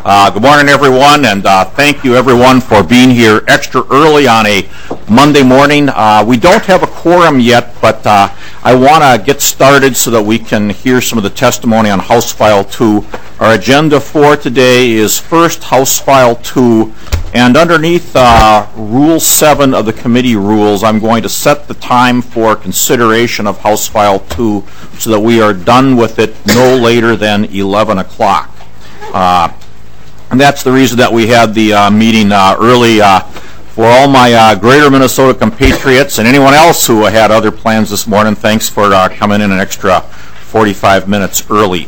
Good morning, everyone, and thank you, everyone, for being here extra early on a Monday morning. We don't have a quorum yet, but I want to get started so that we can hear some of the testimony on House File 2. Our agenda for today is first House File 2, and underneath Rule 7 of the committee rules, I'm going to set the time for consideration of House File 2 so that we are done with it no later than 11 o'clock. And that's the reason that we had the meeting early. For all my greater Minnesota compatriots and anyone else who had other plans this morning, thanks for coming in an extra 45 minutes early.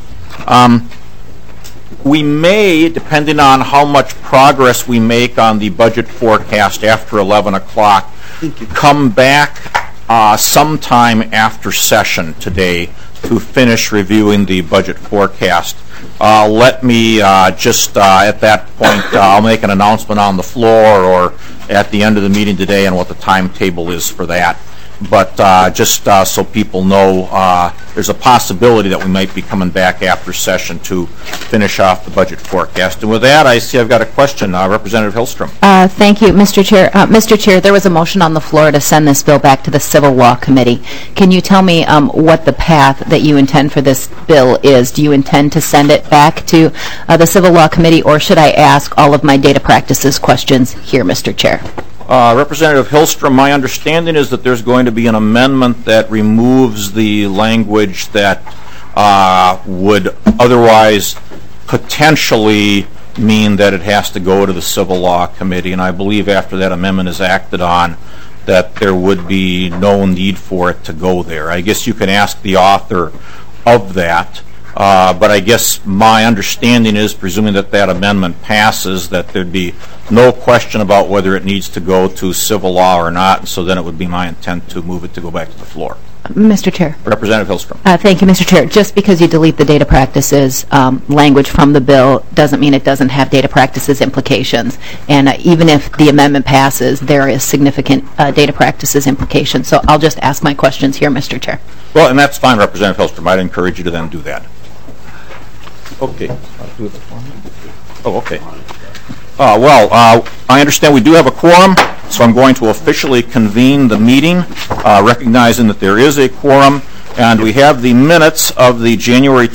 We may, depending on how much progress we make on the budget forecast after 11 o'clock, come back sometime after session today to finish reviewing the budget forecast. Let me just at that point, I'll make an announcement on the floor or at the end of the meeting today on what the timetable is for that. But just so people know, there's a possibility that we might be coming back after session to finish off the budget forecast. And with that, I see I've got a question. Representative Hillstrom. Thank you, Mr. Chair. Mr. Chair, there was a motion on the floor to send this bill back to the Civil Law Committee. Can you tell me what the path that you intend for this bill is? Do you intend to send it back to the Civil Law Committee, or should I ask all of my data practices questions here, Mr. Chair? Representative Hillstrom, my understanding is that there's going to be an amendment that removes the language that would otherwise potentially mean that it has to go to the Civil Law Committee, and I believe after that amendment is acted on that there would be no need for it to go there. I guess you can ask the author of that. But I guess my understanding is, presuming that that amendment passes, that there'd be no question about whether it needs to go to civil law or not, and so then it would be my intent to move it to go back to the floor. Mr. Chair. Representative Hillstrom. Thank you, Mr. Chair. Just because you delete the data practices language from the bill doesn't mean it doesn't have data practices implications. And even if the amendment passes, there is significant data practices implications. So I'll just ask my questions here, Mr. Chair. Well, and that's fine, Representative Hillstrom. I'd encourage you to then do that. Okay. Oh, okay. I understand we do have a quorum, so I'm going to officially convene the meeting, recognizing that there is a quorum, and we have the minutes of the January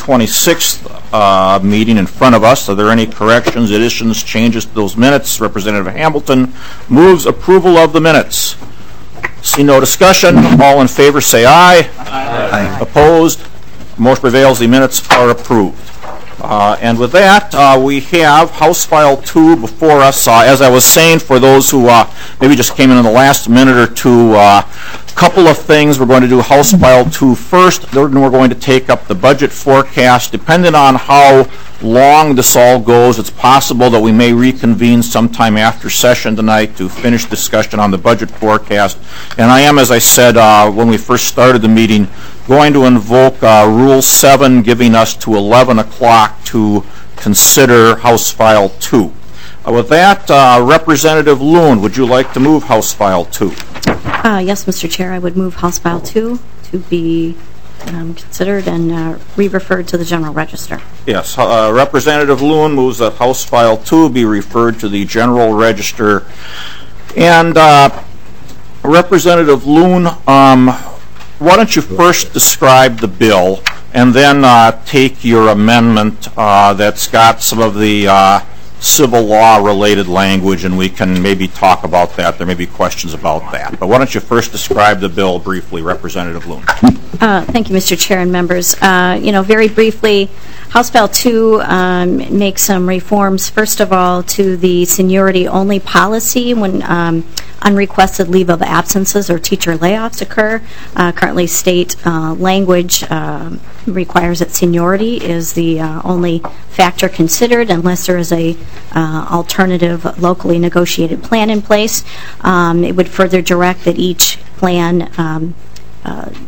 26th meeting in front of us. Are there any corrections, additions, changes to those minutes? Representative Hamilton moves approval of the minutes. See no discussion. All in favor say aye. Aye. Opposed? Motion prevails. The minutes are approved. And with that, we have House File 2 before us. As I was saying, for those who maybe just came in the last minute or two, a couple of things. We're going to do House File 2 first, then we're going to take up the budget forecast. Depending on how long this all goes, it's possible that we may reconvene sometime after session tonight to finish discussion on the budget forecast. And I am, as I said when we first started the meeting, going to invoke Rule 7, giving us to 11 o'clock to consider House File 2. With that, Representative Loon, would you like to move House File 2? Yes, Mr. Chair, I would move House File 2 to be considered and re-referred to the General Register. Yes, Representative Loon moves that House File 2 be referred to the General Register. And Representative Loon, why don't you first describe the bill and then take your amendment that's got some of the civil law related language, and we can maybe talk about that. There may be questions about that. But why don't you first describe the bill briefly, Representative Loon? Thank you, Mr. Chair and members. Very briefly, House File 2 makes some reforms, first of all, to the seniority-only policy when unrequested leave of absences or teacher layoffs occur. Currently, state language requires that seniority is the only factor considered unless there is a alternative locally negotiated plan in place. It would further direct that each plan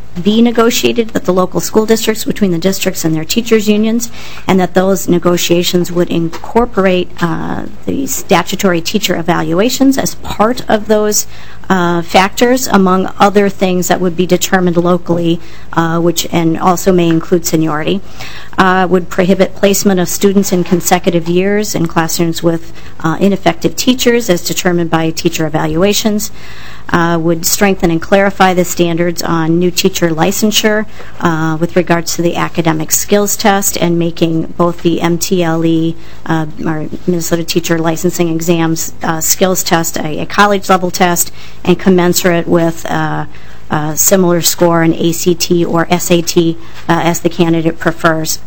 be negotiated with the local school districts, between the districts and their teachers' unions, and that those negotiations would incorporate the statutory teacher evaluations as part of those factors, among other things that would be determined locally, which and also may include seniority. Would prohibit placement of students in consecutive years in classrooms with ineffective teachers as determined by teacher evaluations. Would strengthen and clarify the standards on new teacher licensure with regards to the academic skills test, and making both the MTLE, or Minnesota Teacher Licensing Exams skills test, a college level test, and commensurate with similar score in ACT or SAT as the candidate prefers.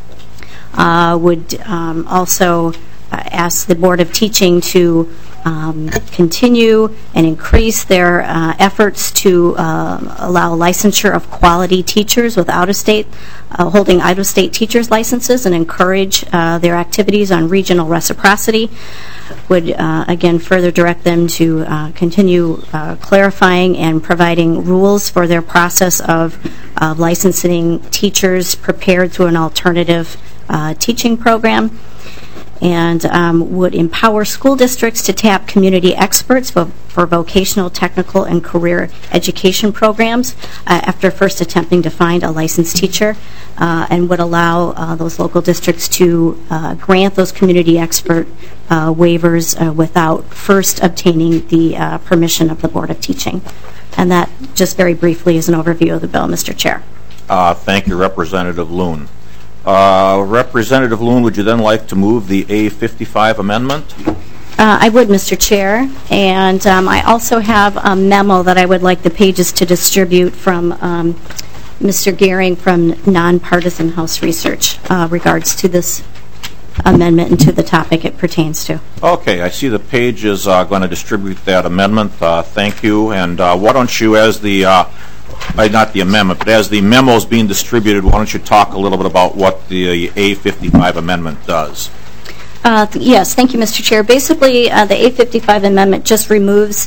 Would also ask the Board of Teaching to continue and increase their efforts to allow licensure of quality teachers with out-of-state, holding out-of-state teachers' licenses, and encourage their activities on regional reciprocity. Would again further direct them to continue clarifying and providing rules for their process of licensing teachers prepared through an alternative teaching program. And would empower school districts to tap community experts for vocational, technical, and career education programs after first attempting to find a licensed teacher, and would allow those local districts to grant those community expert waivers without first obtaining the permission of the Board of Teaching. And that, just very briefly, is an overview of the bill, Mr. Chair. Thank you, Representative Loon. Representative Loon, would you then like to move the A55 amendment? I would, Mr. Chair. And I also have a memo that I would like the pages to distribute from Mr. Gehring from Nonpartisan House Research regards to this amendment and to the topic it pertains to. Okay, I see the page is going to distribute that amendment. Thank you. And why don't you, as the not the amendment, but as the memo is being distributed, why don't you talk a little bit about what the A55 amendment does? Yes, thank you, Mr. Chair. Basically, the A55 amendment just removes,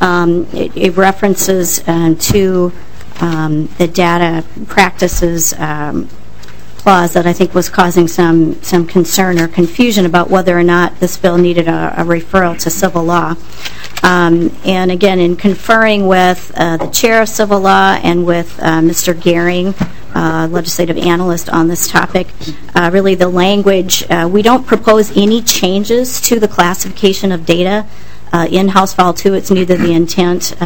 it references to the data practices clause that I think was causing some concern or confusion about whether or not this bill needed a referral to civil law. And again, in conferring with the chair of civil law and with Mr. Gehring, legislative analyst on this topic, really the language, we don't propose any changes to the classification of data in House File 2. It's neither the intent,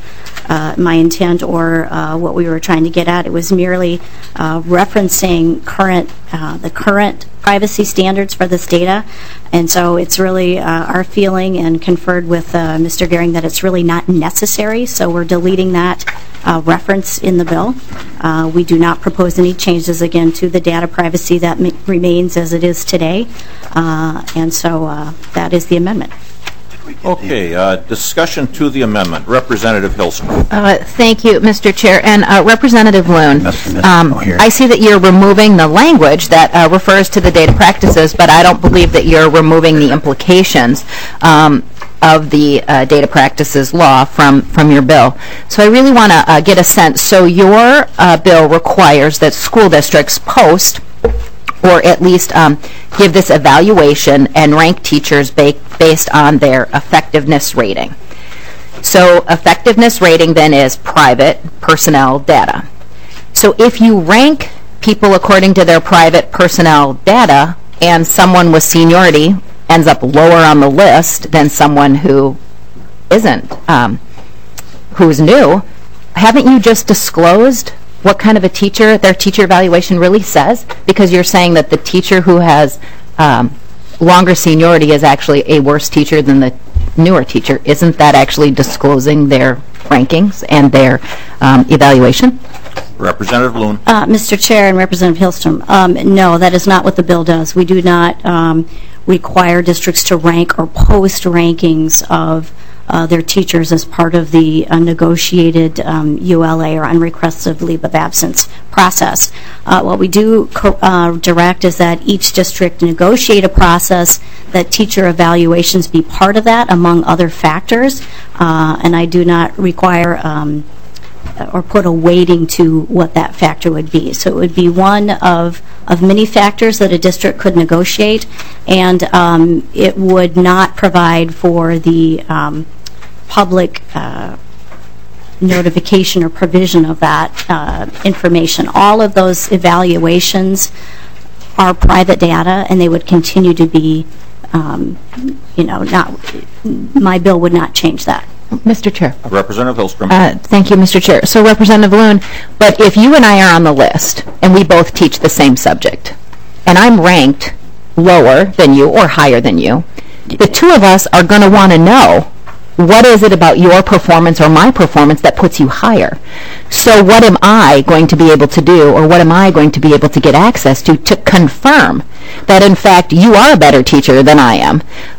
my intent, or what we were trying to get at. It was merely referencing the current privacy standards for this data. And so it's really our feeling, and conferred with Mr. Gehring, that it's really not necessary. So we're deleting that reference in the bill. We do not propose any changes, again, to the data privacy. That remains as it is today. And so that is the amendment. Okay, discussion to the amendment. Representative Hillstrom. Thank you, Mr. Chair. And Representative Loon, I see that you're removing the language that refers to the data practices, but I don't believe that you're removing the implications of the data practices law from your bill. So I really want to get a sense. So your bill requires that school districts post, or at least give this evaluation and rank teachers based on their effectiveness rating. So effectiveness rating then is private personnel data. So if you rank people according to their private personnel data, and someone with seniority ends up lower on the list than someone who isn't, who's new, haven't you just disclosed what kind of a teacher their teacher evaluation really says? Because you're saying that the teacher who has longer seniority is actually a worse teacher than the newer teacher. Isn't that actually disclosing their rankings and their evaluation? Representative Loon. Mr. Chair and Representative Hillstrom, no, that is not what the bill does. We do not require districts to rank or post rankings of their teachers as part of the negotiated ULA, or unrequested leave of absence process. What we do direct is that each district negotiate a process that teacher evaluations be part of that, among other factors. And I do not require or put a weighting to what that factor would be. So it would be one of many factors that a district could negotiate, and it would not provide for the public notification or provision of that information. All of those evaluations are private data, and they would continue to be, my bill would not change that. Mr. Chair. Representative Hillstrom. Thank you, Mr. Chair. So, Representative Loon, but if you and I are on the list, and we both teach the same subject, and I'm ranked lower than you or higher than you, the two of us are going to want to know what is it about your performance or my performance that puts you higher. So what am I going to be able to do, or what am I going to be able to get access to confirm that, in fact, you are a better teacher than I am?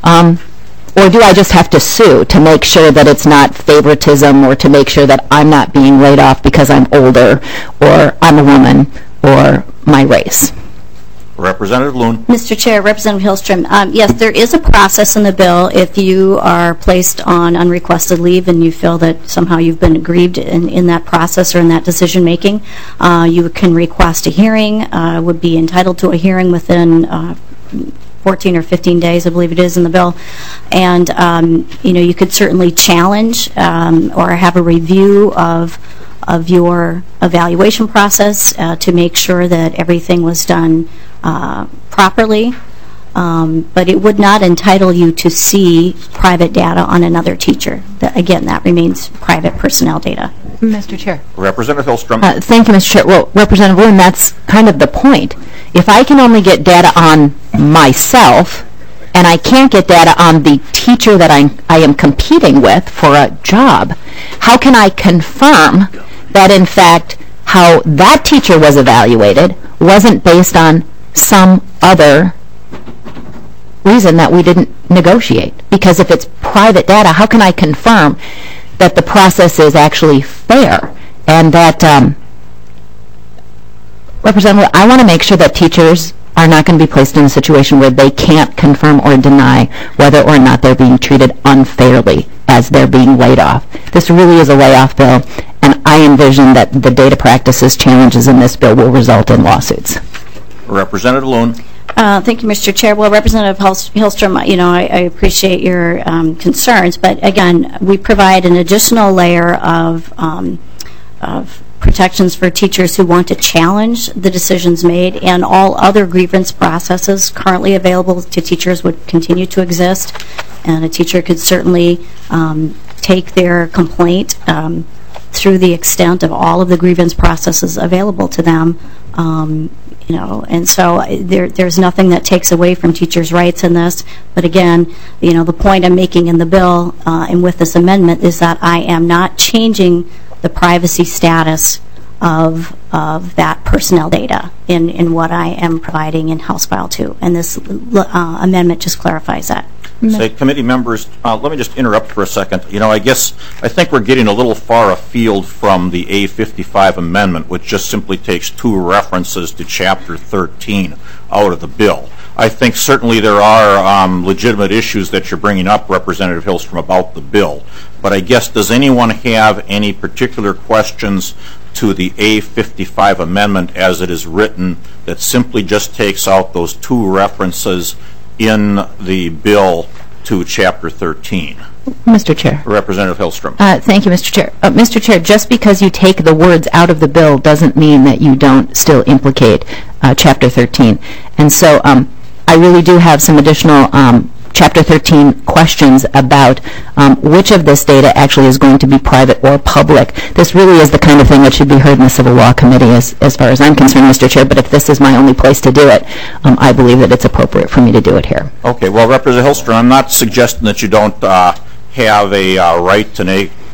Or do I just have to sue to make sure that it's not favoritism, or to make sure that I'm not being laid off because I'm older, or I'm a woman, or my race? Representative Loon. Mr. Chair, Representative Hillstrom, yes, there is a process in the bill. If you are placed on unrequested leave and you feel that somehow you've been aggrieved in that process or in that decision making, you can request a hearing, would be entitled to a hearing within 14 or 15 days, I believe it is in the bill. And, you could certainly challenge or have a review of your evaluation process to make sure that everything was done properly, but it would not entitle you to see private data on another teacher. Again, that remains private personnel data. Mr. Chair. Representative Hillstrom. Thank you, Mr. Chair. Well, Representative Loon, that's kind of the point. If I can only get data on myself, and I can't get data on the teacher that I am competing with for a job, how can I confirm that, in fact, how that teacher was evaluated wasn't based on some other reason that we didn't negotiate? Because if it's private data, how can I confirm that the process is actually fair, and that, Representative, I want to make sure that teachers are not going to be placed in a situation where they can't confirm or deny whether or not they're being treated unfairly as they're being laid off. This really is a layoff bill, and I envision that the data practices challenges in this bill will result in lawsuits. Representative Loon. Thank you, Mr. Chair. Well, Representative Hillstrom, I appreciate your concerns, but again, we provide an additional layer of protections for teachers who want to challenge the decisions made, and all other grievance processes currently available to teachers would continue to exist, and a teacher could certainly take their complaint through the extent of all of the grievance processes available to them. And so there's nothing that takes away from teachers' rights in this. But again, the point I'm making in the bill and with this amendment is that I am not changing the privacy status of that personnel data in what I am providing in House File 2. And this amendment just clarifies that. Say, committee members, let me just interrupt for a second. I think we're getting a little far afield from the A55 amendment, which just simply takes two references to Chapter 13 out of the bill. I think certainly there are legitimate issues that you're bringing up, Representative Hillstrom, about the bill. But I guess, does anyone have any particular questions to the A55 amendment as it is written that simply just takes out those two references in the bill to Chapter 13? Mr. Chair. Representative Hillstrom. Thank you, Mr. Chair. Mr. Chair, just because you take the words out of the bill doesn't mean that you don't still implicate Chapter 13. And so I really do have some additional Chapter 13 questions about which of this data actually is going to be private or public. This really is the kind of thing that should be heard in the Civil Law Committee as far as I'm concerned, Mr. Chair, but if this is my only place to do it, I believe that it's appropriate for me to do it here. Okay, well, Representative Hillstrom, I'm not suggesting that you don't have a right to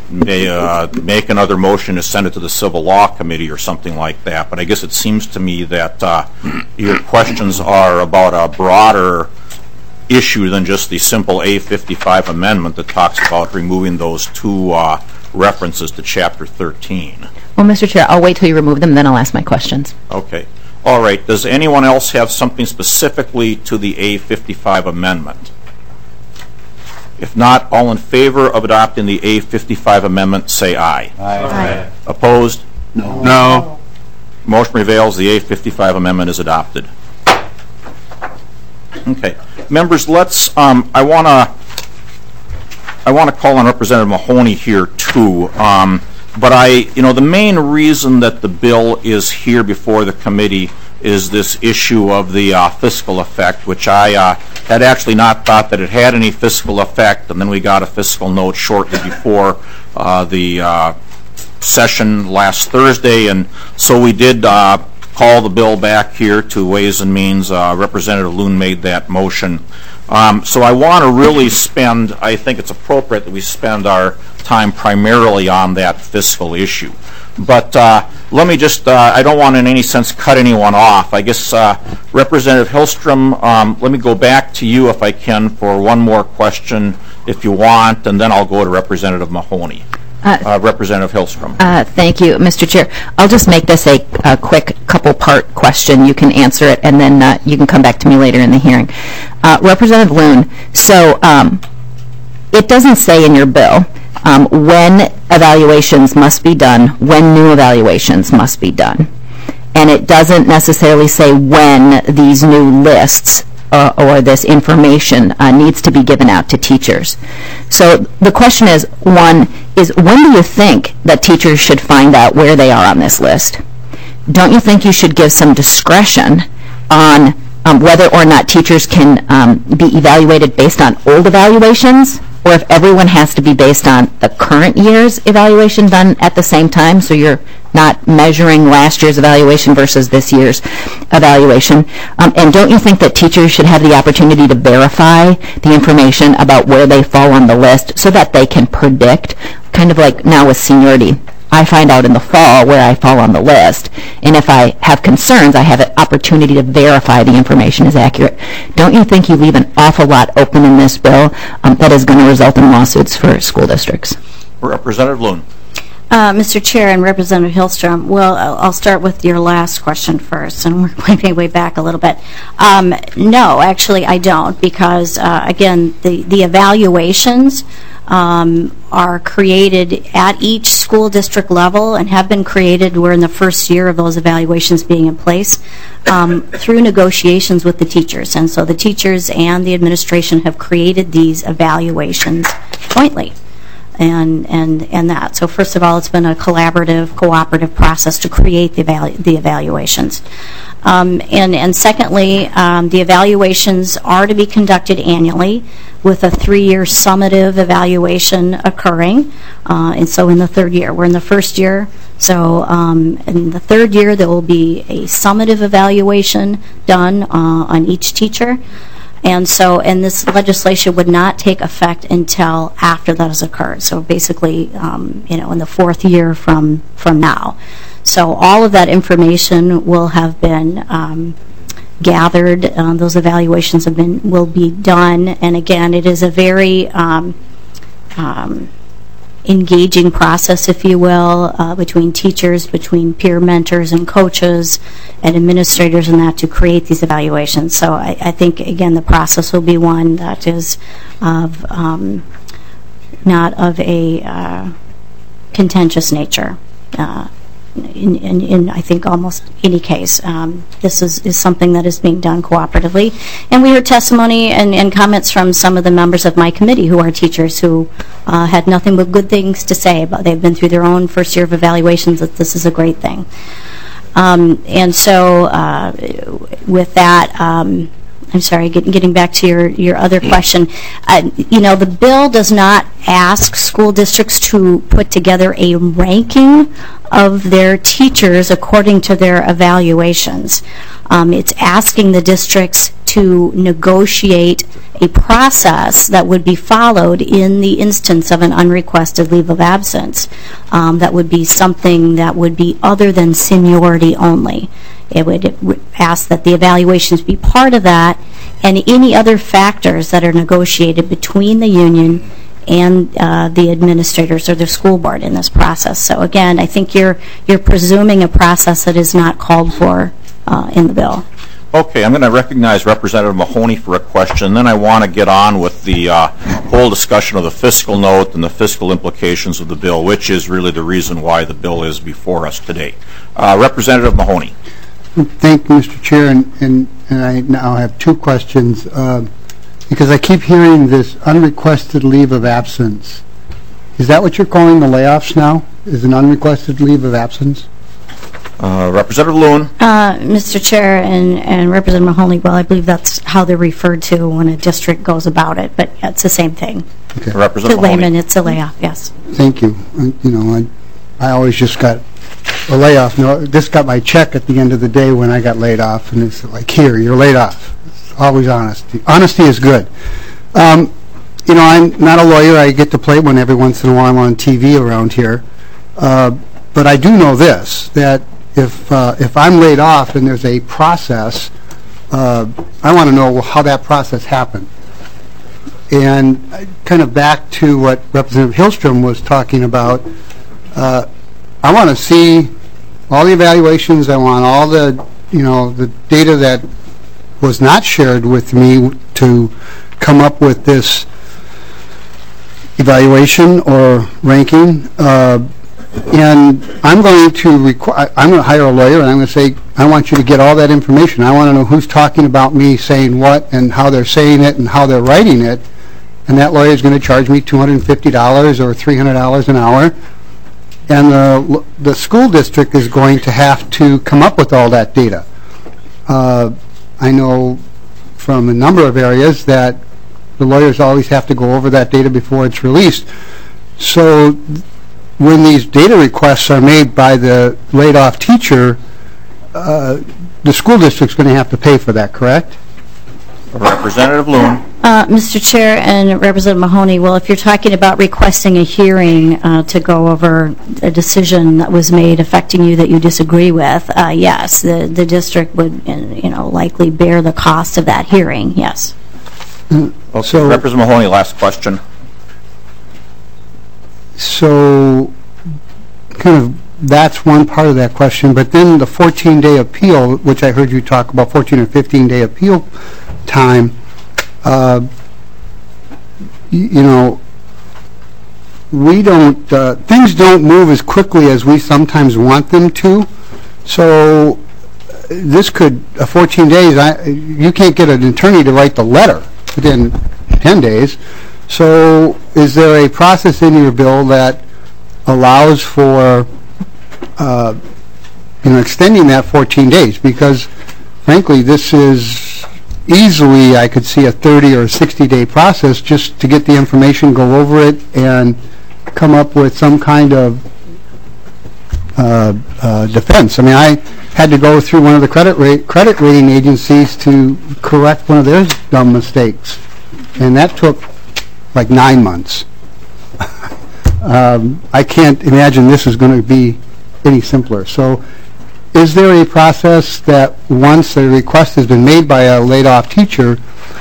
make another motion to send it to the Civil Law Committee or something like that, but I guess it seems to me that your questions are about a broader issue than just the simple A55 amendment that talks about removing those two references to Chapter 13. Well, Mr. Chair, I'll wait till you remove them, then I'll ask my questions. Okay. All right. Does anyone else have something specifically to the A55 amendment? If not, all in favor of adopting the A55 amendment, say aye. Aye. Opposed? No. Motion prevails. The A55 amendment is adopted. Okay, members, let's. I want to call on Representative Mahoney here too. But the main reason that the bill is here before the committee is this issue of the fiscal effect, which I had actually not thought that it had any fiscal effect, and then we got a fiscal note shortly before the session last Thursday, and so we did call the bill back here to Ways and Means. Representative Loon made that motion. So I want to really spend, I think it's appropriate that we spend our time primarily on that fiscal issue. But let me just, I don't want in any sense cut anyone off. I guess Representative Hillstrom, let me go back to you if I can for one more question if you want, and then I'll go to Representative Mahoney. Representative Hillstrom. Thank you, Mr. Chair. I'll just make this a quick couple-part question. You can answer it, and then you can come back to me later in the hearing. Representative Loon, so it doesn't say in your bill when evaluations must be done, when new evaluations must be done. And it doesn't necessarily say when these new lists or this information needs to be given out to teachers. So the question is, one, is when do you think that teachers should find out where they are on this list? Don't you think you should give some discretion on whether or not teachers can be evaluated based on old evaluations, or if everyone has to be based on the current year's evaluation done at the same time, so you're not measuring last year's evaluation versus this year's evaluation? And don't you think that teachers should have the opportunity to verify the information about where they fall on the list so that they can predict, kind of like now with seniority? I find out in the fall where I fall on the list, and if I have concerns, I have an opportunity to verify the information is accurate. Don't you think you leave an awful lot open in this bill that is going to result in lawsuits for school districts? Representative Loon. Mr. Chair and Representative Hillstrom, well, I'll start with your last question first, and work my way back a little bit. No, actually I don't, because, again, the evaluations are created at each school district level and have been created. We're in the first year of those evaluations being in place through negotiations with the teachers. And so the teachers and the administration have created these evaluations jointly. And that. So first of all, it's been a collaborative, cooperative process to create the evaluations. And secondly, the evaluations are to be conducted annually with a 3-year summative evaluation occurring. And so in the third year, we're in the first year. So in the third year, there will be a summative evaluation done on each teacher. And so, and this legislation would not take effect until after that has occurred. So basically, in the fourth year from now. So all of that information will have been gathered. Those evaluations will be done. And again, it is a very engaging process, if you will, between teachers, between peer mentors and coaches and administrators and that to create these evaluations. So I think, again, the process will be one that is of not of a contentious nature. In I think almost any case, this is something that is being done cooperatively. And we heard testimony and comments from some of the members of my committee who are teachers who had nothing but good things to say about. They've been through their own first year of evaluations, that this is a great thing. And so with that, I'm sorry, getting back to your other question. The bill does not ask school districts to put together a ranking of their teachers according to their evaluations. It's asking the districts to negotiate a process that would be followed in the instance of an unrequested leave of absence. That would be something that would be other than seniority only. It would ask that the evaluations be part of that, and any other factors that are negotiated between the union and the administrators or the school board in this process. So again, I think you're presuming a process that is not called for in the bill. Okay, I'm going to recognize Representative Mahoney for a question. Then I want to get on with the whole discussion of the fiscal note and the fiscal implications of the bill, which is really the reason why the bill is before us today. Representative Mahoney. Thank you, Mr. Chair, and I now have two questions because I keep hearing this unrequested leave of absence. Is that what you're calling the layoffs now? Is an unrequested leave of absence? Representative Loon. Mr. Chair and Representative Mahoney, well, I believe that's how they're referred to when a district goes about it, but yeah, it's the same thing. Okay. Representative To Mahoney. layman, it's a layoff, yes. Thank you. I always just got a layoff. No, this got my check at the end of the day when I got laid off, and it's like, here, you're laid off. It's always honesty. Honesty is good. I'm not a lawyer. I get to play one every once in a while. I'm on TV around here. But I do know this, that if I'm laid off and there's a process, I want to know how that process happened. And kind of back to what Representative Hillstrom was talking about, I want to see all the evaluations. I want all the, the data that was not shared with me to come up with this evaluation or ranking. And I'm going to hire a lawyer, and I'm going to say, I want you to get all that information. I want to know who's talking about me, saying what, and how they're saying it, and how they're writing it. And that lawyer is going to charge me $250 or $300 an hour. And the school district is going to have to come up with all that data. I know from a number of areas that the lawyers always have to go over that data before it's released. So when these data requests are made by the laid-off teacher, the school district's going to have to pay for that, correct? Representative Loon. Mr. Chair and Representative Mahoney, well, if you're talking about requesting a hearing to go over a decision that was made affecting you that you disagree with, yes, the district would, likely bear the cost of that hearing, yes. Okay. So, Representative Mahoney, last question. So, kind of, that's one part of that question, but then the 14-day appeal, which I heard you talk about, 14 or 15-day appeal time, we don't, things don't move as quickly as we sometimes want them to. So this could, 14 days, you can't get an attorney to write the letter within 10 days. So is there a process in your bill that allows for, extending that 14 days? Because, frankly, this is easily, I could see a 30 or 60-day process just to get the information, go over it, and come up with some kind of defense. I mean, I had to go through one of the credit rating agencies to correct one of their dumb mistakes, and that took like 9 months. I can't imagine this is going to be any simpler. So is there a process that once a request has been made by a laid-off teacher,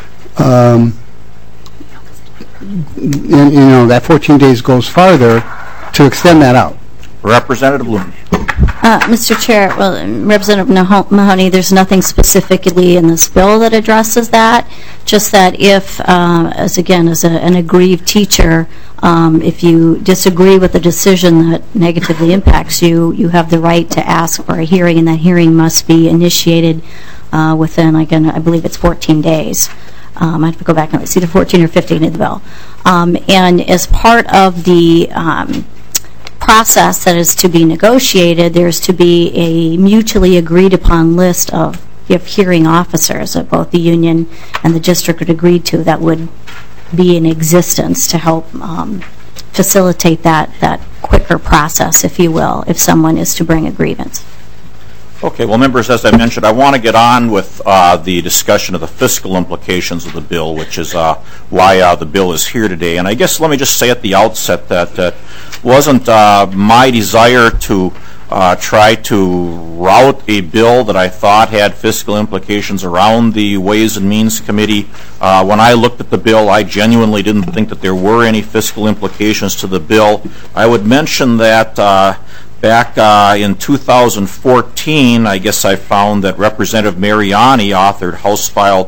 that 14 days goes farther to extend that out? Representative Loon. Mr. Chair, well, Representative Mahoney, there's nothing specifically in this bill that addresses that, just that if, as an aggrieved teacher, if you disagree with a decision that negatively impacts you, you have the right to ask for a hearing, and that hearing must be initiated within, again, I believe it's 14 days. I have to go back and it's either 14 or 15 in the bill. And as part of the process that is to be negotiated, there's to be a mutually agreed upon list of hearing officers that both the union and the district would agree to that would be in existence to help facilitate that quicker process, if you will, if someone is to bring a grievance. Okay, well, members, as I mentioned, I want to get on with the discussion of the fiscal implications of the bill, which is why the bill is here today. And I guess let me just say at the outset that it wasn't my desire to try to route a bill that I thought had fiscal implications around the Ways and Means Committee. When I looked at the bill, I genuinely didn't think that there were any fiscal implications to the bill. I would mention that Back in 2014, I guess I found that Representative Mariani authored House File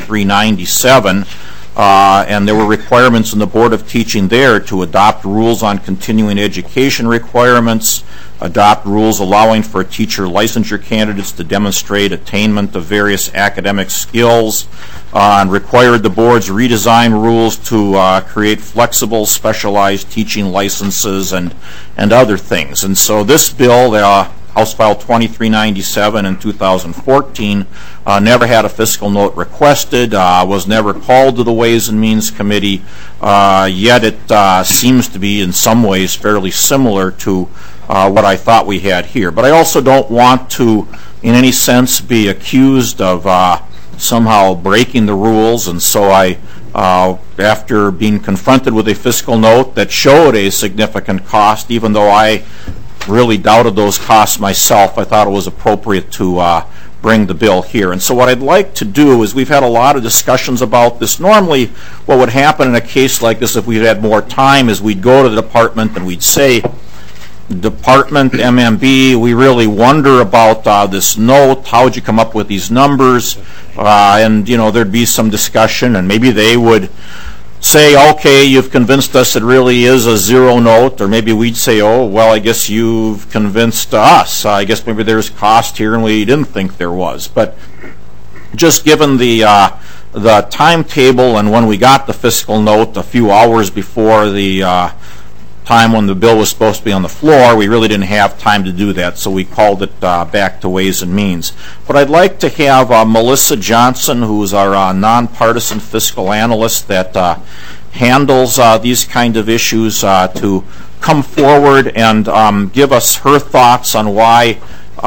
2397, and there were requirements in the Board of Teaching there to adopt rules on continuing education requirements, adopt rules allowing for teacher licensure candidates to demonstrate attainment of various academic skills, and required the boards redesign rules to create flexible, specialized teaching licenses and other things. And so this bill, House File 2397 in 2014, never had a fiscal note requested, was never called to the Ways and Means Committee, yet it seems to be in some ways fairly similar to what I thought we had here. But I also don't want to, in any sense, be accused of somehow breaking the rules, and so I, after being confronted with a fiscal note that showed a significant cost, even though I really doubted those costs myself, I thought it was appropriate to bring the bill here. And so what I'd like to do is, we've had a lot of discussions about this. Normally what would happen in a case like this, if we had more time, is we'd go to the department and we'd say, Department, MMB, we really wonder about this note. How would you come up with these numbers? And, you know, there'd be some discussion, and maybe they would say, okay, you've convinced us it really is a zero note, or maybe we'd say, oh, well, I guess you've convinced us. I guess maybe there's cost here and we didn't think there was. But just given the timetable and when we got the fiscal note a few hours before the time when the bill was supposed to be on the floor, we really didn't have time to do that, so we called it back to Ways and Means. But I'd like to have Melissa Johnson, who's our nonpartisan fiscal analyst that handles these kind of issues, to come forward and give us her thoughts on why,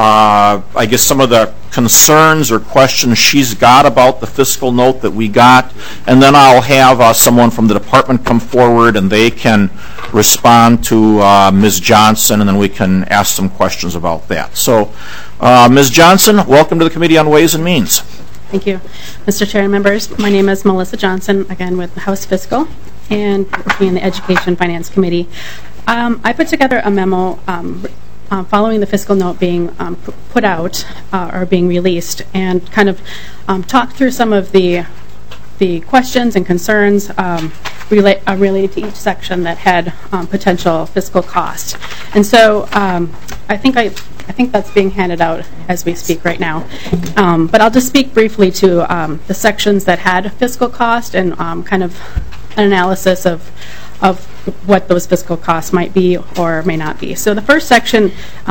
I guess, some of the concerns or questions she's got about the fiscal note that we got, and then I'll have someone from the department come forward and they can respond to Ms. Johnson, and then we can ask some questions about that. So, Ms. Johnson, welcome to the Committee on Ways and Means. Thank you. Mr. Chair and members, my name is Melissa Johnson, again with House Fiscal, and working in the Education Finance Committee. I put together a memo following the fiscal note being put out or being released, and kind of talk through some of the questions and concerns related to each section that had potential fiscal cost. And so I think that's being handed out as we speak right now. But I'll just speak briefly to the sections that had fiscal cost and kind of an analysis of what those fiscal costs might be or may not be. So the first section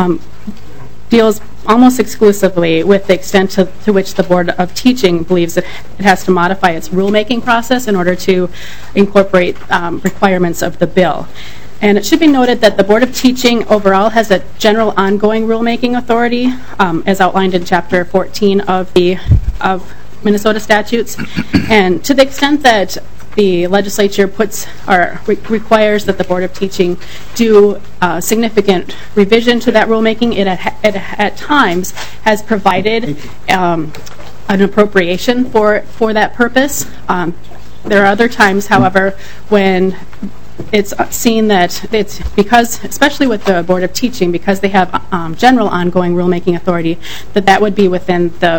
deals almost exclusively with the extent to which the Board of Teaching believes that it has to modify its rulemaking process in order to incorporate requirements of the bill. And it should be noted that the Board of Teaching overall has a general ongoing rulemaking authority, as outlined in Chapter 14 of Minnesota statutes. And to the extent that the legislature requires that the Board of Teaching do significant revision to that rulemaking, it at times has provided an appropriation for that purpose. There are other times, however, when it's seen that it's because, especially with the Board of Teaching, because they have general ongoing rulemaking authority, that would be within the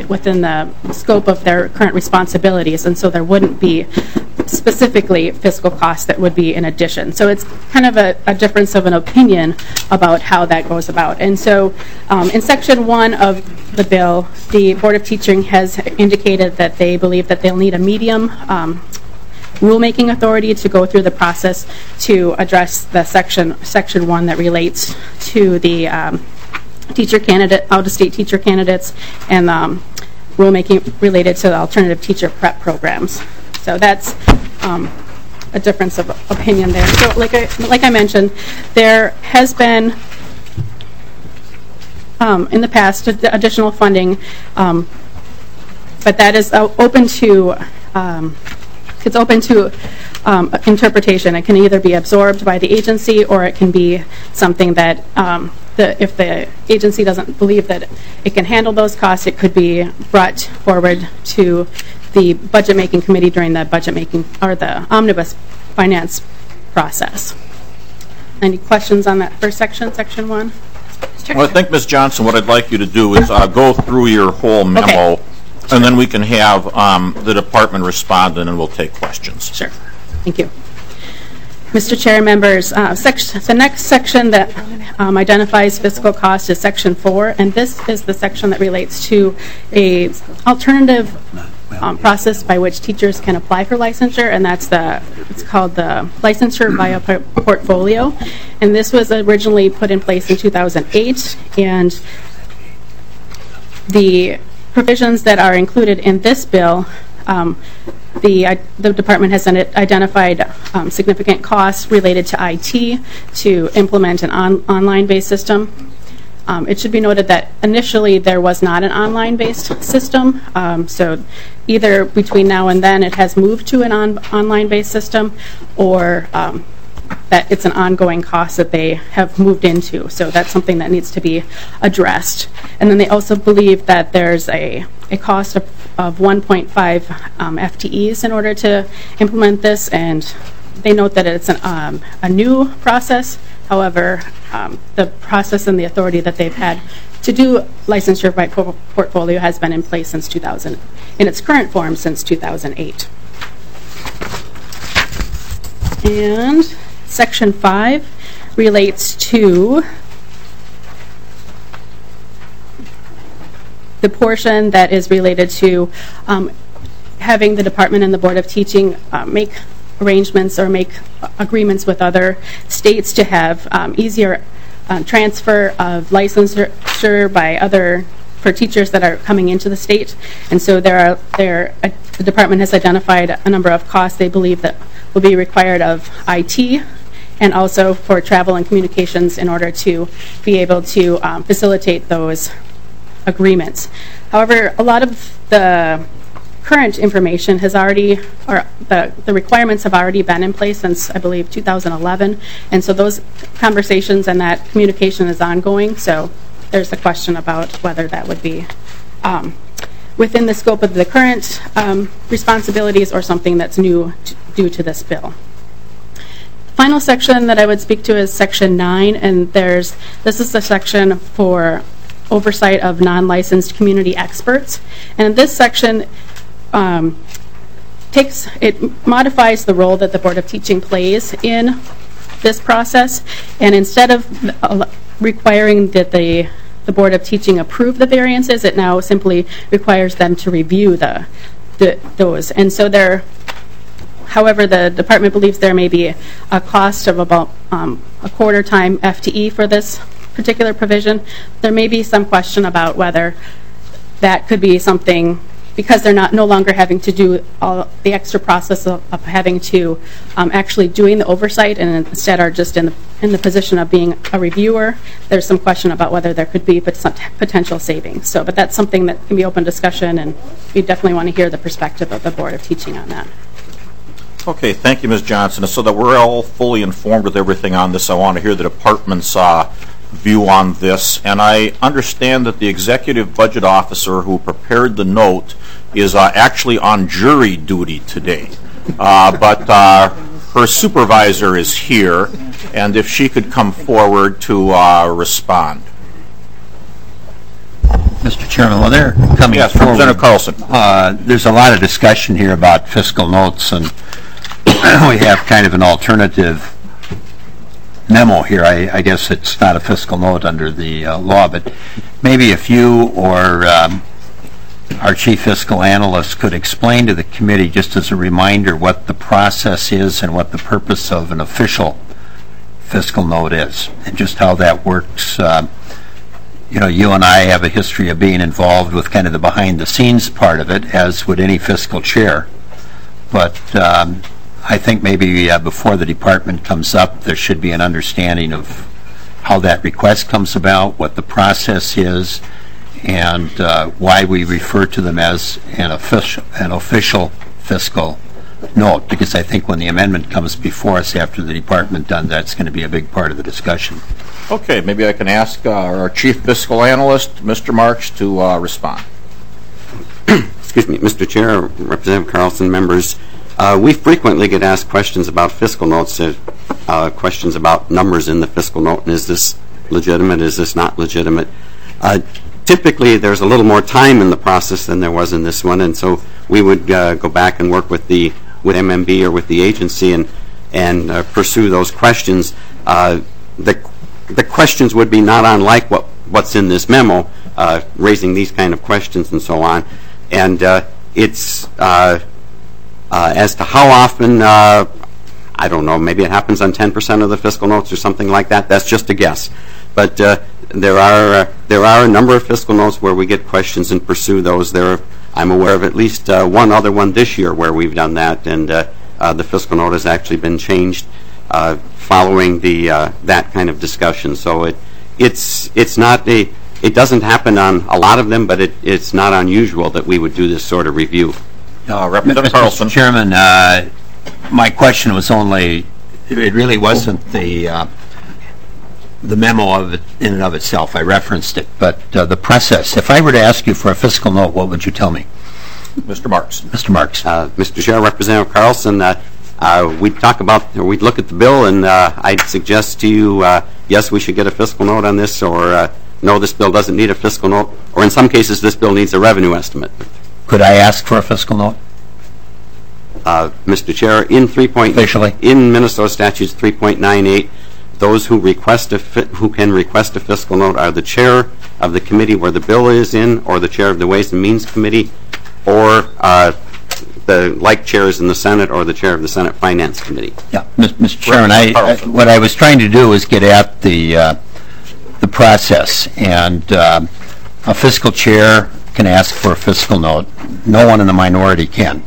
scope of their current responsibilities, and so there wouldn't be specifically fiscal costs that would be in addition. So it's kind of a difference of an opinion about how that goes about. And so in Section 1 of the bill, the Board of Teaching has indicated that they believe that they'll need a medium rulemaking authority to go through the process to address the Section 1 that relates to the out-of-state teacher candidates and rulemaking related to the alternative teacher prep programs. So that's a difference of opinion there. So like I mentioned, there has been in the past additional funding, but that is open to interpretation. It can either be absorbed by the agency, or it can be something that if the agency doesn't believe that it can handle those costs, it could be brought forward to the budget making committee during the budget making or the omnibus finance process. Any questions on that first section, Section 1? Well, I think, Ms. Johnson, what I'd like you to do is go through your whole memo, and then we can have the department respond, and then we'll take questions. Sure. Thank you. Mr. Chair, members, the next section that identifies fiscal cost is Section 4, and this is the section that relates to a alternative process by which teachers can apply for licensure, and it's called the licensure via portfolio. And this was originally put in place in 2008, and the provisions that are included in this bill, the department has identified significant costs related to IT to implement an online-based system. It should be noted that initially there was not an online-based system, so either between now and then it has moved to an online-based system, or that it's an ongoing cost that they have moved into. So that's something that needs to be addressed. And then they also believe that there's a cost of 1.5 FTEs in order to implement this, and they note that it's a new process. However, the process and the authority that they've had to do licensure by portfolio has been in place since 2000, in its current form since 2008. And Section 5 relates to the portion that is related to having the department and the Board of Teaching make arrangements or make agreements with other states to have easier transfer of licensure for teachers that are coming into the state. And so the department has identified a number of costs they believe that will be required of IT and also for travel and communications in order to be able to facilitate those agreements. However, a lot of the current information has already, or the requirements have already been in place since, I believe, 2011, and so those conversations and that communication is ongoing, so there's a question about whether that would be within the scope of the current responsibilities or something that's new due to this bill. The final section that I would speak to is Section 9, and this is the section for oversight of non-licensed community experts. And this section modifies the role that the Board of Teaching plays in this process, and instead of requiring that the Board of Teaching approve the variances, it now simply requires them to review those. And so however, the department believes there may be a cost of about a quarter-time FTE for this particular provision. There may be some question about whether that could be something, because they're no longer having to do all the extra process of having to actually doing the oversight, and instead are just in the position of being a reviewer. There's some question about whether there could be some potential savings. But that's something that can be open discussion, and we definitely want to hear the perspective of the Board of Teaching on that. Okay, thank you, Ms. Johnson. So that we're all fully informed with everything on this, I want to hear the department's view on this. And I understand that the executive budget officer who prepared the note is actually on jury duty today. But her supervisor is here, and if she could come forward to respond. Mr. Chairman, while they're coming yes, forward, Representative Carlson. There's a lot of discussion here about fiscal notes, and we have kind of an alternative memo here. I guess it's not a fiscal note under the law, but maybe if you or our chief fiscal analyst could explain to the committee, just as a reminder, what the process is and what the purpose of an official fiscal note is, and just how that works. You and I have a history of being involved with kind of the behind-the-scenes part of it, as would any fiscal chair. But I think maybe before the department comes up, there should be an understanding of how that request comes about, what the process is, and why we refer to them as an official fiscal note, because I think when the amendment comes before us after the department done, that's going to be a big part of the discussion. Okay, maybe I can ask our chief fiscal analyst, Mr. Marks, to respond. Excuse me, Mr. Chair, Representative Carlson, members. We frequently get asked questions about fiscal notes, questions about numbers in the fiscal note, and is this legitimate, is this not legitimate? Typically, there's a little more time in the process than there was in this one, and so we would go back and work with MMB or with the agency and pursue those questions. The questions would be not unlike what's in this memo, raising these kind of questions and so on. And it's as to how often, I don't know, maybe it happens on 10% of the fiscal notes or something like that. That's just a guess. But there are a number of fiscal notes where we get questions and pursue those. I'm aware of at least one other one this year where we've done that, and the fiscal note has actually been changed following that kind of discussion. So it's not it doesn't happen on a lot of them, but it's not unusual that we would do this sort of review. Representative Carlson. Mr. Chairman, my question was only, it really wasn't the memo of it in and of itself. I referenced it, but the process. If I were to ask you for a fiscal note, what would you tell me? Mr. Marks. Mr. Marks. Mr. Chair, Representative Carlson, we'd look at the bill, and I'd suggest to you, yes, we should get a fiscal note on this, or no, this bill doesn't need a fiscal note, or in some cases, this bill needs a revenue estimate. Could I ask for a fiscal note? Mr. Chair, Officially? In Minnesota Statutes 3.98, those who can request a fiscal note are the chair of the committee where the bill is in, or the chair of the Ways and Means Committee, or the like chairs in the Senate, or the chair of the Senate Finance Committee. Yeah, Mr. Chairman, what I was trying to do was get at the process, and a fiscal chair can ask for a fiscal note. No one in the minority can.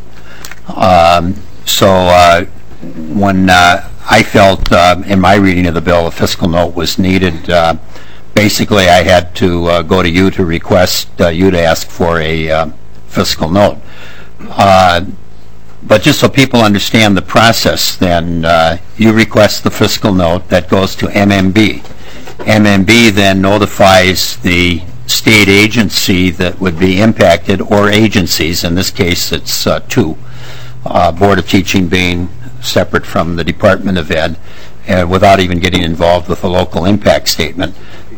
So when I felt in my reading of the bill a fiscal note was needed, basically I had to go to you to request you to ask for a fiscal note. But just so people understand the process, then you request the fiscal note that goes to MMB. MMB then notifies the state agency that would be impacted, or agencies. In this case, it's two. Board of Teaching being separate from the Department of Ed, without even getting involved with a local impact statement.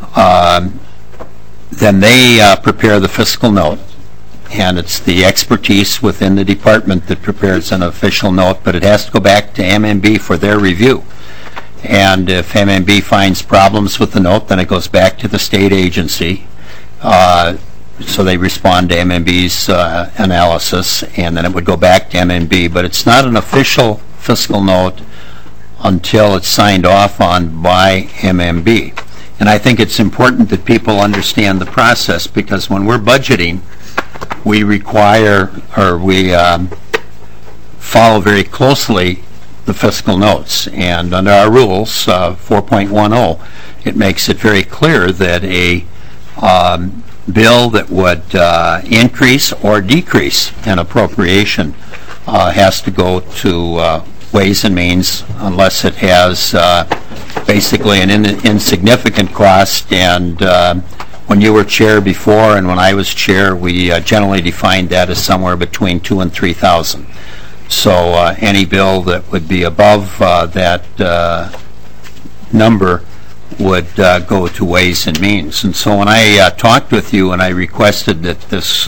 Then they prepare the fiscal note, and it's the expertise within the department that prepares an official note, but it has to go back to MMB for their review. And if MMB finds problems with the note, then it goes back to the state agency. So they respond to MMB's analysis, and then it would go back to MMB. But it's not an official fiscal note until it's signed off on by MMB. And I think it's important that people understand the process, because when we're budgeting, we require, or we follow very closely the fiscal notes. And under our rules, 4.10, it makes it very clear that a bill that would increase or decrease an appropriation has to go to Ways and Means unless it has basically an insignificant cost. And when you were chair before and when I was chair, we generally defined that as somewhere between $2,000 and $3,000. So any bill that would be above that number would go to Ways and Means. And so when I talked with you and I requested that this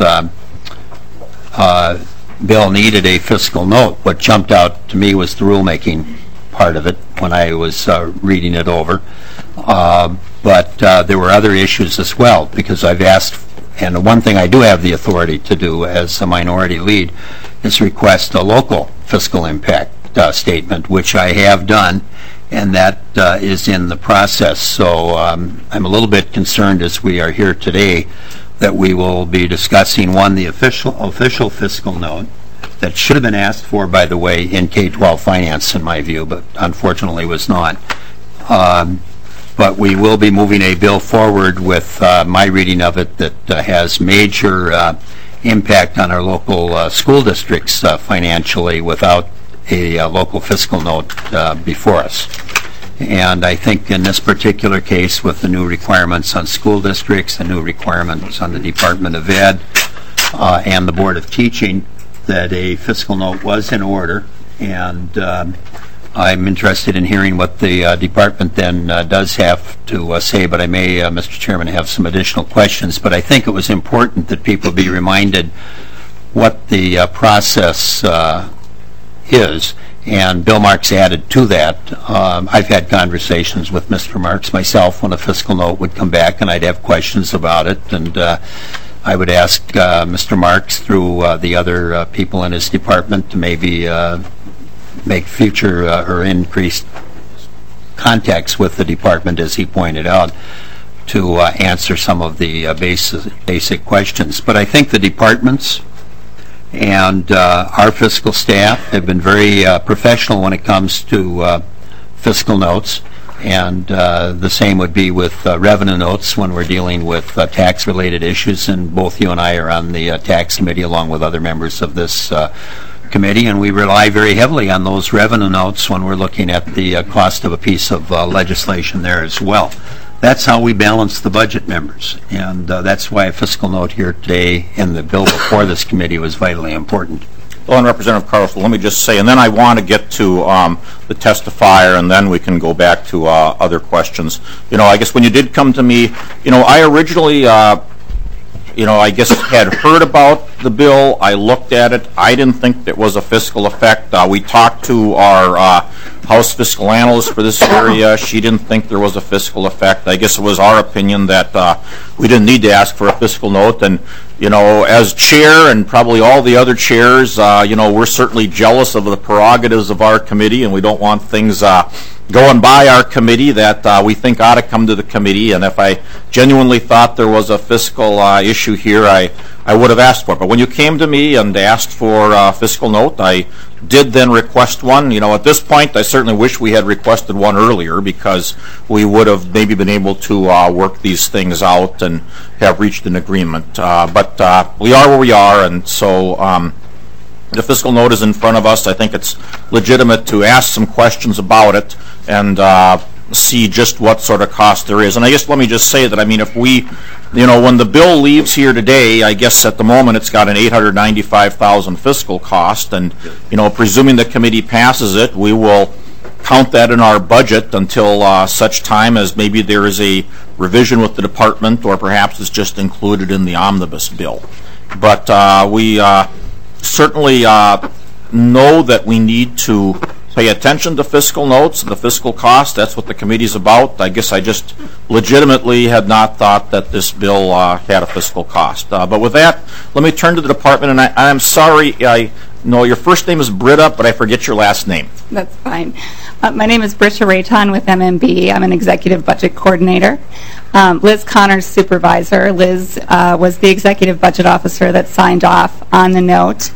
bill needed a fiscal note, what jumped out to me was the rulemaking part of it when I was reading it over. But there were other issues as well, because I've asked, and the one thing I do have the authority to do as a minority lead is request a local fiscal impact statement, which I have done, and that is in the process. So I'm a little bit concerned as we are here today that we will be discussing, one, the official fiscal note that should have been asked for, by the way, in K-12 finance, in my view, but unfortunately was not. But we will be moving a bill forward with my reading of it that has major impact on our local school districts financially without a local fiscal note before us. And I think in this particular case, with the new requirements on school districts, the new requirements on the Department of Ed, and the Board of Teaching, that a fiscal note was in order, And I'm interested in hearing what the department then does have to say, but I may, Mr. Chairman, have some additional questions. But I think it was important that people be reminded what the process is. And Bill Marks added to that. I've had conversations with Mr. Marks myself when a fiscal note would come back, and I'd have questions about it. And I would ask Mr. Marks through the other people in his department to maybe make future or increased contacts with the department, as he pointed out, to answer some of the basic questions. But I think the departments and our fiscal staff have been very professional when it comes to fiscal notes, and the same would be with revenue notes when we're dealing with tax-related issues, and both you and I are on the tax committee along with other members of this committee, and we rely very heavily on those revenue notes when we're looking at the cost of a piece of legislation there as well. That's how we balance the budget, members, and that's why a fiscal note here today in the bill before this committee was vitally important. Well, and Representative Carlson, let me just say, and then I want to get to the testifier, and then we can go back to other questions. You know, I guess when you did come to me, you know, I originally, I guess had heard about the bill. I looked at it. I didn't think there was a fiscal effect. We talked to our House fiscal analyst for this area. She didn't think there was a fiscal effect. I guess it was our opinion that we didn't need to ask for a fiscal note. And, you know, as chair and probably all the other chairs, we're certainly jealous of the prerogatives of our committee, and we don't want things going by our committee that we think ought to come to the committee. And if I genuinely thought there was a fiscal issue here, I would have asked for it. But when you came to me and asked for a fiscal note, I did then request one. You know, at this point, I certainly wish we had requested one earlier, because we would have maybe been able to work these things out and have reached an agreement. But we are where we are, and so the fiscal note is in front of us. I think it's legitimate to ask some questions about it and see just what sort of cost there is. And I guess let me just say that, I mean, if we, when the bill leaves here today, I guess at the moment it's got an $895,000 fiscal cost, and, presuming the committee passes it, we will count that in our budget until such time as maybe there is a revision with the department, or perhaps it's just included in the omnibus bill. But we certainly know that we need to pay attention to fiscal notes and the fiscal cost. That's what the committee's about. I guess I just legitimately had not thought that this bill had a fiscal cost. But with that, let me turn to the department, and I'm sorry, I know your first name is Britta, but I forget your last name. That's fine. My name is Britta Rayton with MMB. I'm an executive budget coordinator. Liz Connor's supervisor. Liz was the executive budget officer that signed off on the note.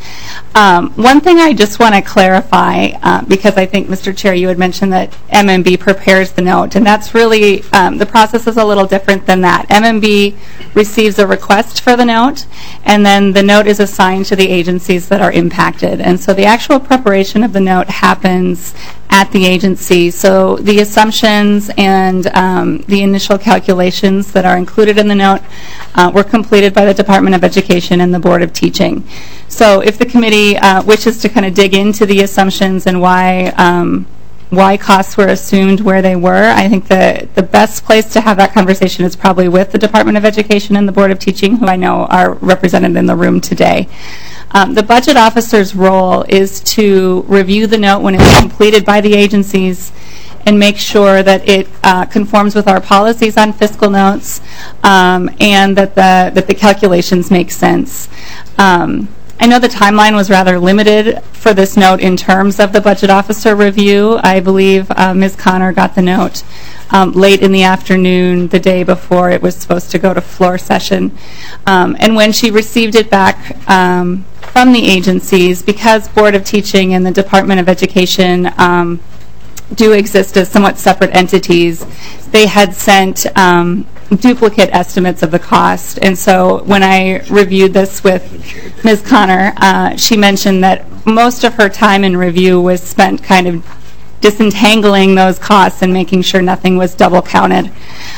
One thing I just want to clarify, because I think, Mr. Chair, you had mentioned that MMB prepares the note, and that's really, the process is a little different than that. MMB receives a request for the note, and then the note is assigned to the agencies that are impacted. And so the actual preparation of the note happens at the agency. So the assumptions and the initial calculations that are included in the note were completed by the Department of Education and the Board of Teaching. So if the committee wishes to kind of dig into the assumptions and why costs were assumed where they were, I think the best place to have that conversation is probably with the Department of Education and the Board of Teaching, who I know are represented in the room today. The budget officer's role is to review the note when it's completed by the agencies and make sure that it conforms with our policies on fiscal notes and that the calculations make sense. I know the timeline was rather limited for this note in terms of the budget officer review. I believe Ms. Connor got the note late in the afternoon the day before it was supposed to go to floor session. And when she received it back from the agencies, because Board of Teaching and the Department of Education do exist as somewhat separate entities, they had sent duplicate estimates of the cost. And so when I reviewed this with Ms. Connor, she mentioned that most of her time in review was spent kind of disentangling those costs and making sure nothing was double counted.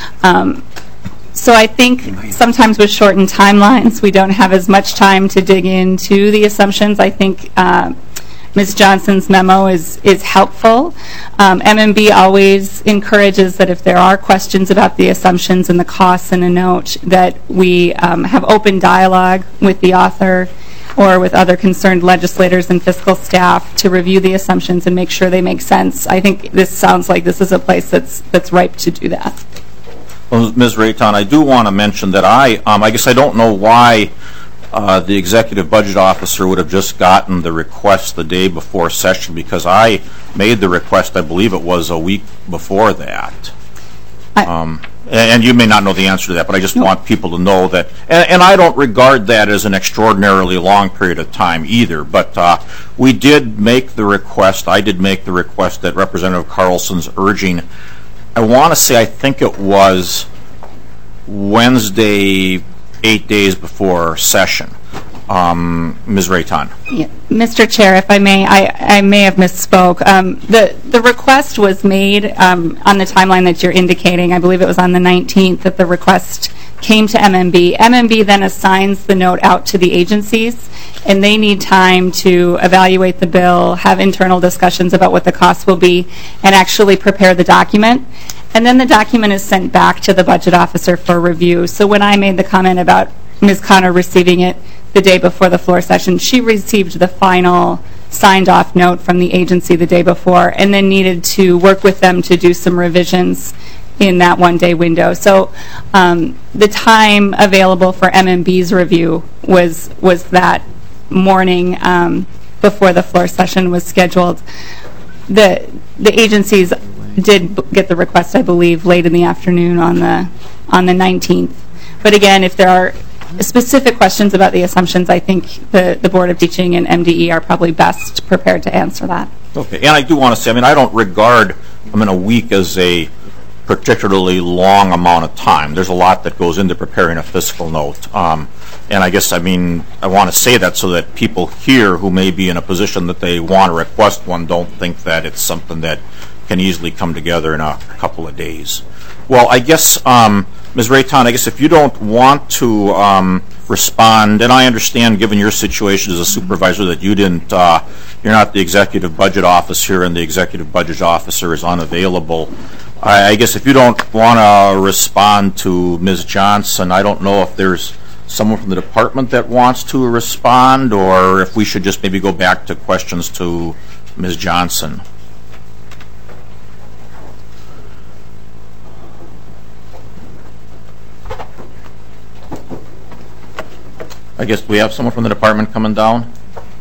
So I think sometimes with shortened timelines, we don't have as much time to dig into the assumptions. I think Ms. Johnson's memo is helpful. MMB always encourages that if there are questions about the assumptions and the costs in a note, that we have open dialogue with the author or with other concerned legislators and fiscal staff to review the assumptions and make sure they make sense. I think this sounds like this is a place that's ripe to do that. Well, Ms. Rayton, I do want to mention that I guess I don't know why the executive budget officer would have just gotten the request the day before session, because I made the request, I believe it was a week before that. And you may not know the answer to that, but I just want people to know that. And I don't regard that as an extraordinarily long period of time either. But we did make the request. I did make the request that Representative Carlson's urging. I want to say I think it was Wednesday, 8 days before session. Ms. Rayton. Yeah. Mr. Chair, if I may, I may have misspoke. The request was made on the timeline that you're indicating. I believe it was on the 19th that the request came to MMB. MMB then assigns the note out to the agencies, and they need time to evaluate the bill, have internal discussions about what the costs will be, and actually prepare the document. And then the document is sent back to the budget officer for review. So when I made the comment about Ms. Connor receiving it the day before the floor session, she received the final signed-off note from the agency the day before and then needed to work with them to do some revisions in that one-day window. So the time available for MMB's review was that morning before the floor session was scheduled. The agencies did get the request, I believe, late in the afternoon on the 19th. But again, if there are specific questions about the assumptions, I think the Board of Teaching and MDE are probably best prepared to answer that. Okay, and I do want to say, I don't regard, a week as a particularly long amount of time. There's a lot that goes into preparing a fiscal note. And I guess, I want to say that so that people here who may be in a position that they want to request one don't think that it's something that can easily come together in a couple of days. Well, I guess, Ms. Rayton, I guess if you don't want to respond, and I understand given your situation as a supervisor that you didn't, you're not the executive budget officer and the executive budget officer is unavailable. I guess if you don't want to respond to Ms. Johnson, I don't know if there's someone from the department that wants to respond, or if we should just maybe go back to questions to Ms. Johnson. I guess we have someone from the department coming down.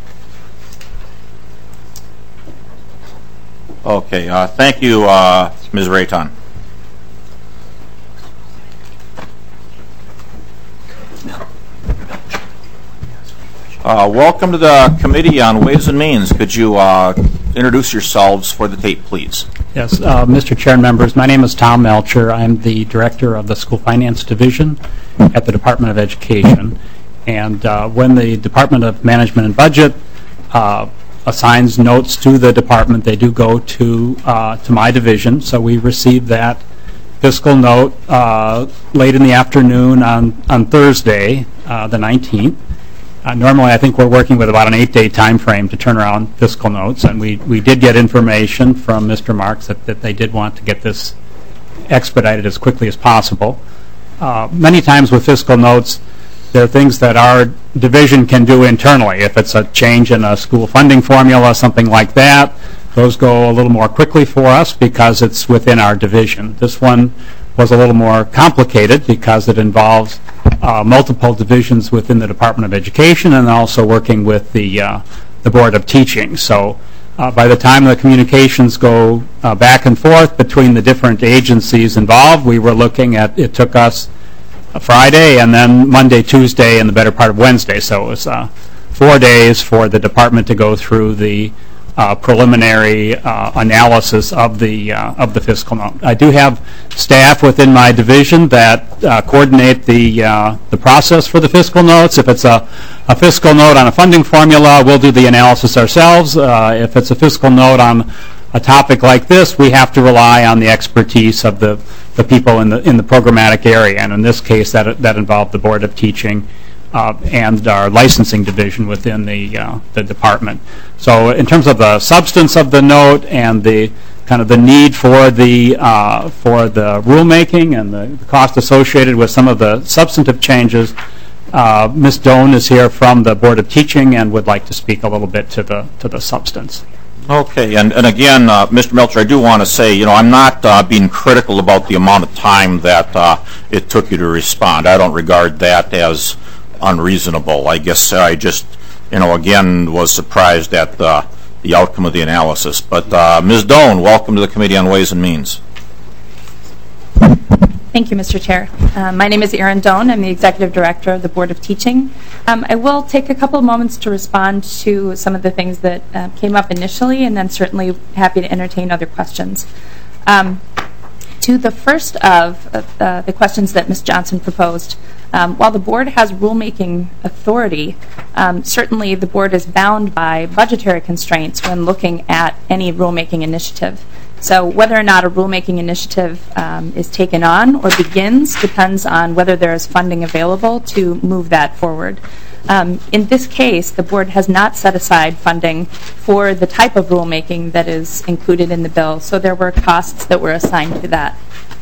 Okay, thank you, Ms. Rayton. Welcome to the Committee on Ways and Means. Could you introduce yourselves for the tape, please? Yes, Mr. Chair and members, my name is Tom Melcher. I'm the Director of the School Finance Division at the Department of Education. And when the Department of Management and Budget assigns notes to the department, they do go to my division. So we received that fiscal note late in the afternoon on Thursday, the 19th. Normally, I think we're working with about an 8-day time frame to turn around fiscal notes, and we did get information from Mr. Marks that they did want to get this expedited as quickly as possible. Many times with fiscal notes, there are things that our division can do internally. If it's a change in a school funding formula, something like that, those go a little more quickly for us because it's within our division. This one was a little more complicated because it involves multiple divisions within the Department of Education and also working with the Board of Teaching. So by the time the communications go back and forth between the different agencies involved, we were looking at, it took us Friday and then Monday, Tuesday, and the better part of Wednesday. So it was 4 days for the department to go through the preliminary analysis of the fiscal note. I do have staff within my division that coordinate the process for the fiscal notes. If it's a fiscal note on a funding formula, we'll do the analysis ourselves. If it's a fiscal note on a topic like this, we have to rely on the expertise of the people in the programmatic area, and in this case, that involved the Board of Teaching and our licensing division within the department. So in terms of the substance of the note and the kind of the need for the rulemaking and the cost associated with some of the substantive changes, Ms. Doan is here from the Board of Teaching and would like to speak a little bit to the substance. Okay, and again, Mr. Melcher, I do want to say, I'm not being critical about the amount of time that it took you to respond. I don't regard that as unreasonable. I guess I just, again, was surprised at the outcome of the analysis. But Ms. Doan, welcome to the Committee on Ways and Means. Thank you, Mr. Chair. My name is Erin Doan. I'm the Executive Director of the Board of Teaching. I will take a couple of moments to respond to some of the things that came up initially, and then certainly happy to entertain other questions. To the first of the questions that Ms. Johnson proposed, while the Board has rulemaking authority, certainly the Board is bound by budgetary constraints when looking at any rulemaking initiative. So whether or not a rulemaking initiative is taken on or begins depends on whether there is funding available to move that forward. In this case, the Board has not set aside funding for the type of rulemaking that is included in the bill, so there were costs that were assigned to that.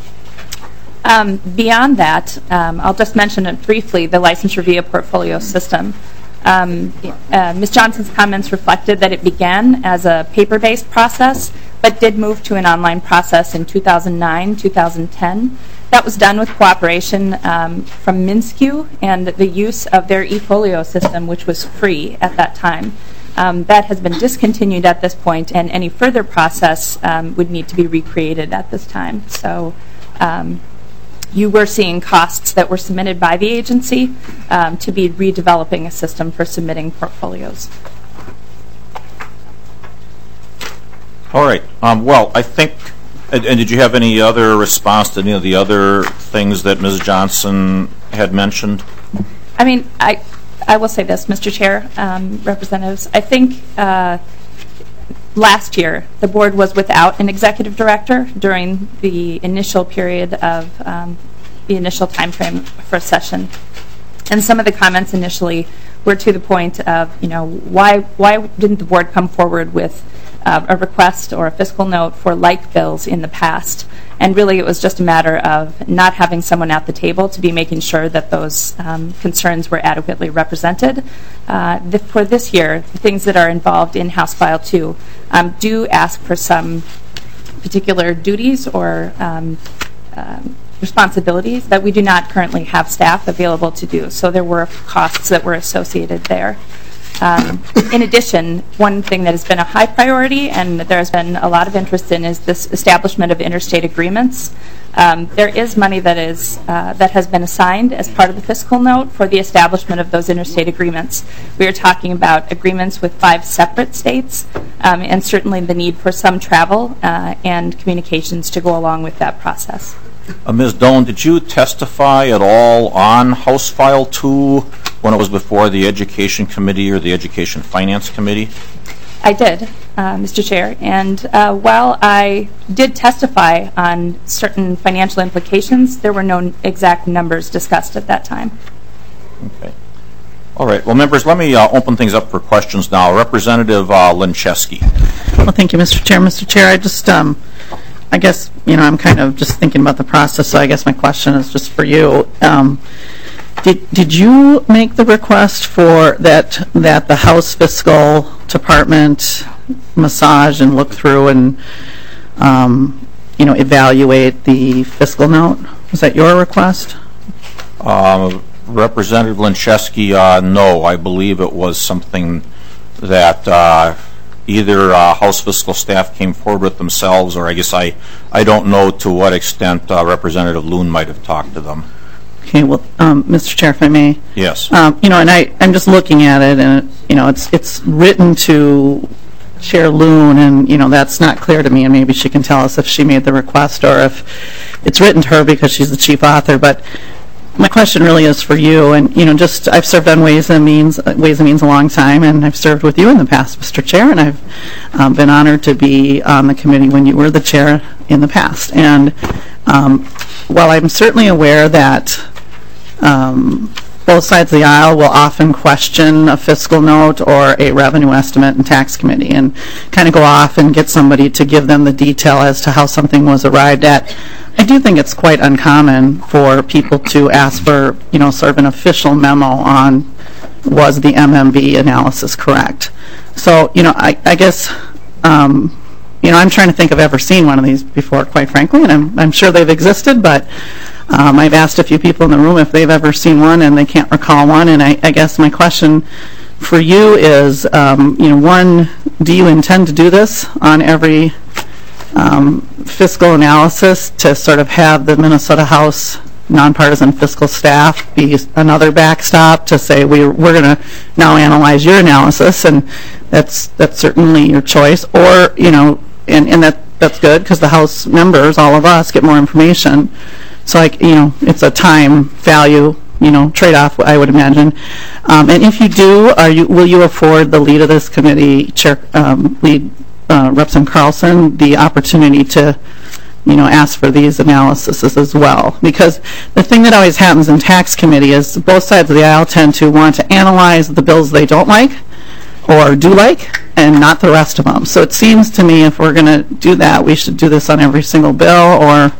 Beyond that, I'll just mention it briefly, the licensure via portfolio system. Ms. Johnson's comments reflected that it began as a paper-based process, but did move to an online process in 2009, 2010. That was done with cooperation from MnSCU and the use of their eFolio system, which was free at that time. That has been discontinued at this point, and any further process would need to be recreated at this time. So you were seeing costs that were submitted by the agency to be redeveloping a system for submitting portfolios. All right. Well, I think, and did you have any other response to any of the other things that Ms. Johnson had mentioned? I mean, I will say this, Mr. Chair, representatives. I think last year the Board was without an executive director during the initial period of the initial time frame for a session. And some of the comments initially were to the point of, why didn't the Board come forward with a request or a fiscal note for like bills in the past? And really it was just a matter of not having someone at the table to be making sure that those concerns were adequately represented. For this year, the things that are involved in House File 2 do ask for some particular duties or responsibilities that we do not currently have staff available to do. So there were costs that were associated there. In addition, one thing that has been a high priority and that there has been a lot of interest in is this establishment of interstate agreements. There is money that has been assigned as part of the fiscal note for the establishment of those interstate agreements. We are talking about agreements with 5 separate states, and certainly the need for some travel and communications to go along with that process. Ms. Doan, did you testify at all on House File 2 when it was before the Education Committee or the Education Finance Committee? I did, Mr. Chair, and while I did testify on certain financial implications, there were no exact numbers discussed at that time. Okay. All right. Well, members, let me open things up for questions now. Representative Lincheski. Well, thank you, Mr. Chair. Mr. Chair, I just, I guess, I'm kind of just thinking about the process, so I guess my question is just for you. Did you make the request for that the House Fiscal Department massage and look through and evaluate the fiscal note? Was that your request? Representative Lincheski, no. I believe it was something that either House Fiscal staff came forward with themselves, or I guess I don't know to what extent Representative Loon might have talked to them. Okay, well, Mr. Chair, if I may. Yes. And I'm just looking at it, and it's written to Chair Loon, and that's not clear to me, and maybe she can tell us if she made the request or if it's written to her because she's the chief author. But my question really is for you, and I've served on Ways and Means a long time, and I've served with you in the past, Mr. Chair, and I've been honored to be on the committee when you were the chair in the past. And while I'm certainly aware that both sides of the aisle will often question a fiscal note or a revenue estimate in tax committee and kind of go off and get somebody to give them the detail as to how something was arrived at. I do think it's quite uncommon for people to ask for, sort of an official memo on, was the MMB analysis correct? So, I guess, I'm trying to think of ever seen one of these before, quite frankly, and I'm sure they've existed, but I've asked a few people in the room if they've ever seen one, and they can't recall one, and I guess my question for you is, one, do you intend to do this on every fiscal analysis to sort of have the Minnesota House nonpartisan fiscal staff be another backstop to say we're going to now analyze your analysis, and that's certainly your choice, or and that's good because the House members, all of us, get more information. So it's a time value trade-off, I would imagine. And if you do, will you afford the lead of this committee, lead Representative Carlson, the opportunity to ask for these analyses as well? Because the thing that always happens in tax committee is both sides of the aisle tend to want to analyze the bills they don't like or do like, and not the rest of them. So it seems to me if we're going to do that, we should do this on every single bill, or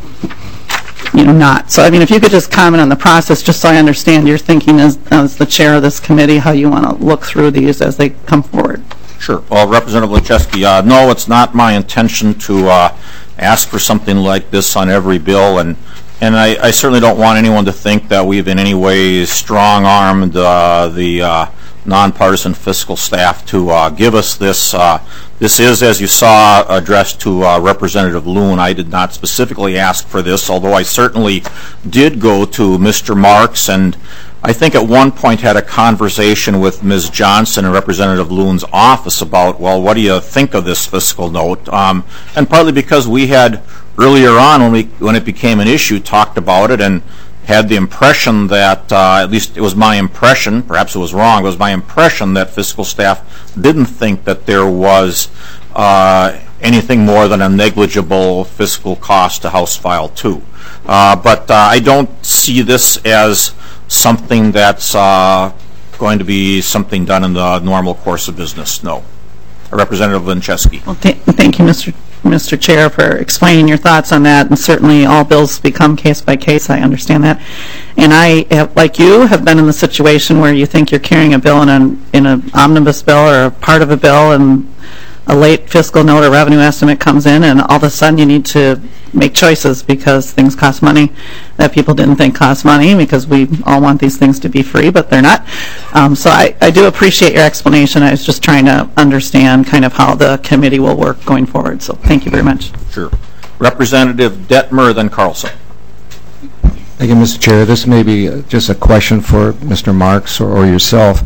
not. So if you could just comment on the process, just so I understand your thinking as the chair of this committee, how you want to look through these as they come forward. Sure. Well, Representative Lechewski, no, it's not my intention to ask for something like this on every bill, and I certainly don't want anyone to think that we've in any way strong-armed the nonpartisan fiscal staff to give us this. This is, as you saw, addressed to Representative Loon. I did not specifically ask for this, although I certainly did go to Mr. Marks, and I think at one point had a conversation with Ms. Johnson in Representative Loon's office about, well, what do you think of this fiscal note? And partly because we had earlier on, when it became an issue, talked about it and had the impression that, at least it was my impression, perhaps it was wrong, it was my impression that fiscal staff didn't think that there was anything more than a negligible fiscal cost to House File 2. But I don't see this as something that's going to be something done in the normal course of business, no. Representative Lechewski. Well, thank you, Mr. Chair, for explaining your thoughts on that, and certainly all bills become case by case. I understand that, and I, like you, have been in the situation where you think you're carrying a bill in an omnibus bill or a part of a bill, and a late fiscal note or revenue estimate comes in, and all of a sudden you need to make choices because things cost money that people didn't think cost money, because we all want these things to be free, but they're not. So I do appreciate your explanation. I was just trying to understand kind of how the committee will work going forward. So thank you very much. Sure. Representative Detmer, then Carlson. Thank you, Mr. Chair. This may be just a question for Mr. Marks or yourself.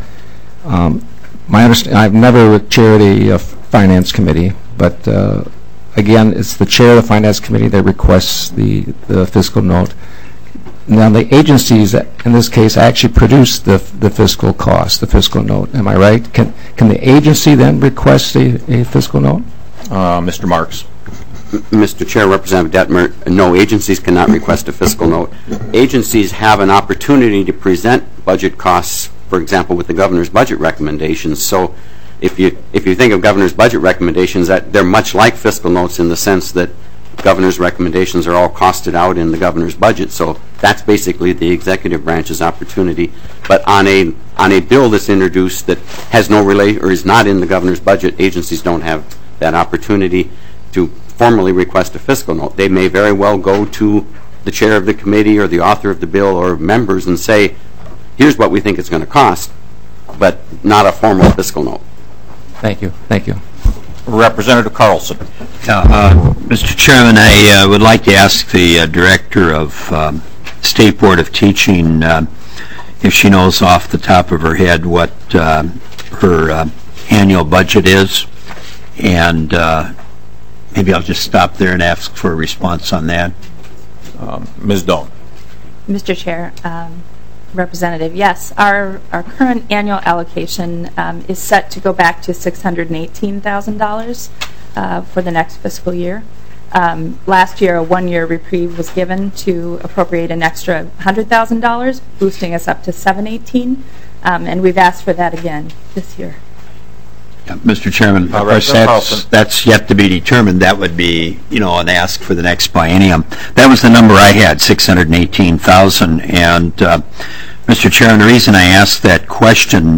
I've never chaired a finance committee, but again, it's the chair of the finance committee that requests the fiscal note. Now, the agencies, in this case, actually produce the fiscal cost, the fiscal note. Am I right? Can the agency then request a fiscal note? Mr. Marks. Mr. Chair, Representative Detmer, no, agencies cannot request a fiscal note. Agencies have an opportunity to present budget costs, for example, with the governor's budget recommendations. So if you think of governor's budget recommendations, that they're much like fiscal notes in the sense that governor's recommendations are all costed out in the governor's budget. So that's basically the executive branch's opportunity. But on a bill that's introduced that has no relation or is not in the governor's budget, agencies don't have that opportunity to formally request a fiscal note. They may very well go to the chair of the committee or the author of the bill or members and say, here's what we think it's going to cost, but not a formal fiscal note. Thank you. Thank you. Representative Carlson. Mr. Chairman, I would like to ask the director of State Board of Teaching if she knows off the top of her head what her annual budget is, and maybe I'll just stop there and ask for a response on that. Ms. Doan. Mr. Chair, Representative, yes, our current annual allocation is set to go back to $618,000 for the next fiscal year. Last year, a one-year reprieve was given to appropriate an extra $100,000, boosting us up to $718,000, and we've asked for that again this year. Yeah, Mr. Chairman, of course, that's yet to be determined. That would be, an ask for the next biennium. That was the number I had, $618,000. And, Mr. Chairman, the reason I asked that question,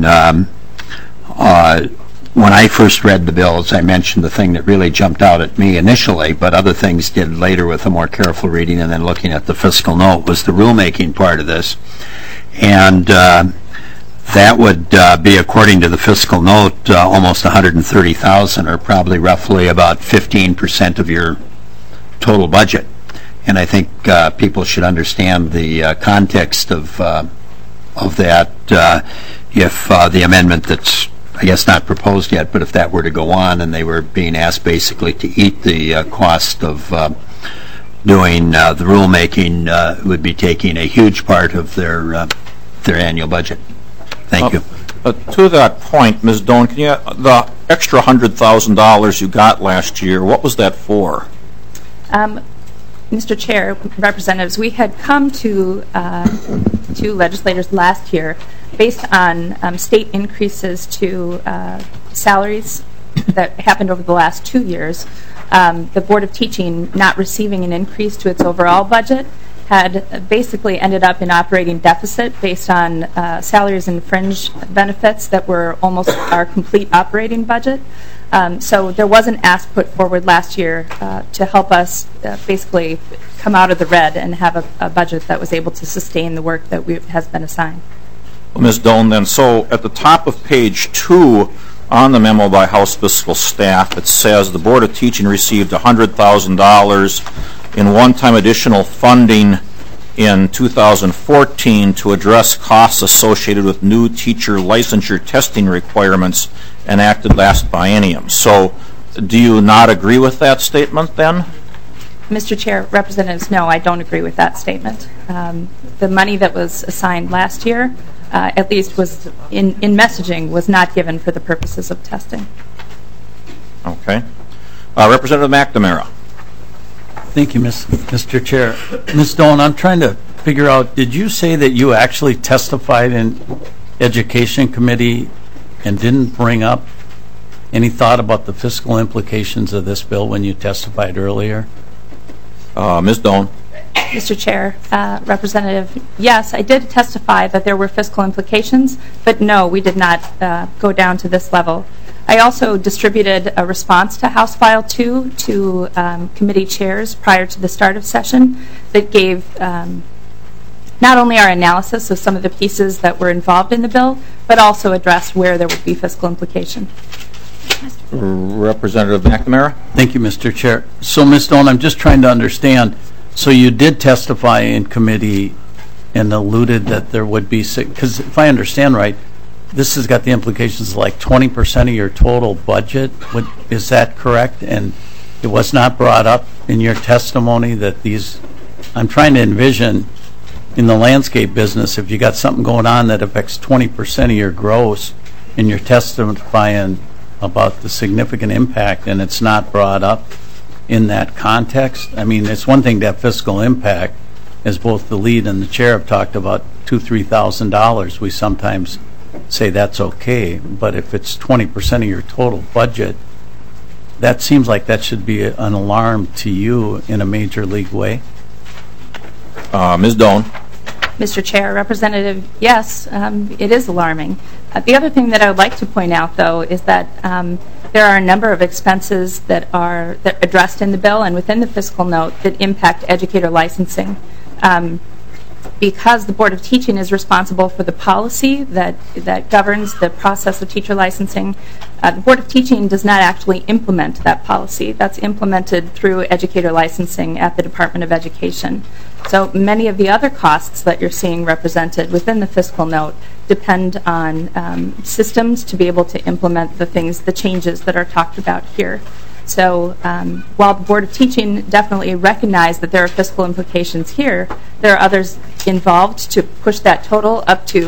when I first read the bill, as I mentioned, the thing that really jumped out at me initially, but other things did later with a more careful reading and then looking at the fiscal note, was the rulemaking part of this. And that would be, according to the fiscal note, almost $130,000, or probably roughly about 15% of your total budget. And I think people should understand the context of that. If the amendment that's, I guess, not proposed yet, but if that were to go on and they were being asked basically to eat the cost of doing the rulemaking, would be taking a huge part of their annual budget. Thank you. To that point, Ms. Doan, the extra $100,000 you got last year, what was that for? Mr. Chair, representatives, we had come to legislators last year based on state increases to salaries that happened over the last 2 years. The Board of Teaching not receiving an increase to its overall budget had basically ended up in operating deficit based on salaries and fringe benefits that were almost our complete operating budget. So there was an ask put forward last year to help us basically come out of the red and have a budget that was able to sustain the work that has been assigned. Well, Ms. Doan, then, so at the top of page 2 on the memo by House Fiscal Staff, it says the Board of Teaching received $100,000 in one-time additional funding in 2014 to address costs associated with new teacher licensure testing requirements enacted last biennium. So do you not agree with that statement then? Mr. Chair, representatives, no, I don't agree with that statement. The money that was assigned last year, at least was in messaging, was not given for the purposes of testing. Okay. Representative McNamara. Thank you, Mr. Chair. Ms. Doan, I'm trying to figure out, did you say that you actually testified in Education Committee and didn't bring up any thought about the fiscal implications of this bill when you testified earlier? Ms. Doan. Mr. Chair, Representative, yes, I did testify that there were fiscal implications, but no, we did not go down to this level. I also distributed a response to House File 2 to committee chairs prior to the start of session that gave not only our analysis of some of the pieces that were involved in the bill, but also addressed where there would be fiscal implication. Representative McNamara. Thank you, Mr. Chair. So, Ms. Doan, I'm just trying to understand. So you did testify in committee and alluded that there would be, because if I understand right, this has got the implications of like 20% of your total budget. Is that correct? And it was not brought up in your testimony that these, I'm trying to envision in the landscape business, if you got something going on that affects 20% of your gross and you're testifying about the significant impact and it's not brought up in that context. I mean, it's one thing to have fiscal impact, as both the lead and the chair have talked about, $2,000-3,000. We sometimes say that's okay, but if it's 20% of your total budget, that seems like that should be an alarm to you in a major league way. Ms. Doan. Mr. Chair, Representative, yes, it is alarming. The other thing that I would like to point out, though, is that there are a number of expenses that are addressed in the bill and within the fiscal note that impact educator licensing. Because the Board of Teaching is responsible for the policy that governs the process of teacher licensing, the Board of Teaching does not actually implement that policy. That's implemented through educator licensing at the Department of Education. So many of the other costs that you're seeing represented within the fiscal note depend on systems to be able to implement the changes that are talked about here. So while the Board of Teaching definitely recognized that there are fiscal implications here, there are others involved to push that total up to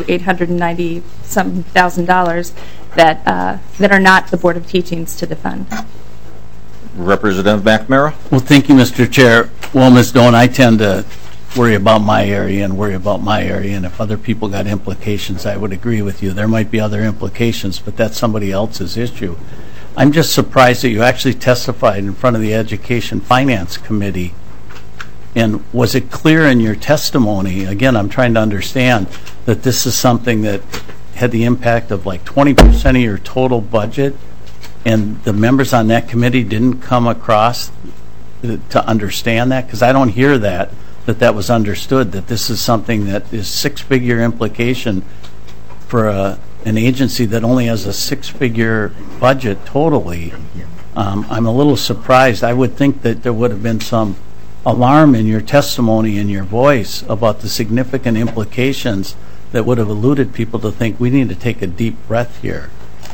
$890,000 that are not the Board of Teaching's to defend. Representative McNamara? Well, thank you, Mr. Chair. Well, Ms. Doan, I tend to worry about my area, and if other people got implications, I would agree with you. There might be other implications, but that's somebody else's issue. I'm just surprised that you actually testified in front of the Education Finance Committee. And was it clear in your testimony, again, I'm trying to understand, that this is something that had the impact of like 20% of your total budget, and the members on that committee didn't come across to understand that? Because I don't hear that was understood, that this is something that is six-figure implication for an agency that only has a six-figure budget totally. I'm a little surprised. I would think that there would have been some alarm in your testimony, in your voice, about the significant implications that would have eluded people to think we need to take a deep breath here.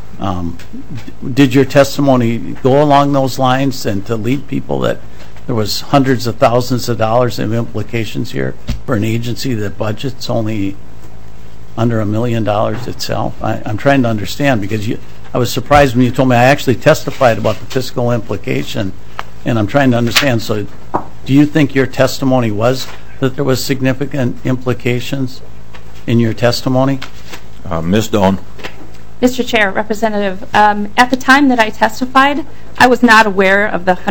Did your testimony go along those lines and to lead people that there was hundreds of thousands of dollars of implications here for an agency that budgets only under $1 million itself? I'm trying to understand, because I was surprised when you told me. I actually testified about the fiscal implication, and I'm trying to understand. So do you think your testimony was that there was significant implications in your testimony? Ms. Doan. Mr. Chair, Representative, at the time that I testified, I was not aware of the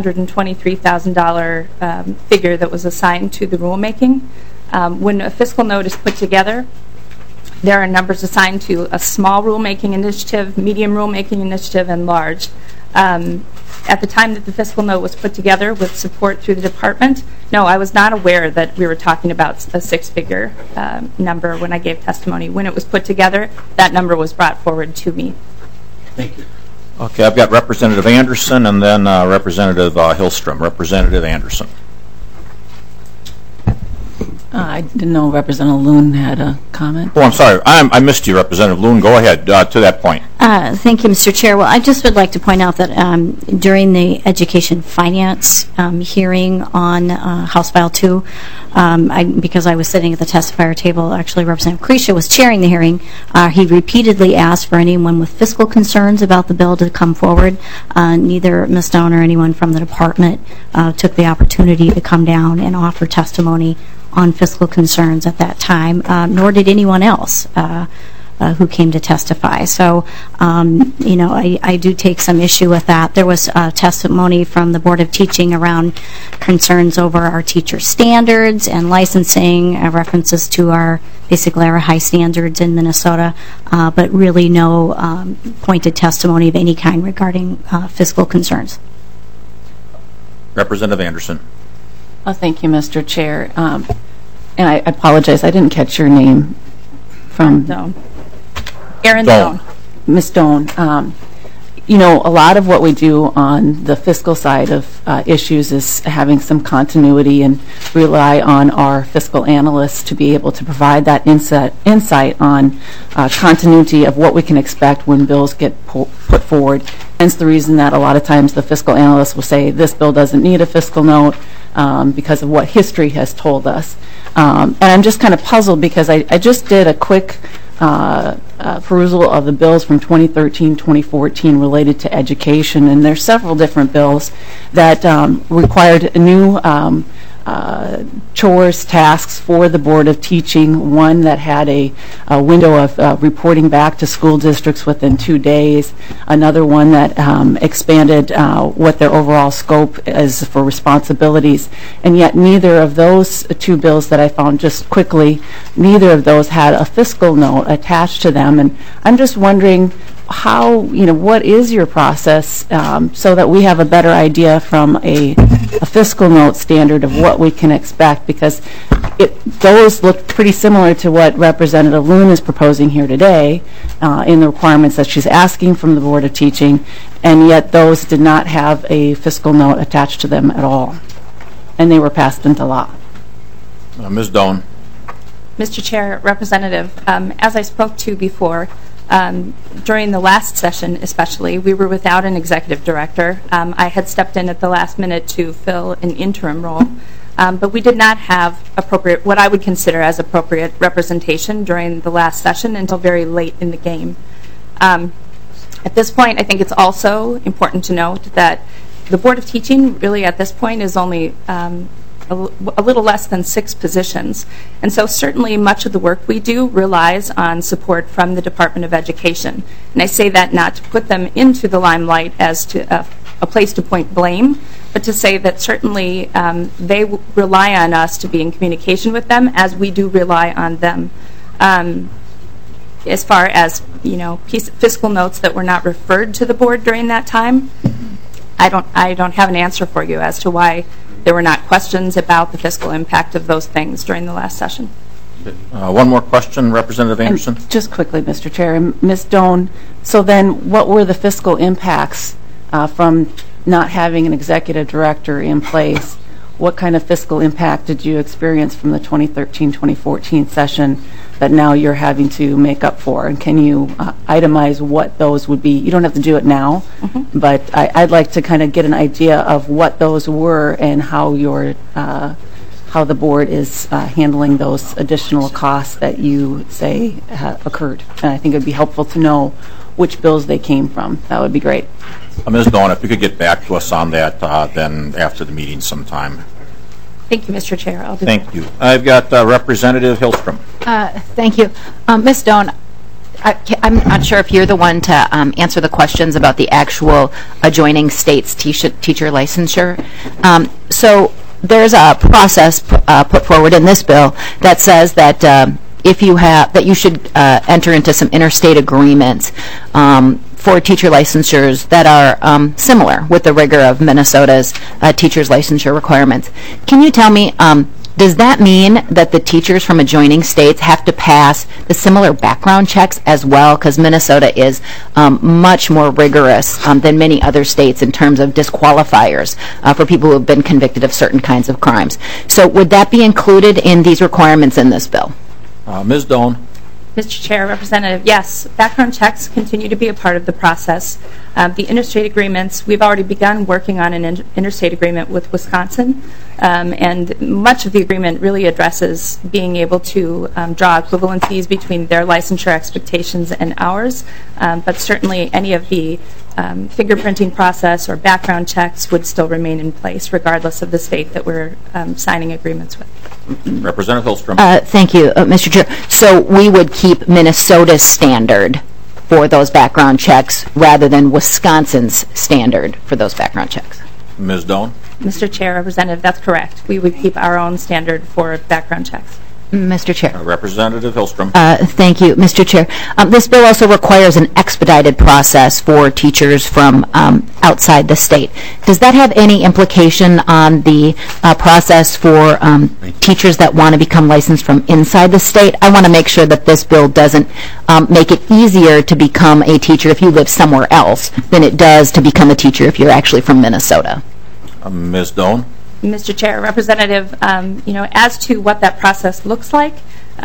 $123,000 figure that was assigned to the rulemaking. When a fiscal note is put together, there are numbers assigned to a small rulemaking initiative, medium rulemaking initiative, and large. At the time that the fiscal note was put together with support through the department, no, I was not aware that we were talking about a six-figure number when I gave testimony. When it was put together, that number was brought forward to me. Thank you. Okay, I've got Representative Anderson and then Representative Hillstrom. Representative Anderson. I didn't know Representative Loon had a comment. Oh, I'm sorry. I missed you, Representative Loon. Go ahead to that point. Thank you, Mr. Chair. Well, I just would like to point out that during the Education Finance hearing on House File 2, because I was sitting at the testifier table, actually Representative Crecia was chairing the hearing, he repeatedly asked for anyone with fiscal concerns about the bill to come forward. Neither Ms. Doan or anyone from the department took the opportunity to come down and offer testimony on fiscal concerns at that time, nor did anyone else who came to testify. So, I do take some issue with that. There was testimony from the Board of Teaching around concerns over our teacher standards and licensing, references to basically our high standards in Minnesota, but really no pointed testimony of any kind regarding fiscal concerns. Representative Anderson. Thank you, Mr. Chair. And I apologize, I didn't catch your name from... Erin Doan. Ms. Doan. A lot of what we do on the fiscal side of issues is having some continuity and rely on our fiscal analysts to be able to provide that insight on continuity of what we can expect when bills get put forward. Hence the reason that a lot of times the fiscal analysts will say this bill doesn't need a fiscal note because of what history has told us. And I'm just kind of puzzled because I just did a quick perusal of the bills from 2013, 2014 related to education, and there's several different bills that required new chores, tasks for the Board of Teaching. One that had a window of reporting back to school districts within 2 days. Another one that expanded what their overall scope is for responsibilities. And yet neither of those two bills that I found just quickly, neither of those had a fiscal note attached to them. And I'm just wondering how, what is your process so that we have a better idea from a fiscal note standard of what we can expect, because those look pretty similar to what Representative Loon is proposing here today in the requirements that she's asking from the Board of Teaching, and yet those did not have a fiscal note attached to them at all, and they were passed into law. Ms. Doan. Mr. Chair, Representative, as I spoke to before, during the last session especially, we were without an executive director. I had stepped in at the last minute to fill an interim role, but we did not have what I would consider as appropriate representation during the last session until very late in the game. At this point, I think it's also important to note that the Board of Teaching really at this point is only a little less than 6 positions. And so certainly much of the work we do relies on support from the Department of Education. And I say that not to put them into the limelight as to a place to point blame, but to say that certainly they rely on us to be in communication with them as we do rely on them. As far as, fiscal notes that were not referred to the board during that time, I don't have an answer for you as to why there were not questions about the fiscal impact of those things during the last session. One more question, Representative Anderson. And just quickly, Mr. Chair, Ms. Doan, so then what were the fiscal impacts from not having an executive director in place? What kind of fiscal impact did you experience from the 2013-2014 session that now you're having to make up for? And can you itemize what those would be? You don't have to do it now, but I'd like to kind of get an idea of what those were and how how the board is handling those additional costs that you say occurred. And I think it would be helpful to know which bills they came from. That would be great. Ms. Doan, if you could get back to us on that then after the meeting sometime. Thank you, Mr. Chair. I'll do Thank you. I've got Representative Hillstrom. Thank you. Ms. Doan, I'm not sure if you're the one to answer the questions about the actual adjoining states' teacher licensure. So there's a process put forward in this bill that says that that you should enter into some interstate agreements for teacher licensures that are similar with the rigor of Minnesota's teacher's licensure requirements. Can you tell me, does that mean that the teachers from adjoining states have to pass the similar background checks as well? Because Minnesota is much more rigorous than many other states in terms of disqualifiers for people who have been convicted of certain kinds of crimes. So would that be included in these requirements in this bill? Ms. Doan. Mr. Chair, Representative, yes, background checks continue to be a part of the process. The interstate agreements, we've already begun working on an interstate agreement with Wisconsin, and much of the agreement really addresses being able to draw equivalencies between their licensure expectations and ours, but certainly any of the fingerprinting process or background checks would still remain in place regardless of the state that we're signing agreements with. Representative Hillstrom. Thank you, Mr. Chair. So we would keep Minnesota's standard for those background checks rather than Wisconsin's standard for those background checks. Ms. Doan. Mr. Chair, Representative, that's correct. We would keep our own standard for background checks. Mr. Chair. Representative Hillstrom. Thank you, Mr. Chair. This bill also requires an expedited process for teachers from outside the state. Does that have any implication on the process for teachers that want to become licensed from inside the state? I want to make sure that this bill doesn't make it easier to become a teacher if you live somewhere else than it does to become a teacher if you're actually from Minnesota. Ms. Doan. Mr. Chair, Representative, as to what that process looks like,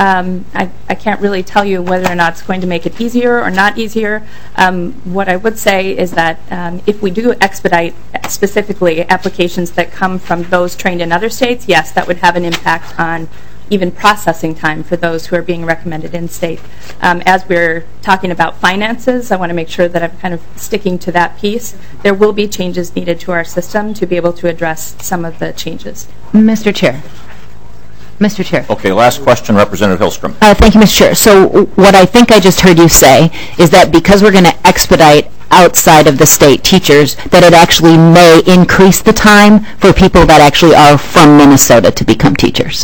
I can't really tell you whether or not it's going to make it easier or not easier. What I would say is that if we do expedite specifically applications that come from those trained in other states, yes, that would have an impact on even processing time for those who are being recommended in-state. As we're talking about finances, I want to make sure that I'm kind of sticking to that piece. There will be changes needed to our system to be able to address some of the changes. Mr. Chair. Mr. Chair. Okay, last question, Representative Hillstrom. Thank you, Mr. Chair. So what I think I just heard you say is that because we're going to expedite outside of the state teachers, that it actually may increase the time for people that actually are from Minnesota to become teachers.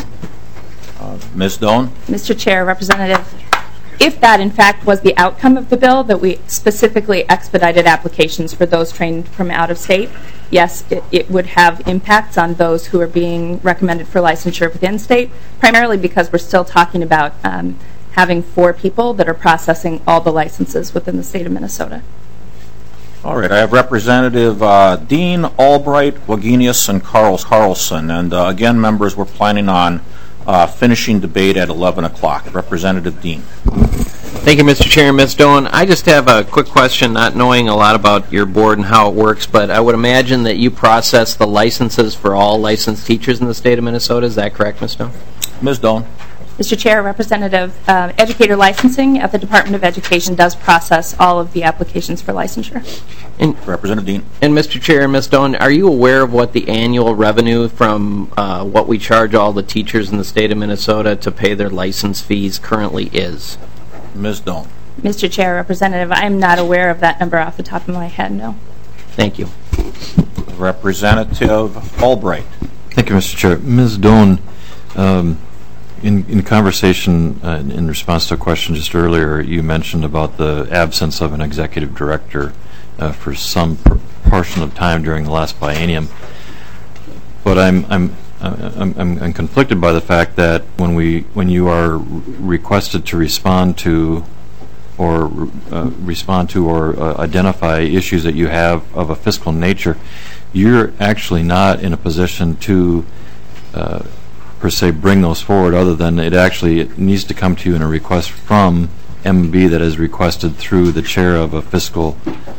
Ms. Doan. Mr. Chair, Representative, if that in fact was the outcome of the bill, that we specifically expedited applications for those trained from out of state, yes, it would have impacts on those who are being recommended for licensure within state, primarily because we're still talking about having 4 people that are processing all the licenses within the state of Minnesota. All right, I have Representative Dean, Albright, Wagenius, and Carlson. And again, members, we're planning on finishing debate at 11 o'clock. Representative Dean. Thank you, Mr. Chair and Ms. Doan. I just have a quick question, not knowing a lot about your board and how it works, but I would imagine that you process the licenses for all licensed teachers in the state of Minnesota. Is that correct, Ms. Doan? Ms. Doan. Mr. Chair, Representative, educator licensing at the Department of Education does process all of the applications for licensure. And Representative Dean. And Mr. Chair, Ms. Doan, are you aware of what the annual revenue from what we charge all the teachers in the state of Minnesota to pay their license fees currently is? Ms. Doan. Mr. Chair, Representative, I am not aware of that number off the top of my head, no. Thank you. Representative Albright. Thank you, Mr. Chair. Ms. Doan, in conversation, in response to a question just earlier, you mentioned about the absence of an executive director for some portion of time during the last biennium. But I'm conflicted by the fact that when you are requested to respond to or identify issues that you have of a fiscal nature, you're actually not in a position to per se bring those forward, other than it needs to come to you in a request from MB that is requested through the chair of a fiscal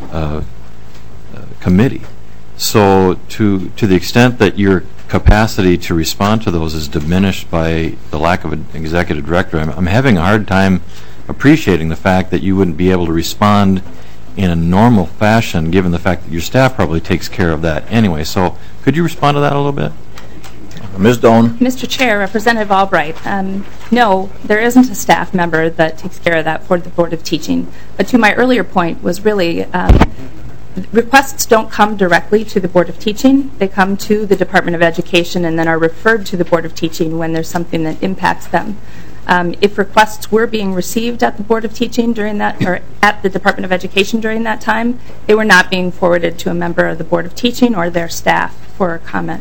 committee. So to the extent that your capacity to respond to those is diminished by the lack of an executive director, I'm having a hard time appreciating the fact that you wouldn't be able to respond in a normal fashion, given the fact that your staff probably takes care of that anyway. So could you respond to that a little bit? Ms. Doan. Mr. Chair, Representative Albright, no, there isn't a staff member that takes care of that for the Board of Teaching. But to my earlier point was really requests don't come directly to the Board of Teaching. They come to the Department of Education and then are referred to the Board of Teaching when there's something that impacts them. If requests were being received at the Board of Teaching during that, or at the Department of Education during that time, they were not being forwarded to a member of the Board of Teaching or their staff for comment.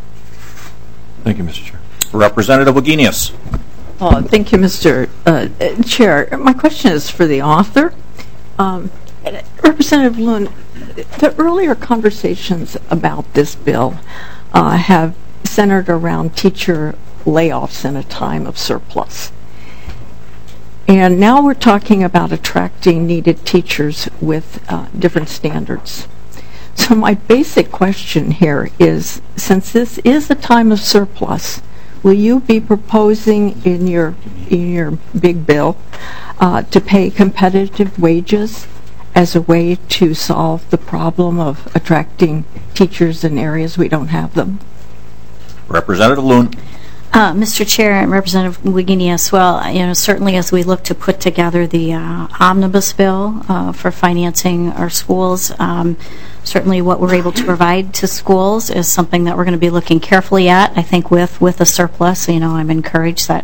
Thank you, Mr. Chair. Representative Wagenius. Thank you, Mr. Chair. My question is for the author. Representative Loon, the earlier conversations about this bill have centered around teacher layoffs in a time of surplus. And now we're talking about attracting needed teachers with different standards. So my basic question here is, since this is a time of surplus, will you be proposing in your big bill to pay competitive wages as a way to solve the problem of attracting teachers in areas we don't have them? Representative Loon. Mr. Chair and Representative Wagenius, well, certainly as we look to put together the omnibus bill for financing our schools, certainly what we're able to provide to schools is something that we're going to be looking carefully at. I think with a surplus, I'm encouraged that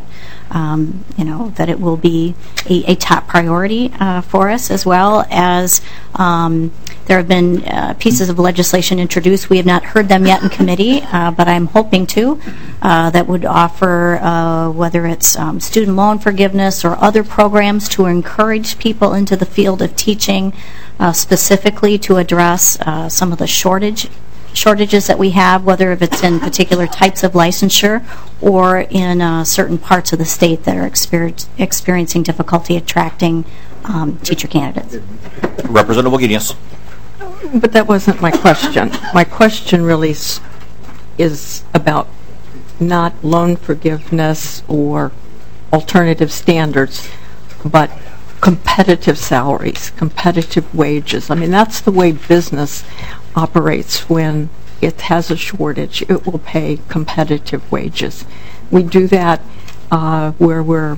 that it will be a top priority for us, as well as there have been pieces of legislation introduced. We have not heard them yet in committee, but I'm hoping to, that would offer, whether it's student loan forgiveness or other programs to encourage people into the field of teaching, specifically to address some of the shortages that we have, whether if it's in particular types of licensure or in certain parts of the state that are experiencing difficulty attracting teacher candidates. Representative Wagenius. But that wasn't my question. My question really is about not loan forgiveness or alternative standards, but competitive salaries, competitive wages. I mean, that's the way business operates. When it has a shortage, it will pay competitive wages. We do that where we're,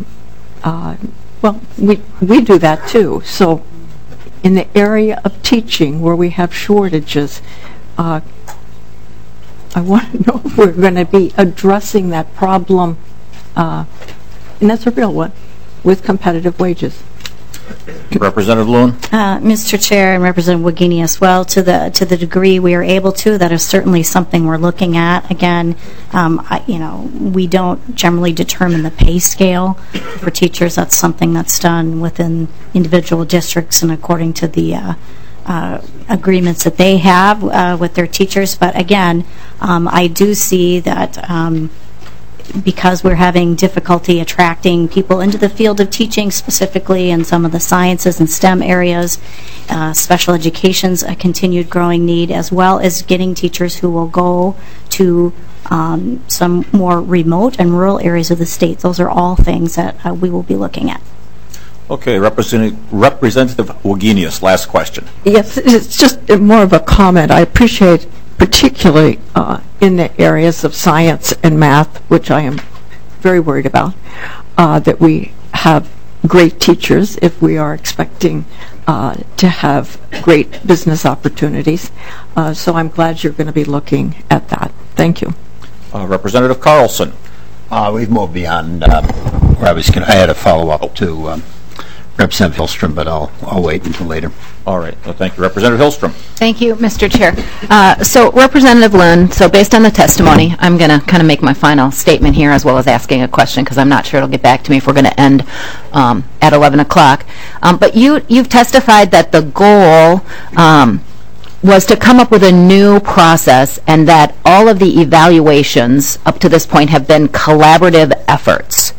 we do that too. So in the area of teaching where we have shortages, I want to know if we're going to be addressing that problem, and that's a real one, with competitive wages. Representative Loon. Mr. Chair and Representative Wagenius, well, to the degree we are able to, that is certainly something we're looking at. Again, we don't generally determine the pay scale for teachers. That's something that's done within individual districts and according to the agreements that they have with their teachers. But again, I do see that because we're having difficulty attracting people into the field of teaching, specifically in some of the sciences and STEM areas. Special education's a continued growing need, as well as getting teachers who will go to some more remote and rural areas of the state. Those are all things that we will be looking at. Okay, Representative Wagenius, last question. Yes, it's just more of a comment. I appreciate, particularly in the areas of science and math, which I am very worried about, that we have great teachers if we are expecting to have great business opportunities. So I'm glad you're going to be looking at that. Thank you. Representative Carlson. We've moved beyond where I was going. I had a follow-up to Representative Hillstrom, but I'll wait until later. All right. Well, thank you. Representative Hillstrom. Thank you, Mr. Chair. So, Representative Lund, so based on the testimony, I'm going to kind of make my final statement here as well as asking a question because I'm not sure it'll get back to me if we're going to end at 11 o'clock. But you've testified that the goal was to come up with a new process and that all of the evaluations up to this point have been collaborative efforts.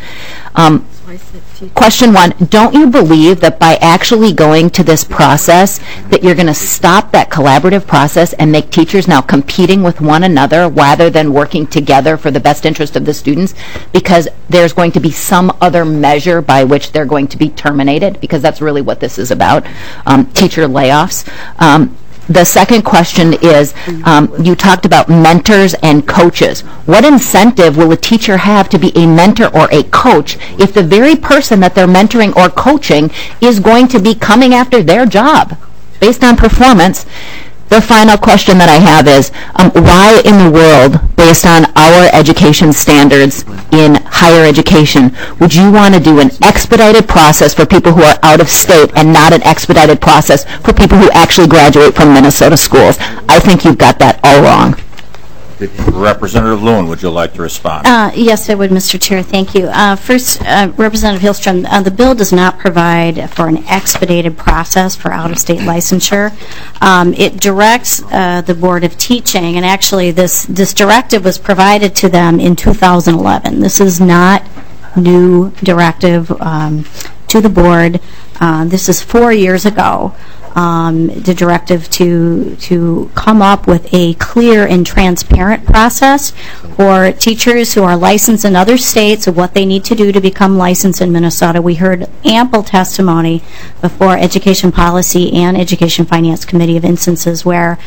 Question one, don't you believe that by actually going to this process that you're going to stop that collaborative process and make teachers now competing with one another rather than working together for the best interest of the students because there's going to be some other measure by which they're going to be terminated, because that's really what this is about, teacher layoffs? The second question is, you talked about mentors and coaches. What incentive will a teacher have to be a mentor or a coach if the very person that they're mentoring or coaching is going to be coming after their job based on performance? The final question that I have is, why in the world, based on our education standards in higher education, would you want to do an expedited process for people who are out of state and not an expedited process for people who actually graduate from Minnesota schools? I think you've got that all wrong. Representative Loon, would you like to respond? Yes, I would, Mr. Chair. Thank you. First, Representative Hillstrom, the bill does not provide for an expedited process for out-of-state licensure. It directs the Board of Teaching, and actually this directive was provided to them in 2011. This is not new directive to the board. This is 4 years ago. The directive to come up with a clear and transparent process for teachers who are licensed in other states of what they need to do to become licensed in Minnesota. We heard ample testimony before Education Policy and Education Finance Committee of instances where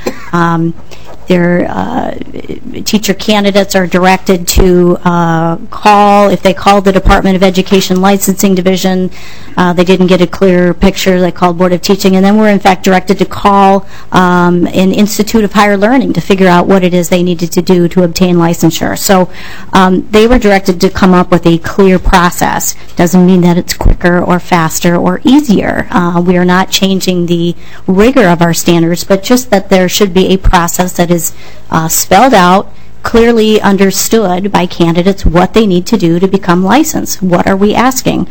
their teacher candidates are directed to call, if they called the Department of Education Licensing Division, they didn't get a clear picture, they called Board of Teaching, and then were in fact directed to call an Institute of Higher Learning to figure out what it is they needed to do to obtain licensure. So they were directed to come up with a clear process. Doesn't mean that it's quicker or faster or easier. We are not changing the rigor of our standards, but just that there should be a process that is spelled out, clearly understood by candidates what they need to do to become licensed. What are we asking?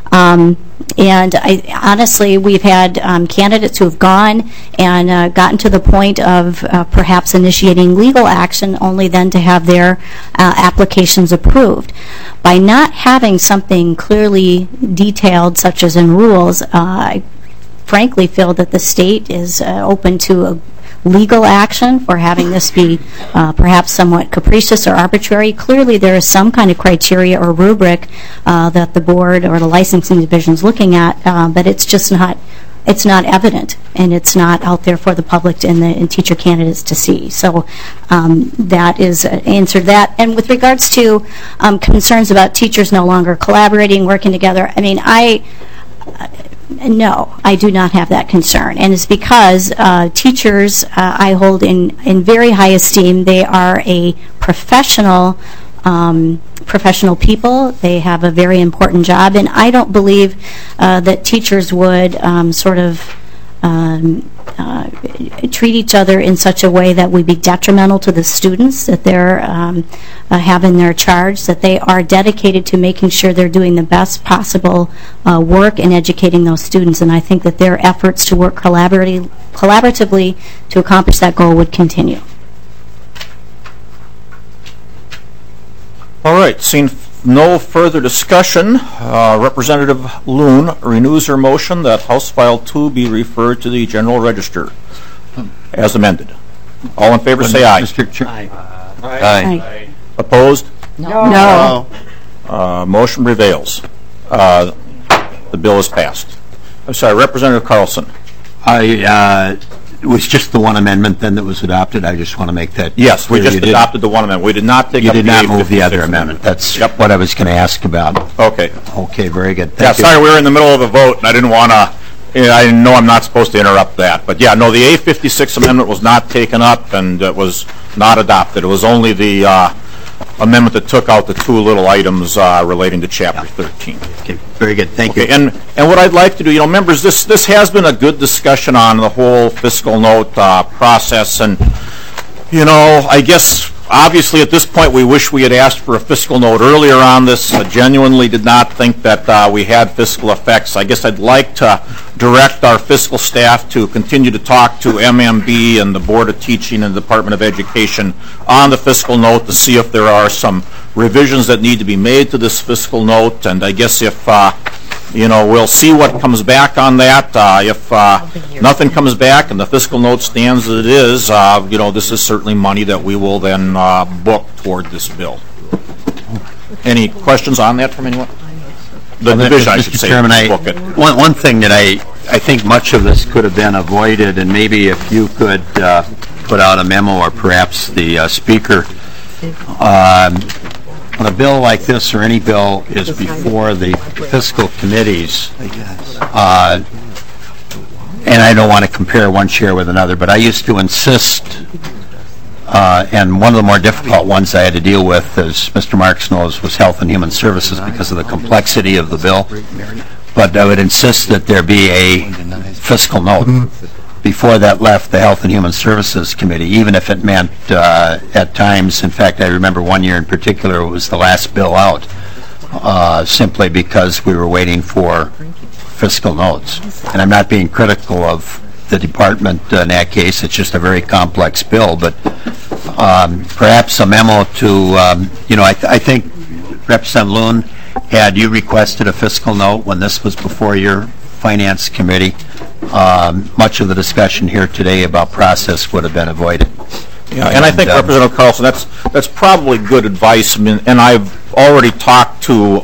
And honestly, we've had candidates who have gone and gotten to the point of perhaps initiating legal action only then to have their applications approved. By not having something clearly detailed, such as in rules, I frankly feel that the state is open to a legal action for having this be perhaps somewhat capricious or arbitrary. Clearly there is some kind of criteria or rubric that the board or the licensing division is looking at, but it's just not evident, and it's not out there for the public and teacher candidates to see. So that is answered that. And with regards to concerns about teachers no longer collaborating, working together, I mean, no, I do not have that concern. And it's because teachers I hold in very high esteem. They are a professional people. They have a very important job. And I don't believe that teachers would sort of treat each other in such a way that would be detrimental to the students that they're have in their charge, that they are dedicated to making sure they're doing the best possible work in educating those students. And I think that their efforts to work collaboratively to accomplish that goal would continue. All right, seeing no further discussion, Representative Loon renews her motion that House File 2 be referred to the General Register as amended. All in favor say aye. Mr. Chair. Aye. Opposed? No. Motion prevails. The bill is passed. I'm sorry, Representative Carlson. It was just the one amendment then that was adopted. I just want to make that Yes, we clear. just adopted the one amendment. We did not take You up did the not move the 856 other amendment. That's what I was going to ask about. Okay. Okay, very good. Yeah, Thank you. sorry, we were in the middle of a vote, and I didn't want to, I know I'm not supposed to interrupt that. But yeah, no, the A56 amendment was not taken up, and it was not adopted. It was only the amendment that took out the two little items relating to Chapter 13. Okay, very good. Thank you. And what I'd like to do, members, this has been a good discussion on the whole fiscal note process, and, I guess, obviously at this point we wish we had asked for a fiscal note earlier on this. I genuinely did not think that we had fiscal effects. I guess I'd like to direct our fiscal staff to continue to talk to MMB and the Board of Teaching and the Department of Education on the fiscal note to see if there are some revisions that need to be made to this fiscal note. And I guess if, we'll see what comes back on that. If nothing comes back and the fiscal note stands as it is, this is certainly money that we will then book toward this bill. Any questions on that from anyone? The division, I should say. Mr. Chairman, book it. one thing that I think much of this could have been avoided, and maybe if you could put out a memo or perhaps the speaker, when a bill like this or any bill is before the fiscal committees, and I don't want to compare one chair with another, but I used to insist, and one of the more difficult ones I had to deal with, as Mr. Marks knows, was Health and Human Services because of the complexity of the bill. But I would insist that there be a fiscal note before that left the Health and Human Services Committee, even if it meant at times, in fact, I remember one year in particular, it was the last bill out, simply because we were waiting for fiscal notes. And I'm not being critical of the department in that case, it's just a very complex bill, but perhaps a memo to, I think Representative Loon, had you requested a fiscal note when this was before your Finance Committee, much of the discussion here today about process would have been avoided. Yeah, and I think Representative Carlson, that's probably good advice. And I've already talked to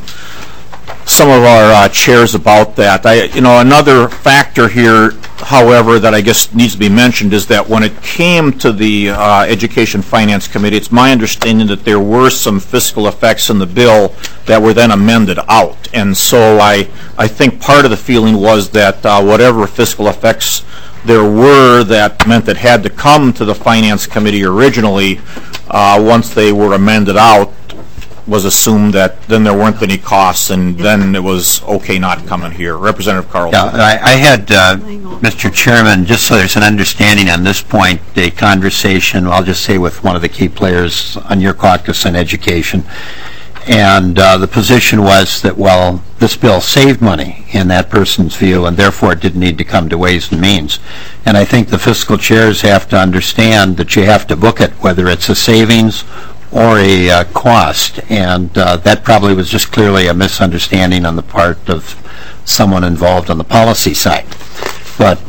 some of our chairs about that. Another factor here, however, that I guess needs to be mentioned is that when it came to the Education Finance Committee, it's my understanding that there were some fiscal effects in the bill that were then amended out. And so I think part of the feeling was that whatever fiscal effects there were that meant that had to come to the Finance Committee originally, once they were amended out, was assumed that then there weren't any costs, and then it was okay not coming here. Representative Carlson. Yeah, I had, Mr. Chairman, just so there's an understanding on this point, a conversation, I'll just say with one of the key players on your caucus on education, and the position was that, well, this bill saved money in that person's view, and therefore it didn't need to come to Ways and Means. And I think the fiscal chairs have to understand that you have to book it, whether it's a savings or a cost, and that probably was just clearly a misunderstanding on the part of someone involved on the policy side. But,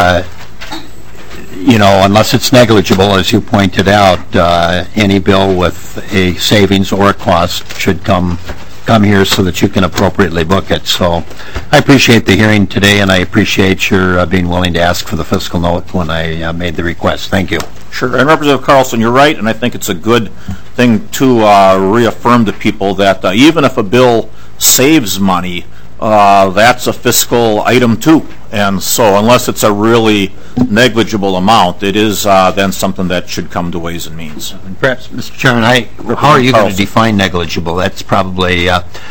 unless it's negligible, as you pointed out, any bill with a savings or a cost should come here so that you can appropriately book it. So I appreciate the hearing today, and I appreciate your being willing to ask for the fiscal note when I made the request. Thank you. Sure. And Representative Carlson, you're right, and I think it's a good thing to reaffirm to people that even if a bill saves money, that's a fiscal item too. And so unless it's a really negligible amount, it is then something that should come to Ways and Means. And perhaps, Mr. Chairman, how are you going to define negligible? That's probably,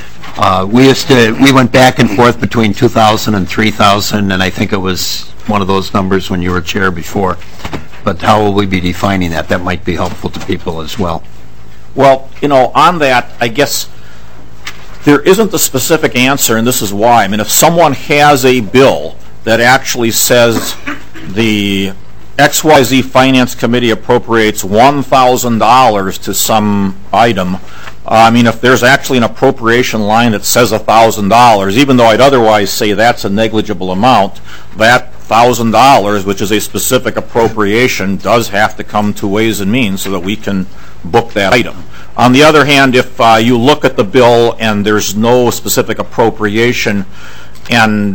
we went back and forth between 2,000 and 3,000, and I think it was one of those numbers when you were chair before. But how will we be defining that? That might be helpful to people as well. Well, on that, I guess there isn't a specific answer, and this is why. I mean, if someone has a bill that actually says the XYZ Finance Committee appropriates $1,000 to some item, I mean, if there's actually an appropriation line that says $1,000, even though I'd otherwise say that's a negligible amount, that $1,000, which is a specific appropriation, does have to come to Ways and Means so that we can book that item. On the other hand, if you look at the bill and there's no specific appropriation, and,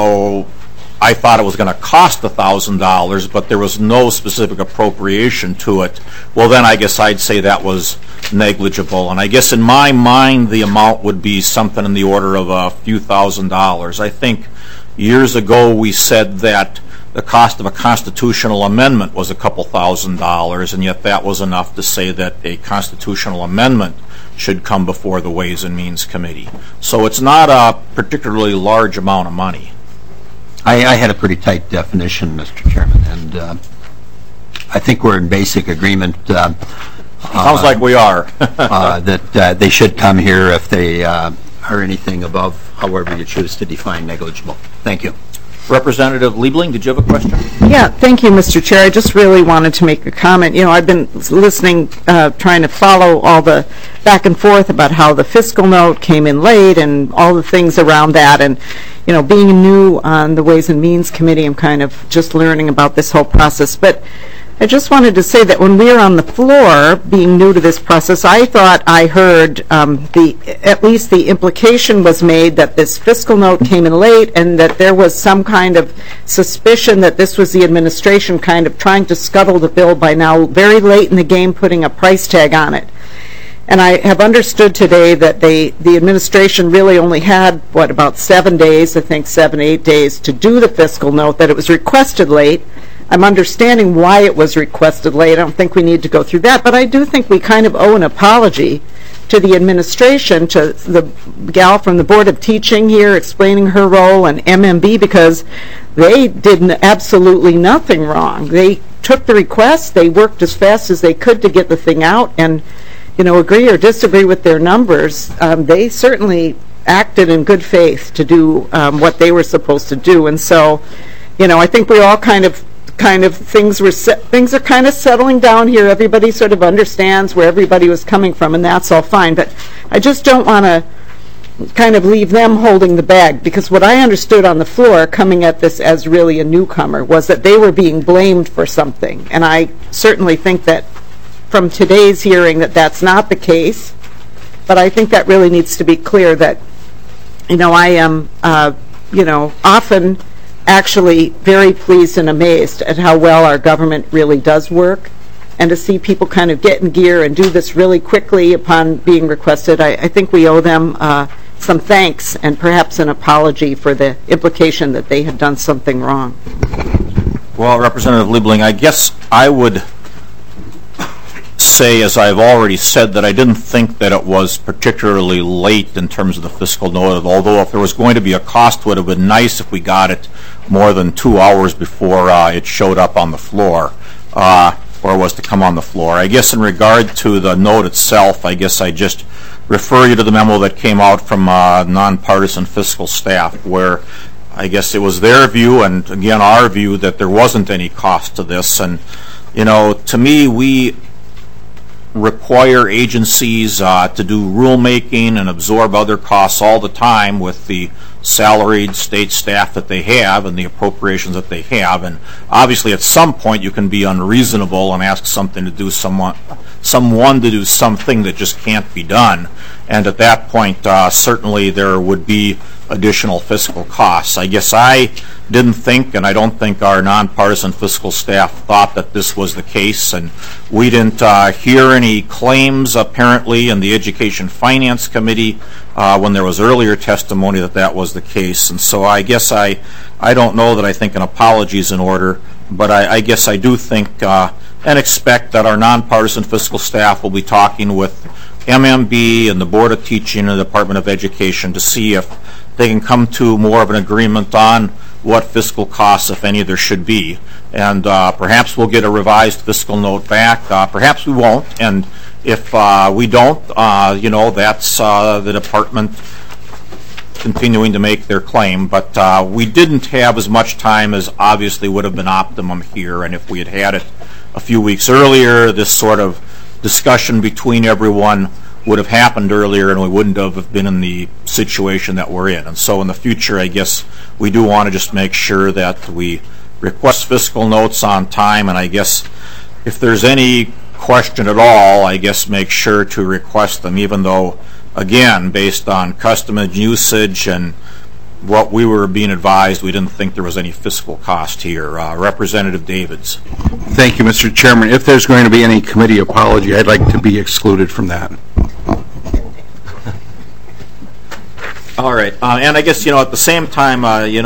I thought it was going to cost $1,000, but there was no specific appropriation to it, well, then I guess I'd say that was negligible. And I guess in my mind, the amount would be something in the order of a few $1,000s. I think years ago we said that the cost of a constitutional amendment was a couple $1,000s, and yet that was enough to say that a constitutional amendment should come before the Ways and Means Committee. So it's not a particularly large amount of money. I had a pretty tight definition, Mr. Chairman, and I think we're in basic agreement. Sounds like we are. that they should come here if they are anything above however you choose to define negligible. Thank you. Representative Liebling, did you have a question? Yeah, thank you, Mr. Chair. I just really wanted to make a comment. I've been listening, trying to follow all the back and forth about how the fiscal note came in late and all the things around that. And, being new on the Ways and Means Committee, I'm kind of just learning about this whole process. But I just wanted to say that when we were on the floor, being new to this process, I thought I heard at least the implication was made that this fiscal note came in late and that there was some kind of suspicion that this was the administration kind of trying to scuttle the bill by now very late in the game putting a price tag on it. And I have understood today that the administration really only had, about 7 days, I think 7, 8 days to do the fiscal note, that it was requested late. I'm understanding why it was requested late. I don't think we need to go through that, but I do think we kind of owe an apology to the administration, to the gal from the Board of Teaching here explaining her role, and MMB, because they did absolutely nothing wrong. They took the request, they worked as fast as they could to get the thing out, and agree or disagree with their numbers, they certainly acted in good faith to do what they were supposed to do. And so, I think we all kind of things are kind of settling down here. Everybody sort of understands where everybody was coming from, and that's all fine. But I just don't want to kind of leave them holding the bag, because what I understood on the floor, coming at this as really a newcomer, was that they were being blamed for something. And I certainly think that from today's hearing that that's not the case, but I think that really needs to be clear that, I am, often actually very pleased and amazed at how well our government really does work, and to see people kind of get in gear and do this really quickly upon being requested. I think we owe them some thanks and perhaps an apology for the implication that they had done something wrong. Well, Representative Liebling, I guess I would say, as I've already said, that I didn't think that it was particularly late in terms of the fiscal note, although if there was going to be a cost to it, it would have been nice if we got it more than 2 hours before it showed up on the floor, or was to come on the floor. I guess in regard to the note itself, I guess I just refer you to the memo that came out from nonpartisan fiscal staff, where I guess it was their view, and again our view, that there wasn't any cost to this. And, to me, we require agencies to do rulemaking and absorb other costs all the time with the salaried state staff that they have and the appropriations that they have. And obviously at some point you can be unreasonable and ask someone to do something that just can't be done. And at that point certainly there would be additional fiscal costs. I guess I didn't think, and I don't think our nonpartisan fiscal staff thought that this was the case, and we didn't hear any claims apparently in the Education Finance Committee when there was earlier testimony that that was the case. And so I guess I don't know that I think an apology is in order, but I guess I do think and expect that our nonpartisan fiscal staff will be talking with MMB and the Board of Teaching and the Department of Education to see if they can come to more of an agreement on what fiscal costs, if any, there should be. And perhaps we'll get a revised fiscal note back. Perhaps we won't. And if we don't, that's the department continuing to make their claim, but we didn't have as much time as obviously would have been optimum here, and if we had had it a few weeks earlier, this sort of discussion between everyone would have happened earlier, and we wouldn't have been in the situation that we're in. And so in the future, I guess we do want to just make sure that we request fiscal notes on time, and I guess if there's any question at all, I guess make sure to request them, even though, again, based on custom and usage and what we were being advised, we didn't think there was any fiscal cost here. Representative Davids. Thank you, Mr. Chairman. If there's going to be any committee apology, I'd like to be excluded from that. All right. And I guess, at the same time,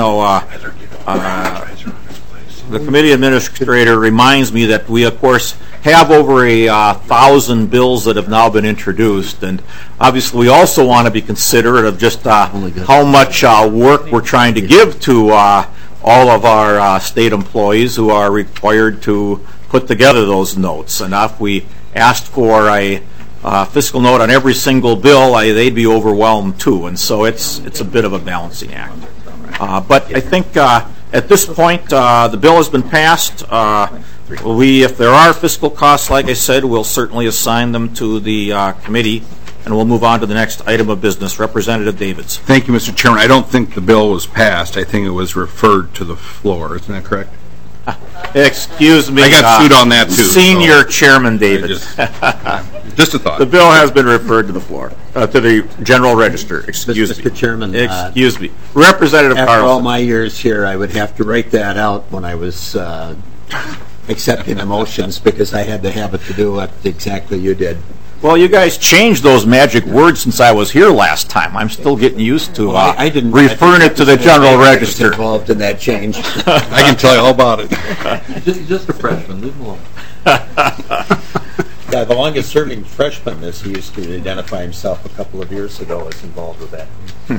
the committee administrator reminds me that we, of course, have over 1,000 bills that have now been introduced, and obviously we also want to be considerate of just how much work we're trying to give to all of our state employees who are required to put together those notes. And if we asked for a fiscal note on every single bill, they'd be overwhelmed too, and so it's a bit of a balancing act. But I think at this point the bill has been passed. If there are fiscal costs, like I said, we'll certainly assign them to the committee, and we'll move on to the next item of business. Representative Davids. Thank you, Mr. Chairman. I don't think the bill was passed. I think it was referred to the floor. Isn't that correct? Excuse me. I got sued on that, too. Senior Chairman Davids. Just a thought. The bill has been referred to the floor, to the General Register. Excuse me. Mr. Chairman. Excuse me. Representative Carlson. After all my years here, I would have to write that out when I was accepting the motions, because I had the habit to do what exactly you did. Well, you guys changed those magic words since I was here last time. I'm still getting used to referring it to the General Register. Involved in that change. I can tell you all about it. Just a freshman. Leave him alone. Yeah, the longest-serving freshman, as he used to identify himself a couple of years ago, is involved with that.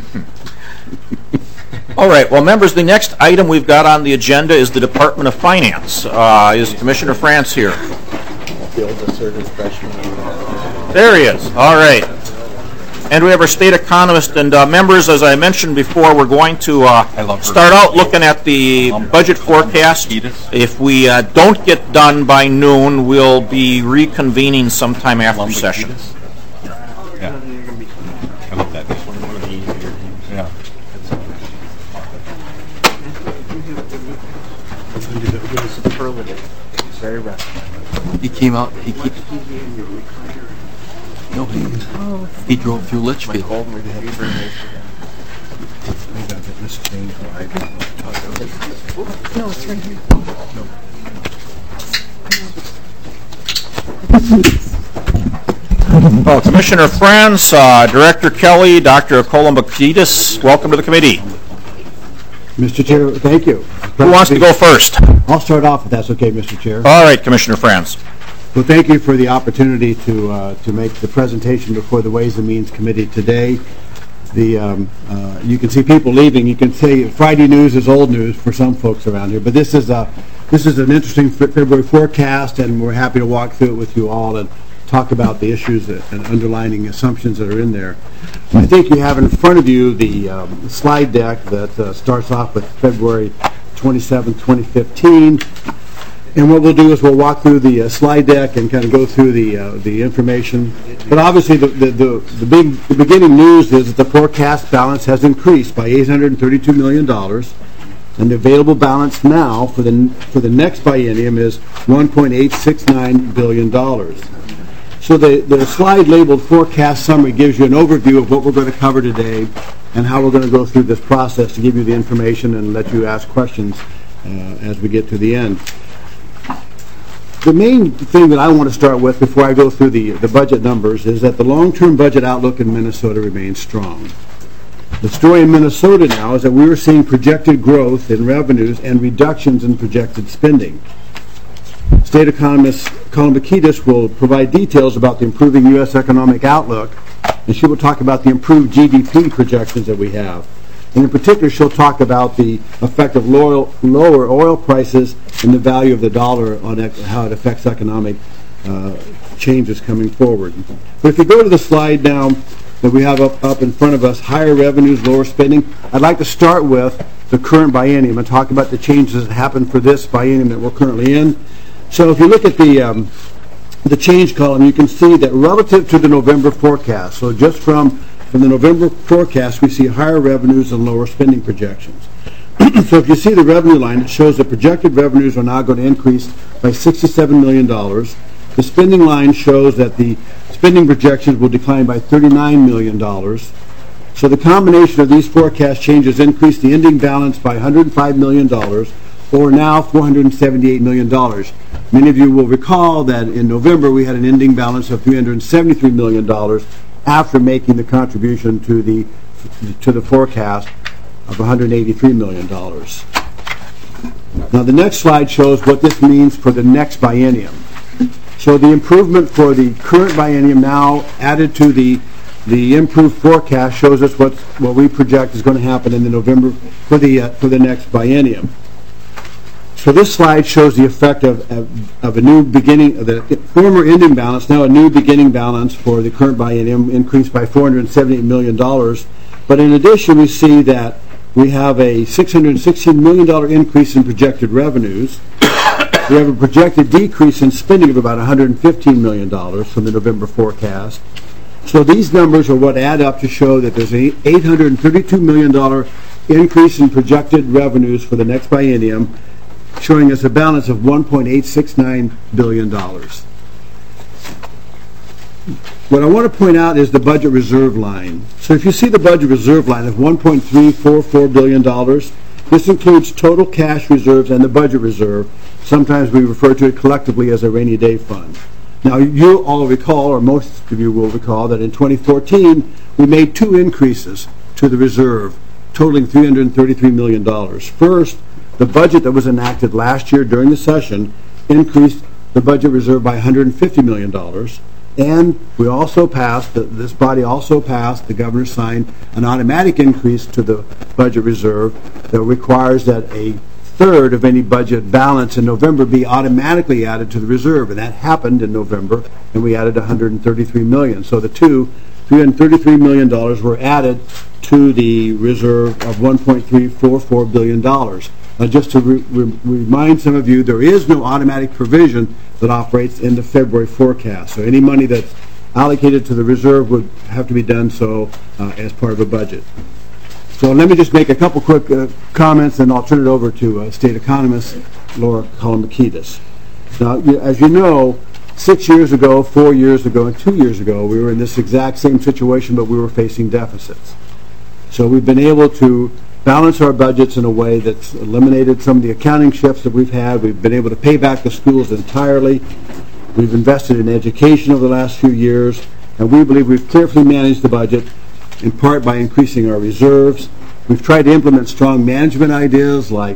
All right. Well, members, the next item we've got on the agenda is the Department of Finance. Is Commissioner France here? There he is. All right. And we have our state economist. And members, as I mentioned before, we're going to start out looking at the budget forecast. If we don't get done by noon, we'll be reconvening sometime after session. Yeah. I love that. Yeah. Very rough. He came out. He drove through Litchfield. No, it's right here. Well, Commissioner France, Director Kelly, Dr. Kolombakidis, welcome to the committee. Mr. Chair, thank you. Who wants to go first? I'll start off if that's okay, Mr. Chair. All right, Commissioner France. Well, thank you for the opportunity to make the presentation before the Ways and Means Committee today. You can see people leaving. You can say Friday news is old news for some folks around here, but this is an interesting February forecast, and we're happy to walk through it with you all and talk about the issues and underlining assumptions that are in there. I think you have in front of you the slide deck that starts off with February 27, 2015. And what we'll do is we'll walk through the slide deck and kind of go through the information. But obviously, the beginning news is that the forecast balance has increased by $832 million, and the available balance now for the next biennium is $1.869 billion. So the slide labeled forecast summary gives you an overview of what we're going to cover today and how we're going to go through this process to give you the information and let you ask questions as we get to the end. The main thing that I want to start with before I go through the budget numbers is that the long-term budget outlook in Minnesota remains strong. The story in Minnesota now is that we are seeing projected growth in revenues and reductions in projected spending. State economist Kolombakidis will provide details about the improving U.S. economic outlook, and she will talk about the improved GDP projections that we have. And in particular, she'll talk about the effect of lower oil prices and the value of the dollar on how it affects economic changes coming forward. But if you go to the slide now, that we have up in front of us, higher revenues, lower spending. I'd like to start with the current biennium and talk about the changes that happened for this biennium that we're currently in. So if you look at the change column, you can see that relative to the November forecast, so just from the November forecast, we see higher revenues and lower spending projections. So if you see the revenue line, it shows that projected revenues are now going to increase by $67 million. The spending line shows that the spending projections will decline by $39 million. So the combination of these forecast changes increased the ending balance by $105 million, or now $478 million. Many of you will recall that in November we had an ending balance of $373 million after making the contribution to the forecast of $183 million. Now the next slide shows what this means for the next biennium. So the improvement for the current biennium now added to the improved forecast shows us what we project is going to happen in the November for the next biennium. So this slide shows the effect of a new beginning, of the former ending balance, now a new beginning balance for the current biennium, increased by $478 million. But in addition, we see that we have a $616 million increase in projected revenues. We have a projected decrease in spending of about $115 million from the November forecast. So these numbers are what add up to show that there's an $832 million increase in projected revenues for the next biennium, showing us a balance of $1.869 billion. What I want to point out is the budget reserve line. So if you see the budget reserve line of $1.344 billion, this includes total cash reserves and the budget reserve. Sometimes we refer to it collectively as a rainy day fund. Now you all recall, or most of you will recall, that in 2014 we made two increases to the reserve, totaling $333 million. First, the budget that was enacted last year during the session increased the budget reserve by $150 million. And we also passed, this body also passed, the governor signed an automatic increase to the budget reserve that requires that a third of any budget balance in November be automatically added to the reserve. And that happened in November, and we added $133 million. So the $333 million were added to the reserve of $1.344 billion. Now, just to remind some of you, there is no automatic provision that operates in the February forecast. So any money that's allocated to the reserve would have to be done so as part of a budget. So let me just make a couple quick comments, and I'll turn it over to State Economist Laura Kolomakidis. Now, as you know, 6 years ago, 4 years ago, and 2 years ago, we were in this exact same situation, but we were facing deficits. So we've been able to balance our budgets in a way that's eliminated some of the accounting shifts that we've had. We've been able to pay back the schools entirely. We've invested in education over the last few years, and we believe we've carefully managed the budget, in part by increasing our reserves. We've tried to implement strong management ideas like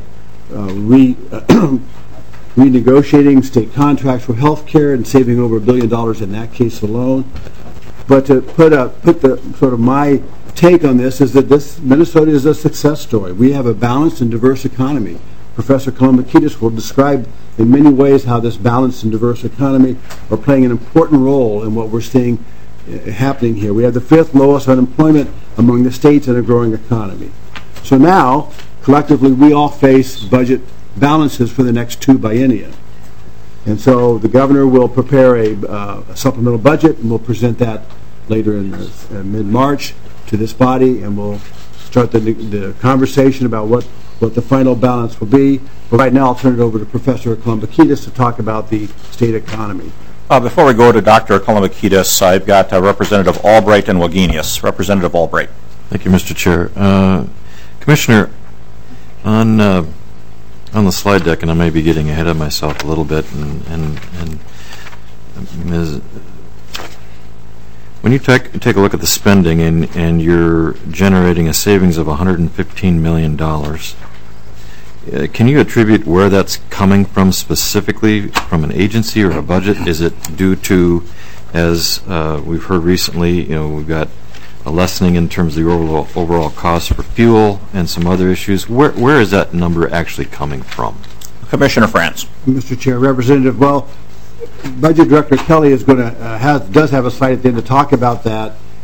renegotiating state contracts for health care and saving over $1 billion in that case alone. But to put the sort of my take on this is that Minnesota is a success story. We have a balanced and diverse economy. Professor Kolomakidis will describe in many ways how this balanced and diverse economy are playing an important role in what we're seeing happening here. We have the fifth lowest unemployment among the states and a growing economy. So now, collectively, we all face budget balances for the next two biennia. And so the governor will prepare a supplemental budget, and we'll present that later in mid-March to this body, and we'll start the conversation about what the final balance will be. But right now, I'll turn it over to Professor Kolomakidis to talk about the state economy. Before we go to Dr. Kolomakidis, I've got Representative Albright and Wagenius. Representative Albright. Thank you, Mr. Chair. Commissioner, on the slide deck, and I may be getting ahead of myself a little bit, and Ms. When you take a look at the spending and you're generating a savings of $115 million, can you attribute where that's coming from specifically, from an agency or a budget? Is it due to, as we've heard recently, we've got a lessening in terms of the overall cost for fuel and some other issues? Where is that number actually coming from? Commissioner France. Mr. Chair, Representative, well, Budget Director Kelly is going to does have a slide at the end to talk about that,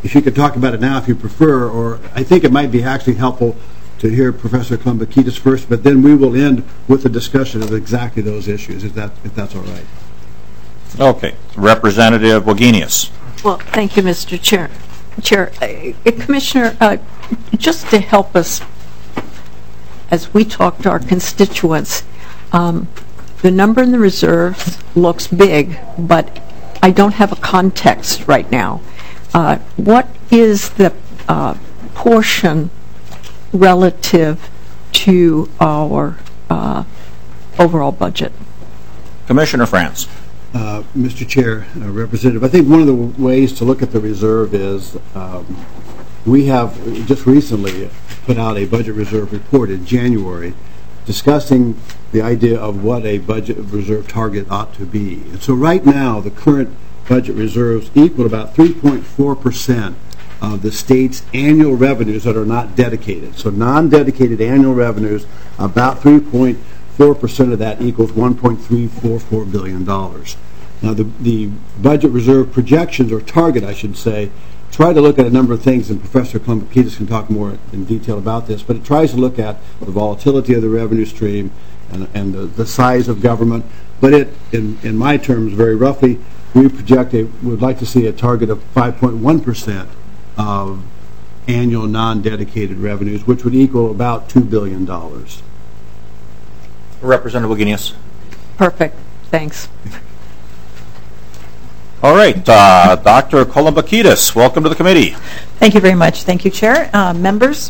if you could talk about it now if you prefer, or I think it might be actually helpful to hear Professor Kolombakidis first, but then we will end with a discussion of exactly those issues, if that's all right. Okay. Representative Wagenius. Well, thank you, Mr. Chair. Commissioner, just to help us as we talk to our constituents, the number in the reserves looks big, but I don't have a context right now. What is the portion relative to our overall budget? Commissioner France. Mr. Chair, Representative, I think one of the ways to look at the reserve is we have just recently put out a budget reserve report in January discussing the idea of what a budget reserve target ought to be. And so right now, the current budget reserves equal about 3.4% of the state's annual revenues that are not dedicated. So non-dedicated annual revenues, about 3.4% of that equals $1.344 billion. Now, the budget reserve projections, or target, I should say, try to look at a number of things, and Professor Kolombakidis can talk more in detail about this, but it tries to look at the volatility of the revenue stream and the size of government. But in my terms, very roughly, we would like to see a target of 5.1% of annual non-dedicated revenues, which would equal about $2 billion. Representative Wagenius. Perfect. Thanks. All right. Dr. Kolombakidis, welcome to the committee. Thank you very much. Thank you, Chair. Members.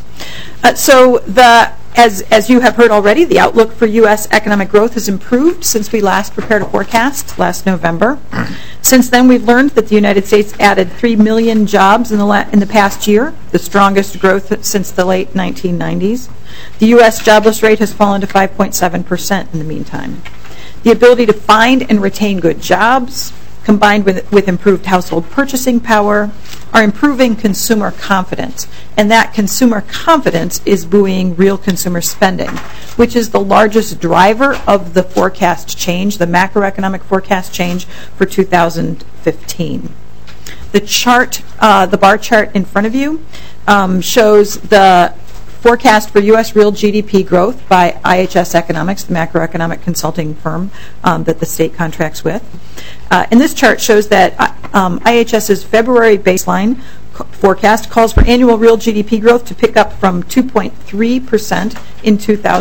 As you have heard already, the outlook for U.S. economic growth has improved since we last prepared a forecast last November. Since then, we've learned that the United States added 3 million jobs in the past year, the strongest growth since the late 1990s. The U.S. jobless rate has fallen to 5.7% in the meantime. The ability to find and retain good jobs, combined with improved household purchasing power, are improving consumer confidence. And that consumer confidence is buoying real consumer spending, which is the largest driver of the forecast change, the macroeconomic forecast change for 2015. The bar chart in front of you shows the forecast for U.S. real GDP growth by IHS Economics, the macroeconomic consulting firm that the state contracts with. And this chart shows that IHS's February baseline forecast calls for annual real GDP growth to pick up from 2.3% in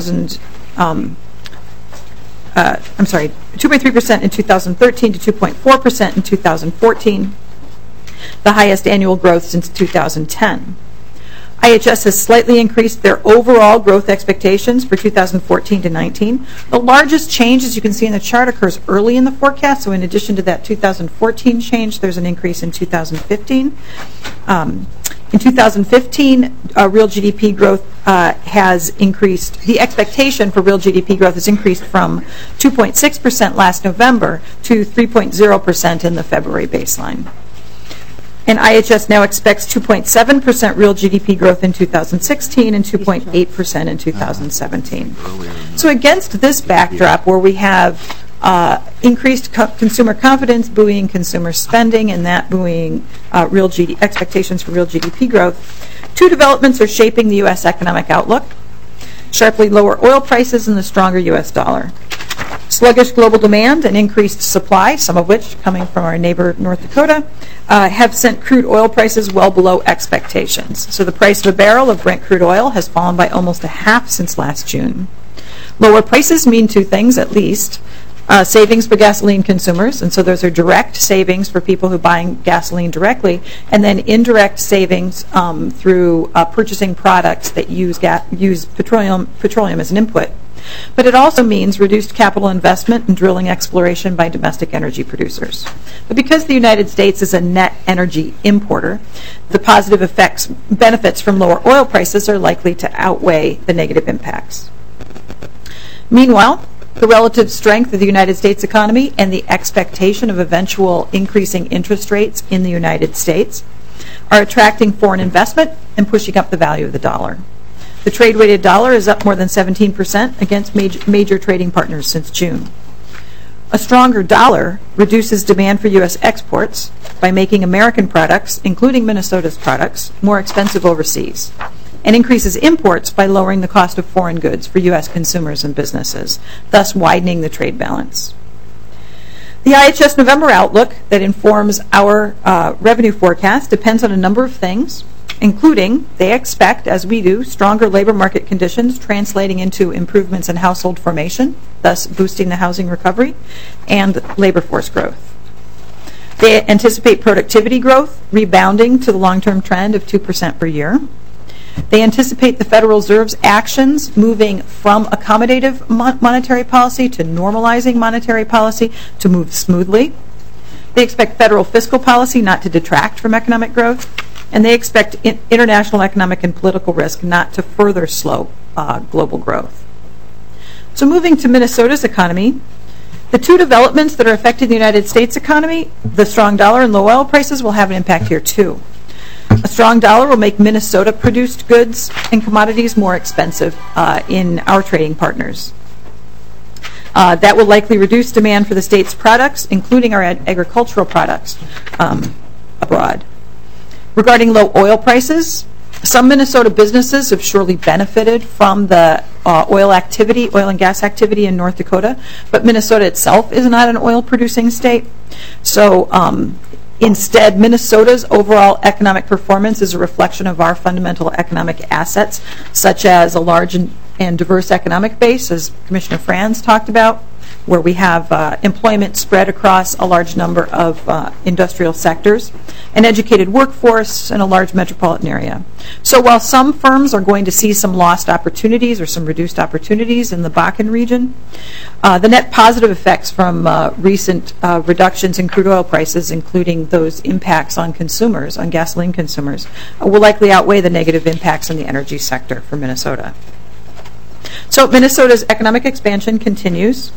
2.3% in 2013 to 2.4% in 2014, the highest annual growth since 2010. IHS has slightly increased their overall growth expectations for 2014 to 19. The largest change, as you can see in the chart, occurs early in the forecast. So in addition to that 2014 change, there's an increase in 2015. In 2015, real GDP growth has increased. The expectation for real GDP growth has increased from 2.6% last November to 3.0% in the February baseline. And IHS now expects 2.7% real GDP growth in 2016 and 2.8% in 2017. So against this backdrop, where we have increased consumer confidence buoying consumer spending and that buoying expectations for real GDP growth, two developments are shaping the U.S. economic outlook: sharply lower oil prices and the stronger U.S. dollar. Sluggish global demand and increased supply, some of which coming from our neighbor North Dakota, have sent crude oil prices well below expectations. So the price of a barrel of Brent crude oil has fallen by almost a half since last June. Lower prices mean two things, at least. Savings for gasoline consumers, and so those are direct savings for people who are buying gasoline directly, and then indirect savings through purchasing products that use petroleum as an input. But it also means reduced capital investment in drilling exploration by domestic energy producers. But because the United States is a net energy importer, the positive benefits from lower oil prices are likely to outweigh the negative impacts. Meanwhile, the relative strength of the United States economy and the expectation of eventual increasing interest rates in the United States are attracting foreign investment and pushing up the value of the dollar. The trade-weighted dollar is up more than 17% against major trading partners since June. A stronger dollar reduces demand for U.S. exports by making American products, including Minnesota's products, more expensive overseas, and increases imports by lowering the cost of foreign goods for U.S. consumers and businesses, thus widening the trade balance. The IHS November outlook that informs our revenue forecast depends on a number of things, including they expect, as we do, stronger labor market conditions translating into improvements in household formation, thus boosting the housing recovery, and labor force growth. They anticipate productivity growth rebounding to the long-term trend of 2% per year. They anticipate the Federal Reserve's actions moving from accommodative monetary policy to normalizing monetary policy to move smoothly. They expect federal fiscal policy not to detract from economic growth. And they expect international economic and political risk not to further slow global growth. So moving to Minnesota's economy, the two developments that are affecting the United States economy, the strong dollar and low oil prices, will have an impact here too. A strong dollar will make Minnesota-produced goods and commodities more expensive in our trading partners. That will likely reduce demand for the state's products, including our agricultural products, abroad. Regarding low oil prices, some Minnesota businesses have surely benefited from the oil and gas activity in North Dakota, but Minnesota itself is not an oil-producing state. So instead, Minnesota's overall economic performance is a reflection of our fundamental economic assets, such as a large and diverse economic base, as Commissioner Franz talked about, where we have employment spread across a large number of industrial sectors, an educated workforce, and a large metropolitan area. So while some firms are going to see some lost opportunities or some reduced opportunities in the Bakken region, the net positive effects from recent reductions in crude oil prices, including those impacts on consumers, on gasoline consumers, will likely outweigh the negative impacts in the energy sector for Minnesota. So Minnesota's economic expansion continues.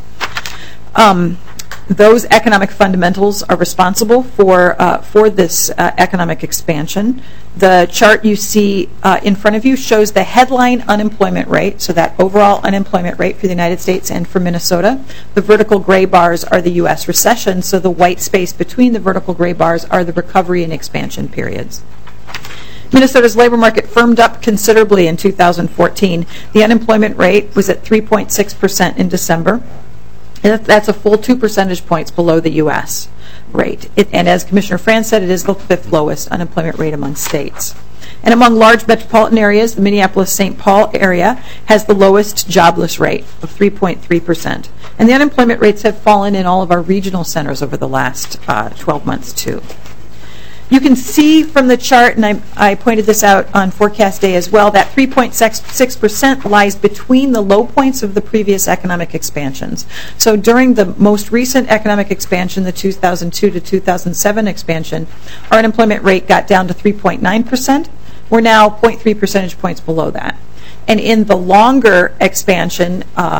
Those economic fundamentals are responsible for this economic expansion. The chart you see in front of you shows the headline unemployment rate, so that overall unemployment rate for the United States and for Minnesota. The vertical gray bars are the U.S. recession, so the white space between the vertical gray bars are the recovery and expansion periods. Minnesota's labor market firmed up considerably in 2014. The unemployment rate was at 3.6% in December. That's a full 2 percentage points below the U.S. rate. And as Commissioner Franz said, it is the fifth lowest unemployment rate among states. And among large metropolitan areas, the Minneapolis-St. Paul area has the lowest jobless rate of 3.3%. And the unemployment rates have fallen in all of our regional centers over the last 12 months, too. You can see from the chart, and I pointed this out on forecast day as well, that 3.6% lies between the low points of the previous economic expansions. So during the most recent economic expansion, the 2002 to 2007 expansion, our unemployment rate got down to 3.9%. We're now 0.3 percentage points below that. And in the longer expansion,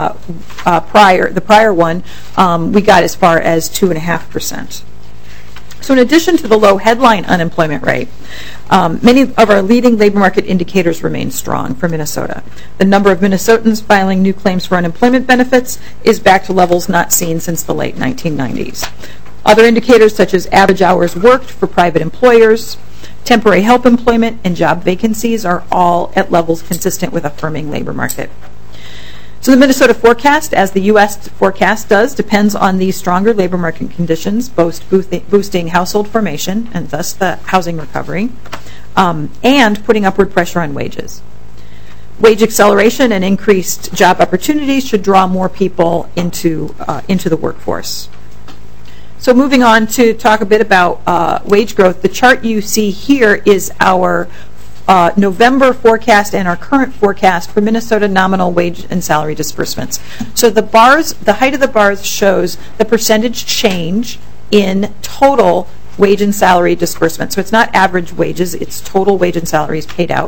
the prior one, we got as far as 2.5%. So in addition to the low headline unemployment rate, many of our leading labor market indicators remain strong for Minnesota. The number of Minnesotans filing new claims for unemployment benefits is back to levels not seen since the late 1990s. Other indicators such as average hours worked for private employers, temporary help employment, and job vacancies are all at levels consistent with a firming labor market. So the Minnesota forecast, as the U.S. forecast does, depends on these stronger labor market conditions, boosting household formation and thus the housing recovery, and putting upward pressure on wages. Wage acceleration and increased job opportunities should draw more people into the workforce. So moving on to talk a bit about wage growth, the chart you see here is our November forecast and our current forecast for Minnesota nominal wage and salary disbursements. So the height of the bars shows the percentage change in total wage and salary disbursement. So it's not average wages, it's total wage and salaries paid out.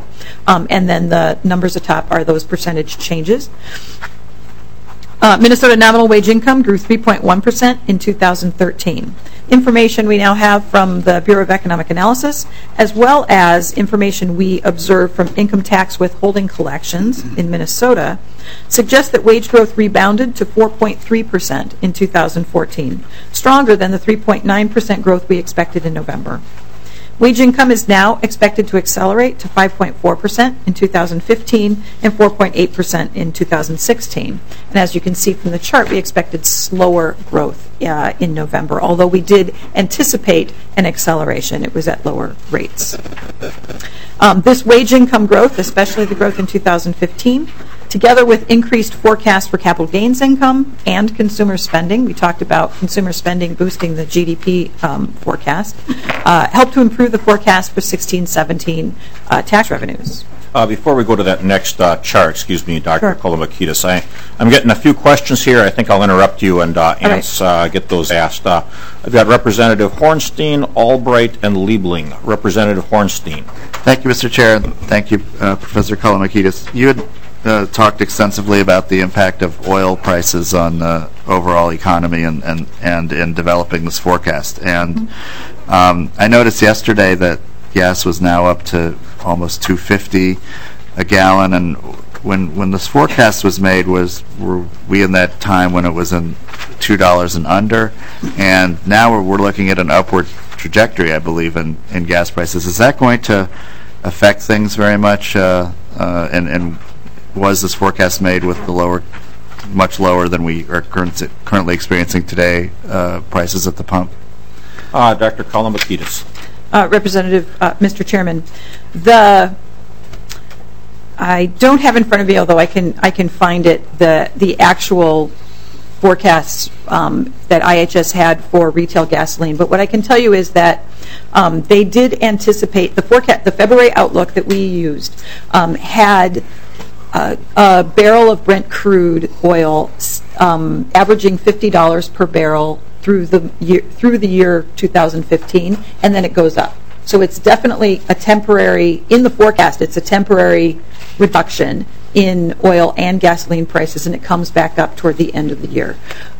Minnesota nominal wage income grew 3.1% in 2013. Information we now have from the Bureau of Economic Analysis, as well as information we observe from income tax withholding collections in Minnesota, suggests that wage growth rebounded to 4.3% in 2014, stronger than the 3.9% growth we expected in November. Wage income is now expected to accelerate to 5.4% in 2015 and 4.8% in 2016. And as you can see from the chart, we expected slower growth in November, although we did anticipate an acceleration. It was at lower rates. This wage income growth, especially the growth in 2015, together with increased forecast for capital gains income and consumer spending, we talked about consumer spending boosting the GDP forecast, helped to improve the forecast for 16-17 tax revenues. Before we go to that next chart, excuse me, Dr. Kolomakidis, I'm getting a few questions here. I think I'll interrupt you and get those asked. I've got Representative Hornstein, Albright, and Liebling. Representative Hornstein. Thank you, Mr. Chair, and thank you, Professor Kolomakidis. You had talked extensively about the impact of oil prices on the overall economy and in developing this forecast. And I noticed yesterday that gas was now up to almost $2.50 a gallon. And when this forecast was made, were we in that time when it was in $2 and under? And now we're looking at an upward trajectory, I believe, in gas prices. Is that going to affect things very much? And was this forecast made with the much lower than we are currently experiencing today prices at the pump? Dr. Kolomakidis. Representative, Mr. Chairman, I don't have in front of me, although I can find it, the actual forecasts that IHS had for retail gasoline. But what I can tell you is that they did anticipate the February outlook that we used had a barrel of Brent crude oil averaging $50 per barrel through the year 2015, and then it goes up. So it's definitely a temporary, in the forecast, it's a temporary reduction in oil and gasoline prices, and it comes back up toward the end of the year.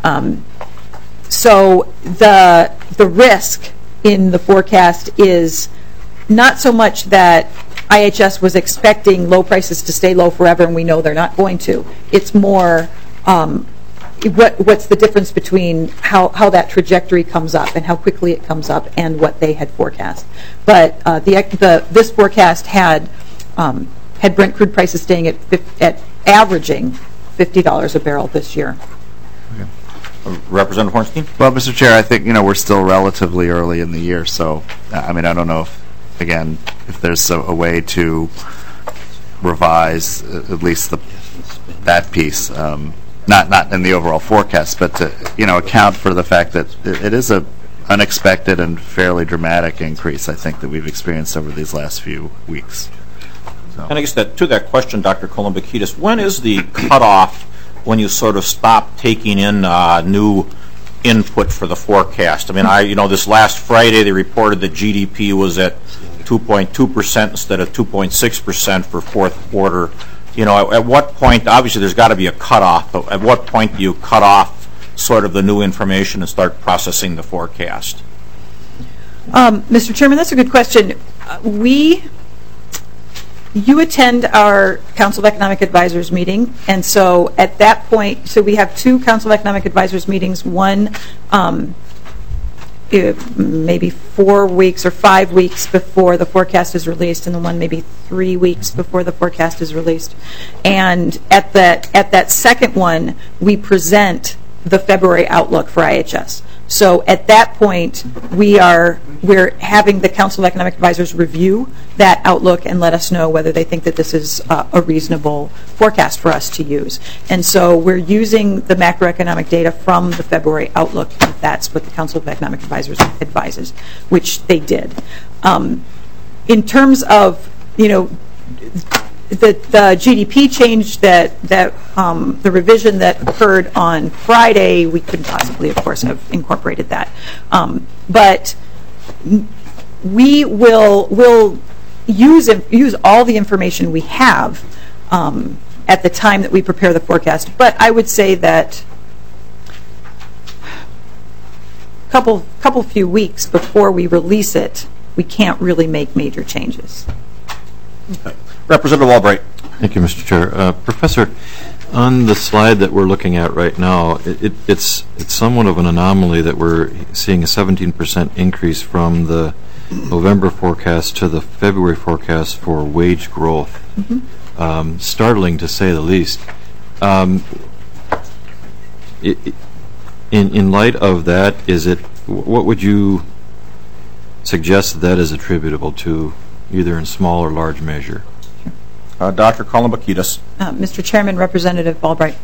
So the risk in the forecast is not so much that IHS was expecting low prices to stay low forever, and we know they're not going to. It's more what's the difference between how that trajectory comes up and how quickly it comes up and what they had forecast. But this forecast had Brent crude prices staying at averaging $50 a barrel this year. Representative Hornstein? Well, Mr. Chair, I think we're still relatively early in the year, so I don't know if there's a way to revise at least that piece, not in the overall forecast, but to account for the fact that it is a unexpected and fairly dramatic increase, I think, that we've experienced over these last few weeks. So. And I guess to that question, Dr. Kolomakidis, when is the cutoff when you sort of stop taking in new input for the forecast? This last Friday they reported that GDP was at 2.2% instead of 2.6% for fourth quarter. At what point, obviously there's got to be a cutoff, but at what point do you cut off sort of the new information and start processing the forecast? Mr. Chairman, that's a good question. You attend our Council of Economic Advisors meeting, and so at that point, so we have two Council of Economic Advisors meetings, one maybe 4 weeks or 5 weeks before the forecast is released, and the one maybe 3 weeks before the forecast is released. And at that second one, we present the February outlook for IHS. So at that point, we're having the Council of Economic Advisors review that outlook and let us know whether they think that this is a reasonable forecast for us to use. And so we're using the macroeconomic data from the February outlook. That's what the Council of Economic Advisors advises, which they did. In terms of, the GDP change that the revision that occurred on Friday, we couldn't possibly, of course, have incorporated that. But we will use all the information we have at the time that we prepare the forecast. But I would say that couple few weeks before we release it, we can't really make major changes. Okay. Representative Albright. Thank you, Mr. Chair. Professor, on the slide that we're looking at right now, it's somewhat of an anomaly that we're seeing a 17% increase from the November forecast to the February forecast for wage growth. Mm-hmm. Startling to say the least. In light of that, what would you suggest that is attributable to, either in small or large measure? Dr. Kolombakidis. Mr. Chairman, Representative Albright,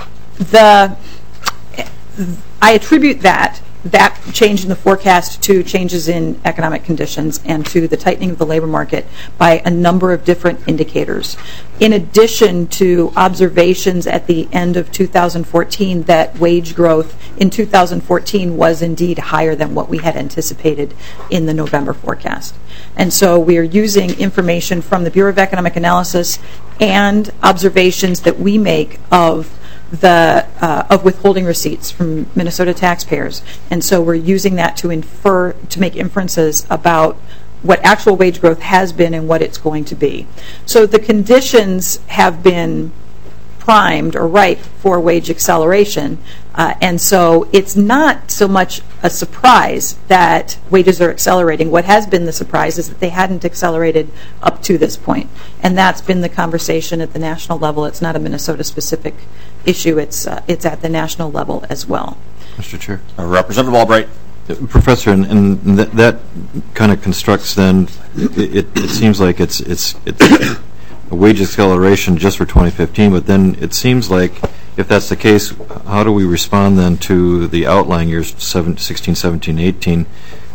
I attribute that change in the forecast to changes in economic conditions and to the tightening of the labor market by a number of different indicators. In addition to observations at the end of 2014 that wage growth in 2014 was indeed higher than what we had anticipated in the November forecast. And so we are using information from the Bureau of Economic Analysis and observations that we make of withholding receipts from Minnesota taxpayers, and so we're using that to make inferences about what actual wage growth has been and what it's going to be. So the conditions have been primed or ripe for wage acceleration, and so it's not so much a surprise that wages are accelerating. What has been the surprise is that they hadn't accelerated up to this point, and that's been the conversation at the national level. It's not a Minnesota-specific issue. It's at the national level as well. Mr. Chair. Representative Albright. Professor, and that kind of constructs then, it seems like it's a wage acceleration just for 2015, but then it seems like if that's the case, how do we respond then to the outlying years, 16, 17, 18?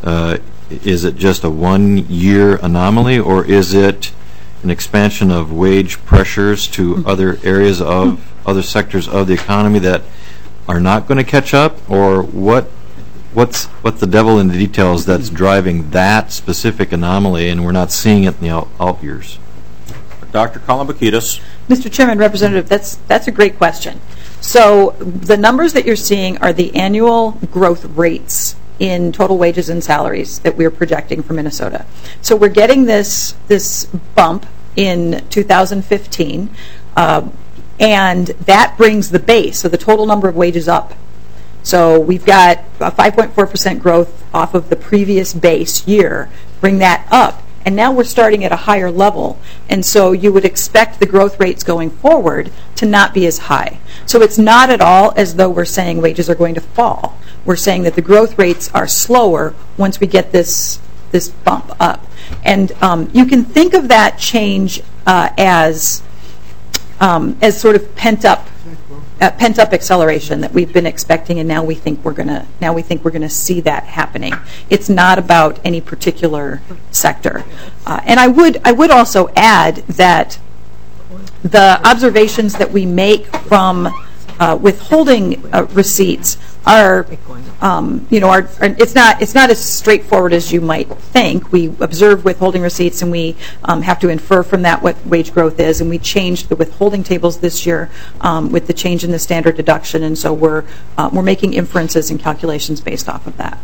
Is it just a one-year anomaly, or is it an expansion of wage pressures to other areas of other sectors of the economy that are not going to catch up, or what's the devil in the details that's driving that specific anomaly and we're not seeing it in the out years? Dr. Kolombakidis. Mr. Chairman, Representative, that's a great question. So the numbers that you're seeing are the annual growth rates in total wages and salaries that we're projecting for Minnesota. So we're getting this bump in 2015, and that brings the base, so the total number of wages up. So we've got a 5.4% growth off of the previous base year, bring that up, and now we're starting at a higher level, and so you would expect the growth rates going forward to not be as high. So it's not at all as though we're saying wages are going to fall. We're saying that the growth rates are slower once we get this bump up. And you can think of that change as sort of pent up acceleration that we've been expecting, and now we think we're going to see that happening. It's not about any particular sector. And I would also add that the observations that we make from withholding receipts are it's not as straightforward as you might think. We observe withholding receipts, and we have to infer from that what wage growth is, and we changed the withholding tables this year with the change in the standard deduction, and so we're making inferences and calculations based off of that.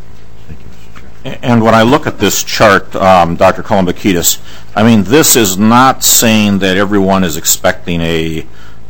And when I look at this chart, Dr. Kolombakidis, I mean, this is not saying that everyone is expecting a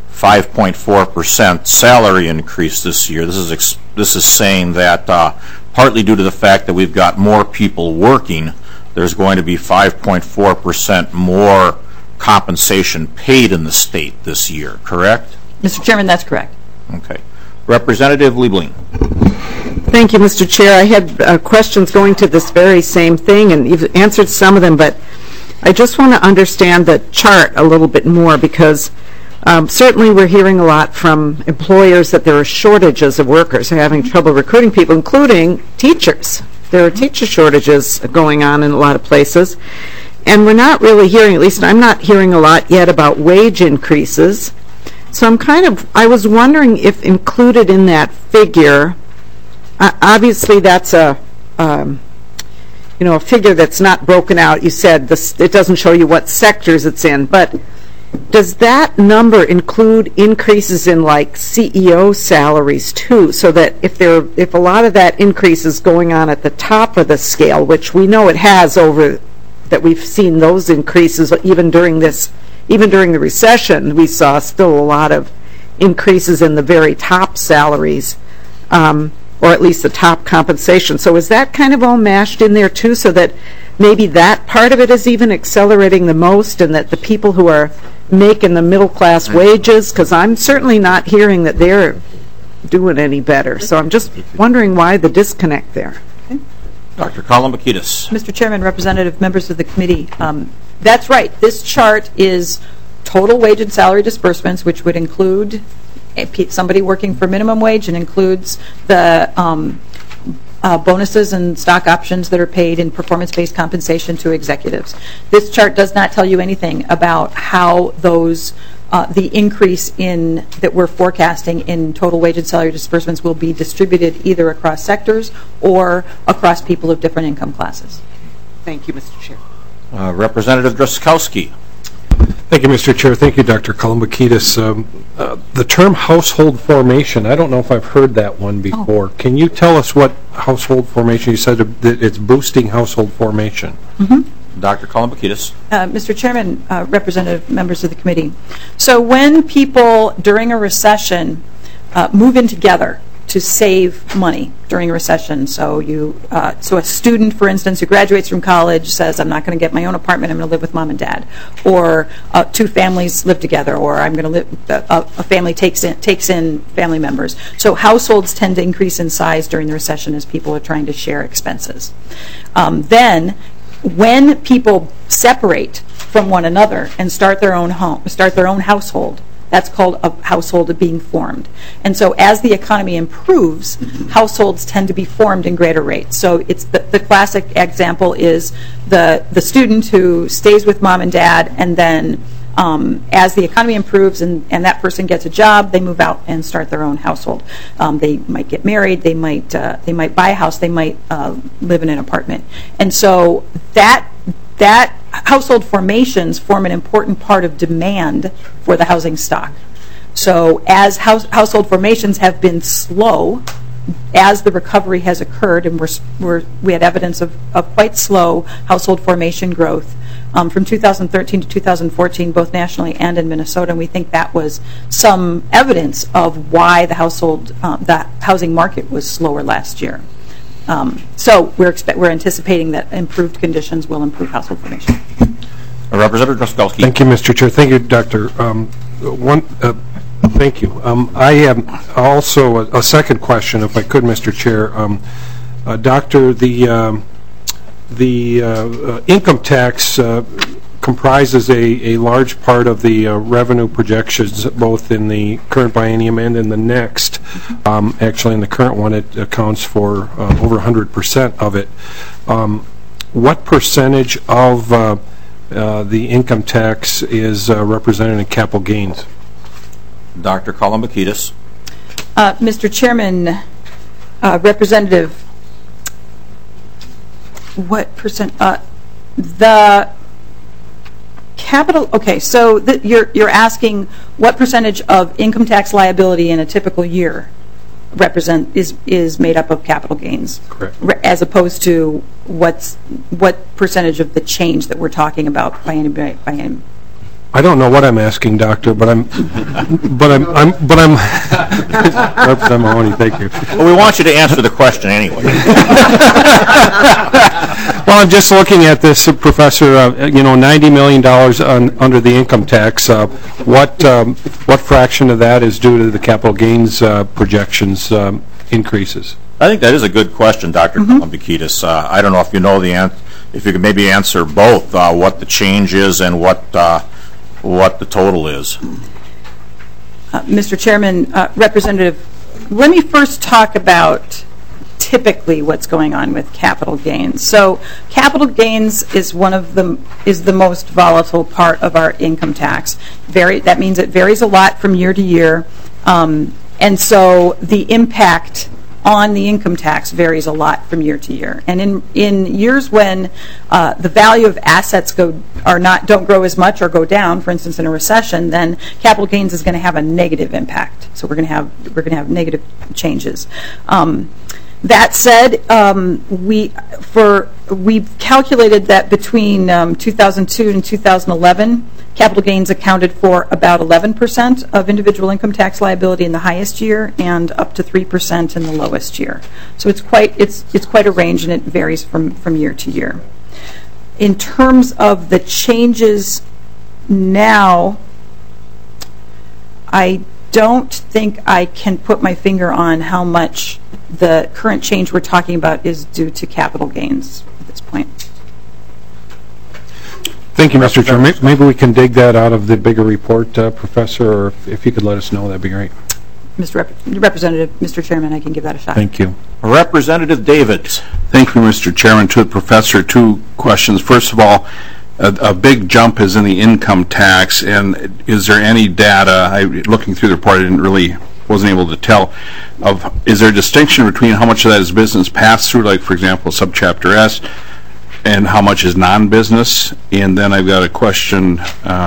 5.4% salary increase this year. This is saying that partly due to the fact that we've got more people working, there's going to be 5.4% more compensation paid in the state this year, correct? Mr. Chairman, that's correct. Okay. Representative Liebling. Thank you, Mr. Chair. I had questions going to this very same thing, and you've answered some of them, but I just want to understand the chart a little bit more, because certainly we're hearing a lot from employers that there are shortages of workers. They're having trouble recruiting people, including teachers. There are teacher shortages going on in a lot of places. And we're not really hearing, at least I'm not hearing a lot yet about wage increases. So I was wondering if included in that figure, obviously that's a figure that's not broken out. You said it doesn't show you what sectors it's in, but does that number include increases in like CEO salaries too? So that if a lot of that increase is going on at the top of the scale, which we know it has over, that we've seen those increases even during the recession, we saw still a lot of increases in the very top salaries, or at least the top compensation. So is that kind of all mashed in there too, so that maybe that part of it is even accelerating the most, and that the people who are making the middle class wages, because I'm certainly not hearing that they're doing any better. So I'm just wondering why the disconnect there. Dr. Kolomakidis. Mr. Chairman, representative members of the committee, that's right. This chart is total wage and salary disbursements, which would include somebody working for minimum wage, and includes the bonuses and stock options that are paid in performance-based compensation to executives. This chart does not tell you anything about how those the increase in that we're forecasting in total wage and salary disbursements will be distributed either across sectors or across people of different income classes. Thank you, Mr. Chair. Representative Drazkowski. Thank you, Mr. Chair. Thank you, Dr. Kolomakidis. The term household formation, I don't know if I've heard that one before. Oh. Can you tell us what household formation, you said that it's boosting household formation. Mm-hmm. Dr. Kolomakidis. Mr. Chairman, representative members of the committee. So when people during a recession move in together to save money during a recession, so a student, for instance, who graduates from college says, I'm not going to get my own apartment, I'm going to live with mom and dad, or two families live together, or I'm going to live, a family takes in family members. So households tend to increase in size during the recession as people are trying to share expenses. Then, when people separate from one another and start their own household, that's called a household being formed. And so as the economy improves, households tend to be formed in greater rates. So it's the classic example is the student who stays with mom and dad, and then as the economy improves and that person gets a job, they move out and start their own household. They might get married, they might buy a house, they might live in an apartment. And so that household formations form an important part of demand for the housing stock. So as household formations have been slow, as the recovery has occurred, and we had evidence of quite slow household formation growth from 2013 to 2014, both nationally and in Minnesota, and we think that was some evidence of why the housing market was slower last year. So we're anticipating that improved conditions will improve household formation. Representative Drazkowski. Thank you, Mr. Chair. Thank you, Doctor. Thank you. I have also a second question, if I could, Mr. Chair. Doctor, the income tax comprises a large part of the revenue projections, both in the current biennium and in the next. Actually, in the current one, it accounts for over 100% of it. What percentage of the income tax is represented in capital gains? Dr. Kolomakidis. Mr. Chairman, Representative, what percent? The capital. Okay, so you're asking what percentage of income tax liability in a typical year is made up of capital gains, correct? As opposed to what percentage of the change that we're talking about by any. I don't know what I'm asking, Doctor, but I'm Representative Mahoney, thank you. Well, we want you to answer the question anyway. Well, I'm just looking at this, Professor. $90 million under the income tax. What fraction of that is due to the capital gains projections increases? I think that is a good question, Dr. Kolomakidis. I don't know if you know the answer. If you could maybe answer both, what the change is and what the total is. Mr. Chairman, Representative, let me first talk about typically what's going on with capital gains. So capital gains is the most volatile part of our income tax. That means it varies a lot from year to year, and so the impact on the income tax varies a lot from year to year. And in years when the value of assets don't grow as much or go down, for instance in a recession, then capital gains is going to have a negative impact. So we're going to have negative changes. That said, we've calculated that between 2002 and 2011, capital gains accounted for about 11% of individual income tax liability in the highest year and up to 3% in the lowest year. So it's quite a range, and it varies from year to year. In terms of the changes now, I don't think I can put my finger on how much the current change we're talking about is due to capital gains at this point. Thank you, Mr. Chair. Maybe we can dig that out of the bigger report, Professor, or if you could let us know, that'd be great. Representative, Mr. Chairman, I can give that a shot. Thank you. Representative Davids. Thank you, Mr. Chairman. To the Professor, two questions. First of all, a big jump is in the income tax, and is there any data, looking through the report, wasn't able to tell, is there a distinction between how much of that is business pass-through, like, for example, Subchapter S, and how much is non-business? And then I've got a question,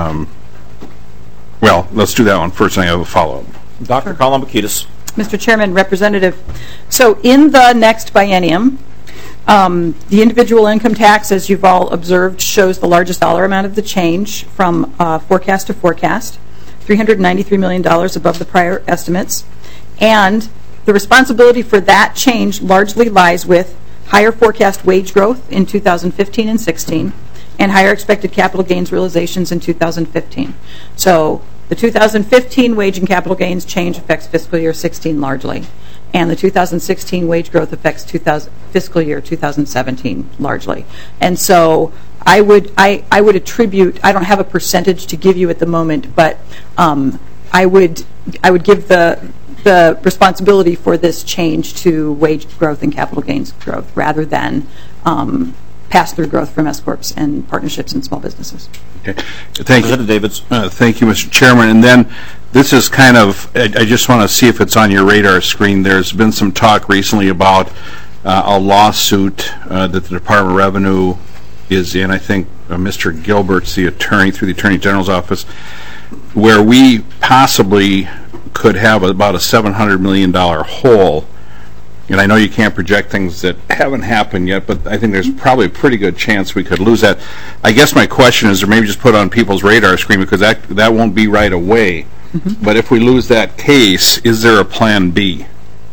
well, let's do that one first, and I have a follow-up. Dr. Kolombakidis. Mr. Chairman, Representative, so in the next biennium, the individual income tax, as you've all observed, shows the largest dollar amount of the change from forecast to forecast, $393 million above the prior estimates. And the responsibility for that change largely lies with higher forecast wage growth in 2015 and 16, and higher expected capital gains realizations in 2015. So the 2015 wage and capital gains change affects fiscal year 16 largely, and the 2016 wage growth affects fiscal year 2017 largely. And so I would attribute, I don't have a percentage to give you at the moment, but I would give the responsibility for this change to wage growth and capital gains growth rather than pass-through growth from S-corps and partnerships and small businesses. Okay. Thank you, Davids. Thank you, Mr. Chairman. And then this is kind of, I just want to see if it's on your radar screen. There's been some talk recently about a lawsuit that the Department of Revenue is in. I think Mr. Gilbert's the attorney through the Attorney General's office, where we possibly could have about a $700 million hole. And I know you can't project things that haven't happened yet, but I think there's probably a pretty good chance we could lose that. I guess my question is, or maybe just put on people's radar screen, because that won't be right away. But if we lose that case, is there a plan B?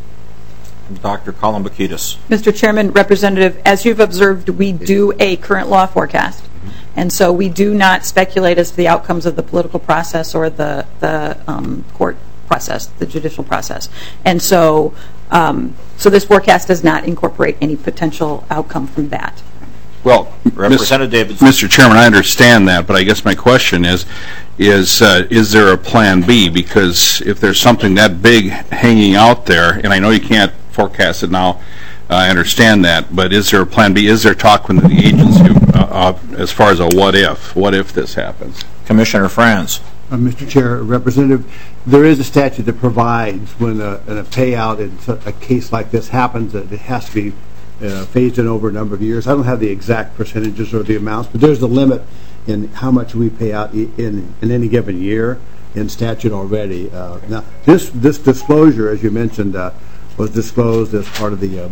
Dr. Kolombakidis. Mr. Chairman, Representative, as you've observed, we do a current law forecast. And so we do not speculate as to the outcomes of the political process or the court process, the judicial process. And so this forecast does not incorporate any potential outcome from that. Well, Representative Davids. Mr. Chairman, I understand that, but I guess my question is there a plan B? Because if there's something that big hanging out there, and I know you can't forecast it now, I understand that, but is there a plan B? Is there talk with the agency as far as a what if? What if this happens? Commissioner Franz. Mr. Chair, Representative, there is a statute that provides when a payout in a case like this happens that it has to be phased in over a number of years. I don't have the exact percentages or the amounts, but there's a limit in how much we pay out in any given year in statute already. Now, this disclosure, as you mentioned, was disclosed as part of the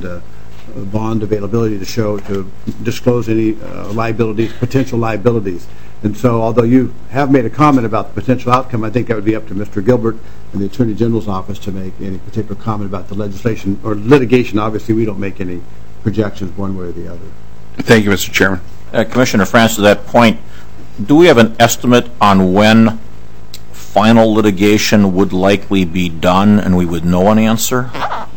bond availability to disclose any liabilities, potential liabilities. And so, although you have made a comment about the potential outcome, I think that would be up to Mr. Gilbert and the Attorney General's office to make any particular comment about the legislation or litigation. Obviously, we don't make any projections one way or the other. Thank you, Mr. Chairman. Commissioner Franz, to that point, do we have an estimate on when final litigation would likely be done and we would know an answer?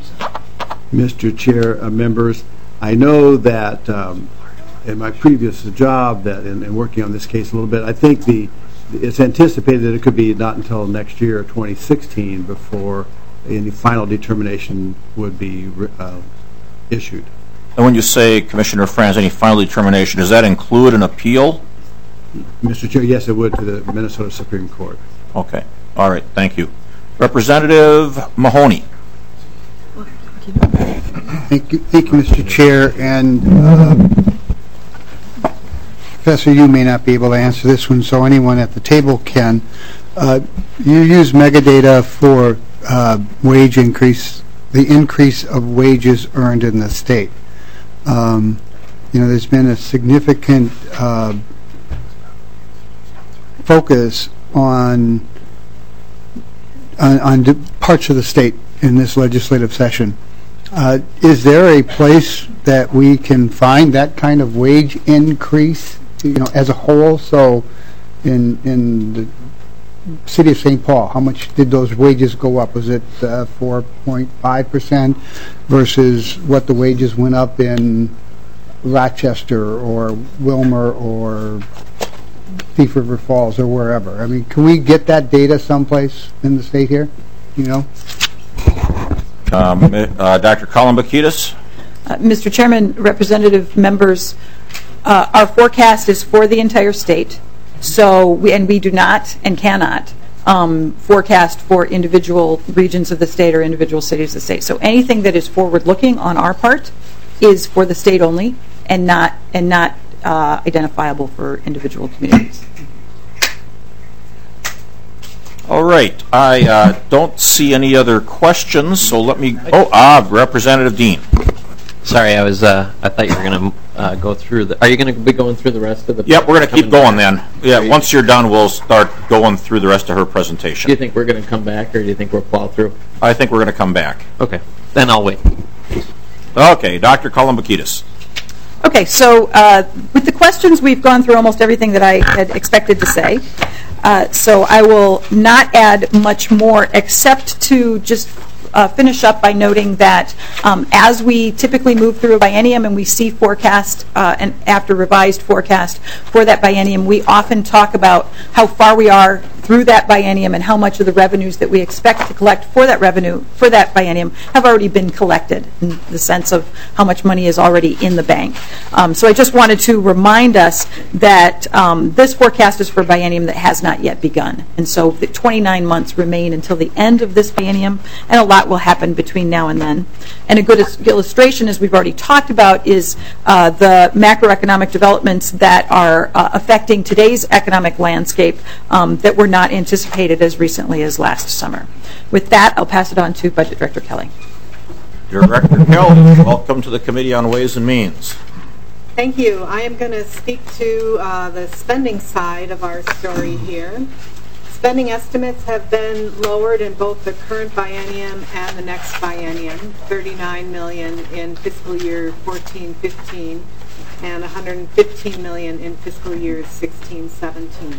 Mr. Chair, members, I know that in my previous job in working on this case a little bit, I think it's anticipated that it could be not until next year, 2016, before any final determination would be issued. And when you say, Commissioner Franz, any final determination, does that include an appeal? Mr. Chair, yes, it would, to the Minnesota Supreme Court. Okay. All right. Thank you. Representative Mahoney. Thank you, Mr. Chair. And Professor, you may not be able to answer this one, so anyone at the table can. You use Megadata for wage increase, the increase of wages earned in the state. There's been a significant focus on parts of the state in this legislative session. Is there a place that we can find that kind of wage increase, as a whole? So, in the city of St. Paul, how much did those wages go up? Was it 4.5% versus what the wages went up in Rochester or Wilmer or Thief River Falls or wherever? I mean, can we get that data someplace in the state here? Dr. Kolombakidis? Mr. Chairman, representative members, our forecast is for the entire state. So, we do not and cannot forecast for individual regions of the state or individual cities of the state. So anything that is forward-looking on our part is for the state only and not identifiable for individual communities. All right. I don't see any other questions, so let me... Representative Dean. Sorry, I thought you were going to go through are you going to be going through the rest of the... Yep, we're going to keep going then. Yeah, once you're done, we'll start going through the rest of her presentation. Do you think we're going to come back, or do you think we'll plow through? I think we're going to come back. Okay, then I'll wait. Okay, Dr. Kolombakidis. Okay, so with the questions, we've gone through almost everything that I had expected to say. So I will not add much more except to just finish up by noting that as we typically move through a biennium and we see forecast and after revised forecast for that biennium, we often talk about how far we are through that biennium and how much of the revenues that we expect to collect for that biennium have already been collected, in the sense of how much money is already in the bank. So I just wanted to remind us that this forecast is for a biennium that has not yet begun. And so the 29 months remain until the end of this biennium, and a lot will happen between now and then. And a good illustration, as we've already talked about, is the macroeconomic developments that are affecting today's economic landscape that were not anticipated as recently as last summer. With that, I'll pass it on to Budget Director Kelly. Director Kelly, welcome to the Committee on Ways and Means. Thank you. I am going to speak to the spending side of our story here. Spending estimates have been lowered in both the current biennium and the next biennium, $39 million in fiscal year 14-15 and $115 million in fiscal years 16-17.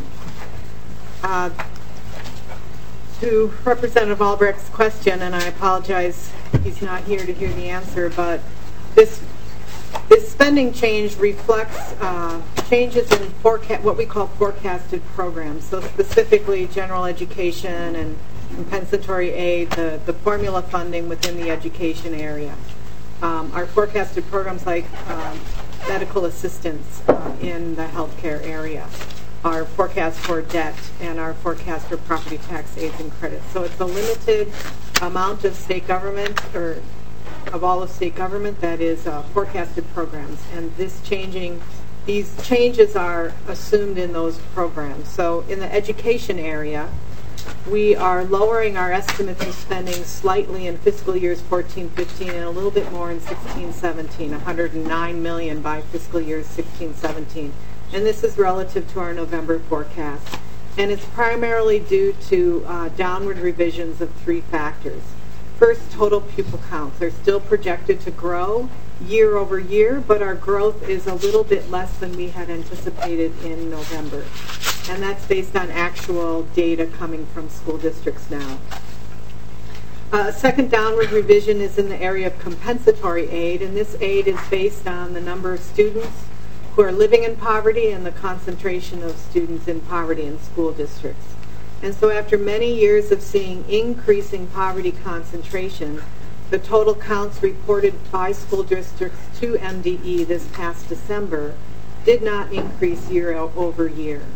To Representative Albrecht's question, and I apologize he's not here to hear the answer, but this spending change reflects changes in what we call forecasted programs. So specifically general education and compensatory aid, the formula funding within the education area. Our forecasted programs like medical assistance in the healthcare area, our forecast for debt, and our forecast for property tax aids and credits. So it's a limited amount of state government, or of all of state government, that is forecasted programs. And these changes are assumed in those programs. So in the education area, we are lowering our estimates of spending slightly in fiscal years 14-15 and a little bit more in 16-17, $109 million by fiscal years 16-17. And this is relative to our November forecast. And it's primarily due to downward revisions of three factors. First, total pupil counts are still projected to grow year over year, but our growth is a little bit less than we had anticipated in November. And that's based on actual data coming from school districts now. Second downward revision is in the area of compensatory aid, and this aid is based on the number of students who are living in poverty and the concentration of students in poverty in school districts. And so after many years of seeing increasing poverty concentration, the total counts reported by school districts to MDE this past December did not increase year over year.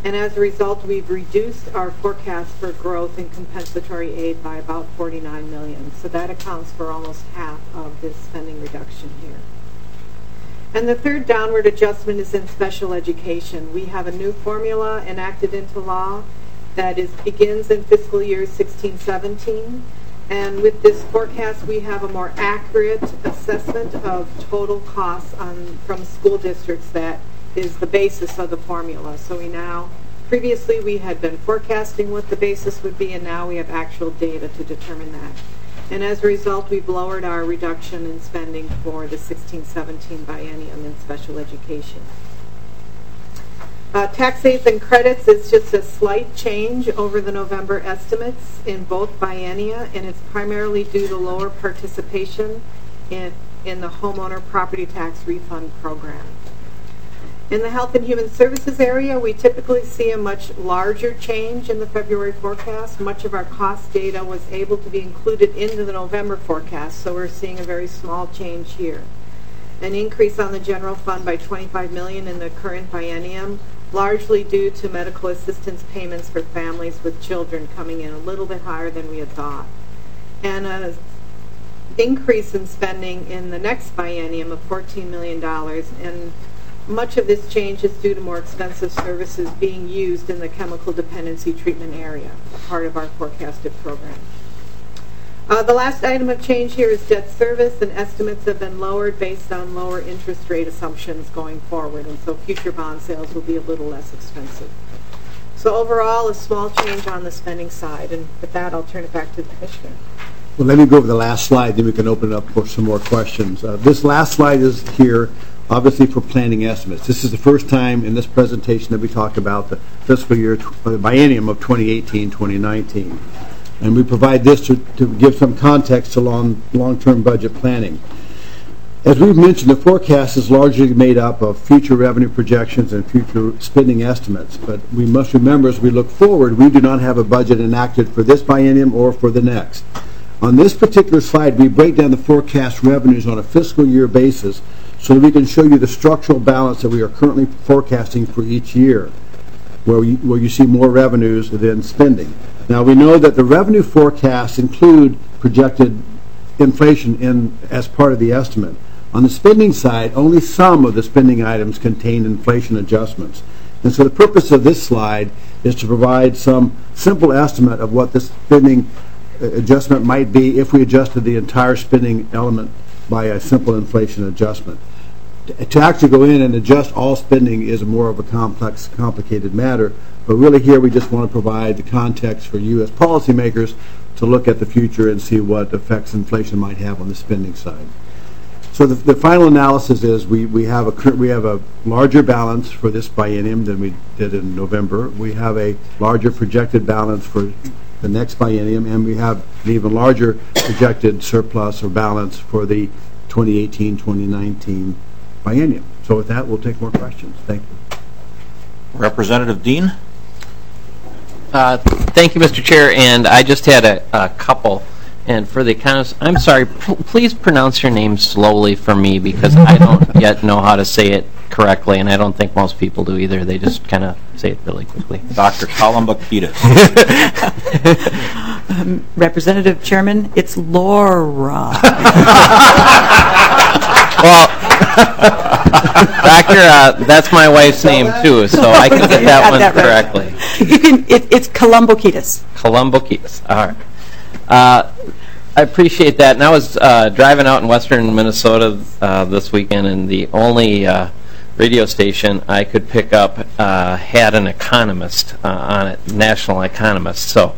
And as a result, we've reduced our forecast for growth in compensatory aid by about $49 million. So that accounts for almost half of this spending reduction here. And the third downward adjustment is in special education. We have a new formula enacted into law that begins in fiscal year 16-17. And with this forecast, we have a more accurate assessment of total costs from school districts that is the basis of the formula. So previously we had been forecasting what the basis would be, and now we have actual data to determine that. And as a result, we've lowered our reduction in spending for the 16-17 biennium in special education. Tax aids and credits is just a slight change over the November estimates in both biennia, and it's primarily due to lower participation in the homeowner property tax refund program. In the Health and Human Services area, we typically see a much larger change in the February forecast. Much of our cost data was able to be included into the November forecast, so we're seeing a very small change here. An increase on the general fund by $25 million in the current biennium, largely due to medical assistance payments for families with children coming in a little bit higher than we had thought. And an increase in spending in the next biennium of $14 million, and much of this change is due to more expensive services being used in the chemical dependency treatment area, part of our forecasted program. The last item of change here is debt service, and estimates have been lowered based on lower interest rate assumptions going forward, and so future bond sales will be a little less expensive. So overall, a small change on the spending side, and with that, I'll turn it back to the Commissioner. Well, let me go over the last slide, then we can open it up for some more questions. This last slide is here, obviously, for planning estimates. This is the first time in this presentation that we talk about the fiscal year biennium of 2018-2019. And we provide this to give some context to long-term budget planning. As we've mentioned, the forecast is largely made up of future revenue projections and future spending estimates. But we must remember, as we look forward, we do not have a budget enacted for this biennium or for the next. On this particular slide, we break down the forecast revenues on a fiscal year basis so that we can show you the structural balance that we are currently forecasting for each year, where you see more revenues than spending. Now, we know that the revenue forecasts include projected inflation as part of the estimate. On the spending side, only some of the spending items contain inflation adjustments. And so the purpose of this slide is to provide some simple estimate of what the spending adjustment might be if we adjusted the entire spending element by a simple inflation adjustment. To actually go in and adjust all spending is more of a complex, complicated matter, but really here we just want to provide the context for you as policymakers to look at the future and see what effects inflation might have on the spending side. So the final analysis is we have a larger balance for this biennium than we did in November. We have a larger projected balance for the next biennium, and we have an even larger projected surplus or balance for the 2018-2019 biennium. So with that, we'll take more questions. Thank you. Representative Dean? Thank you, Mr. Chair, and I just had a couple. And for the economists, I'm sorry, please pronounce your name slowly for me, because I don't yet know how to say it correctly, and I don't think most people do either. They just kind of say it really quickly. Dr. Kalambakidis. Representative Chairman, it's Laura. Well, Doctor, that's my wife's name too, so I can get that one correctly. You can. It's Kolumbokidis. Kolumbokidis. All right. I appreciate that. And I was driving out in western Minnesota this weekend, and the only radio station I could pick up had an economist on it, national economist. So,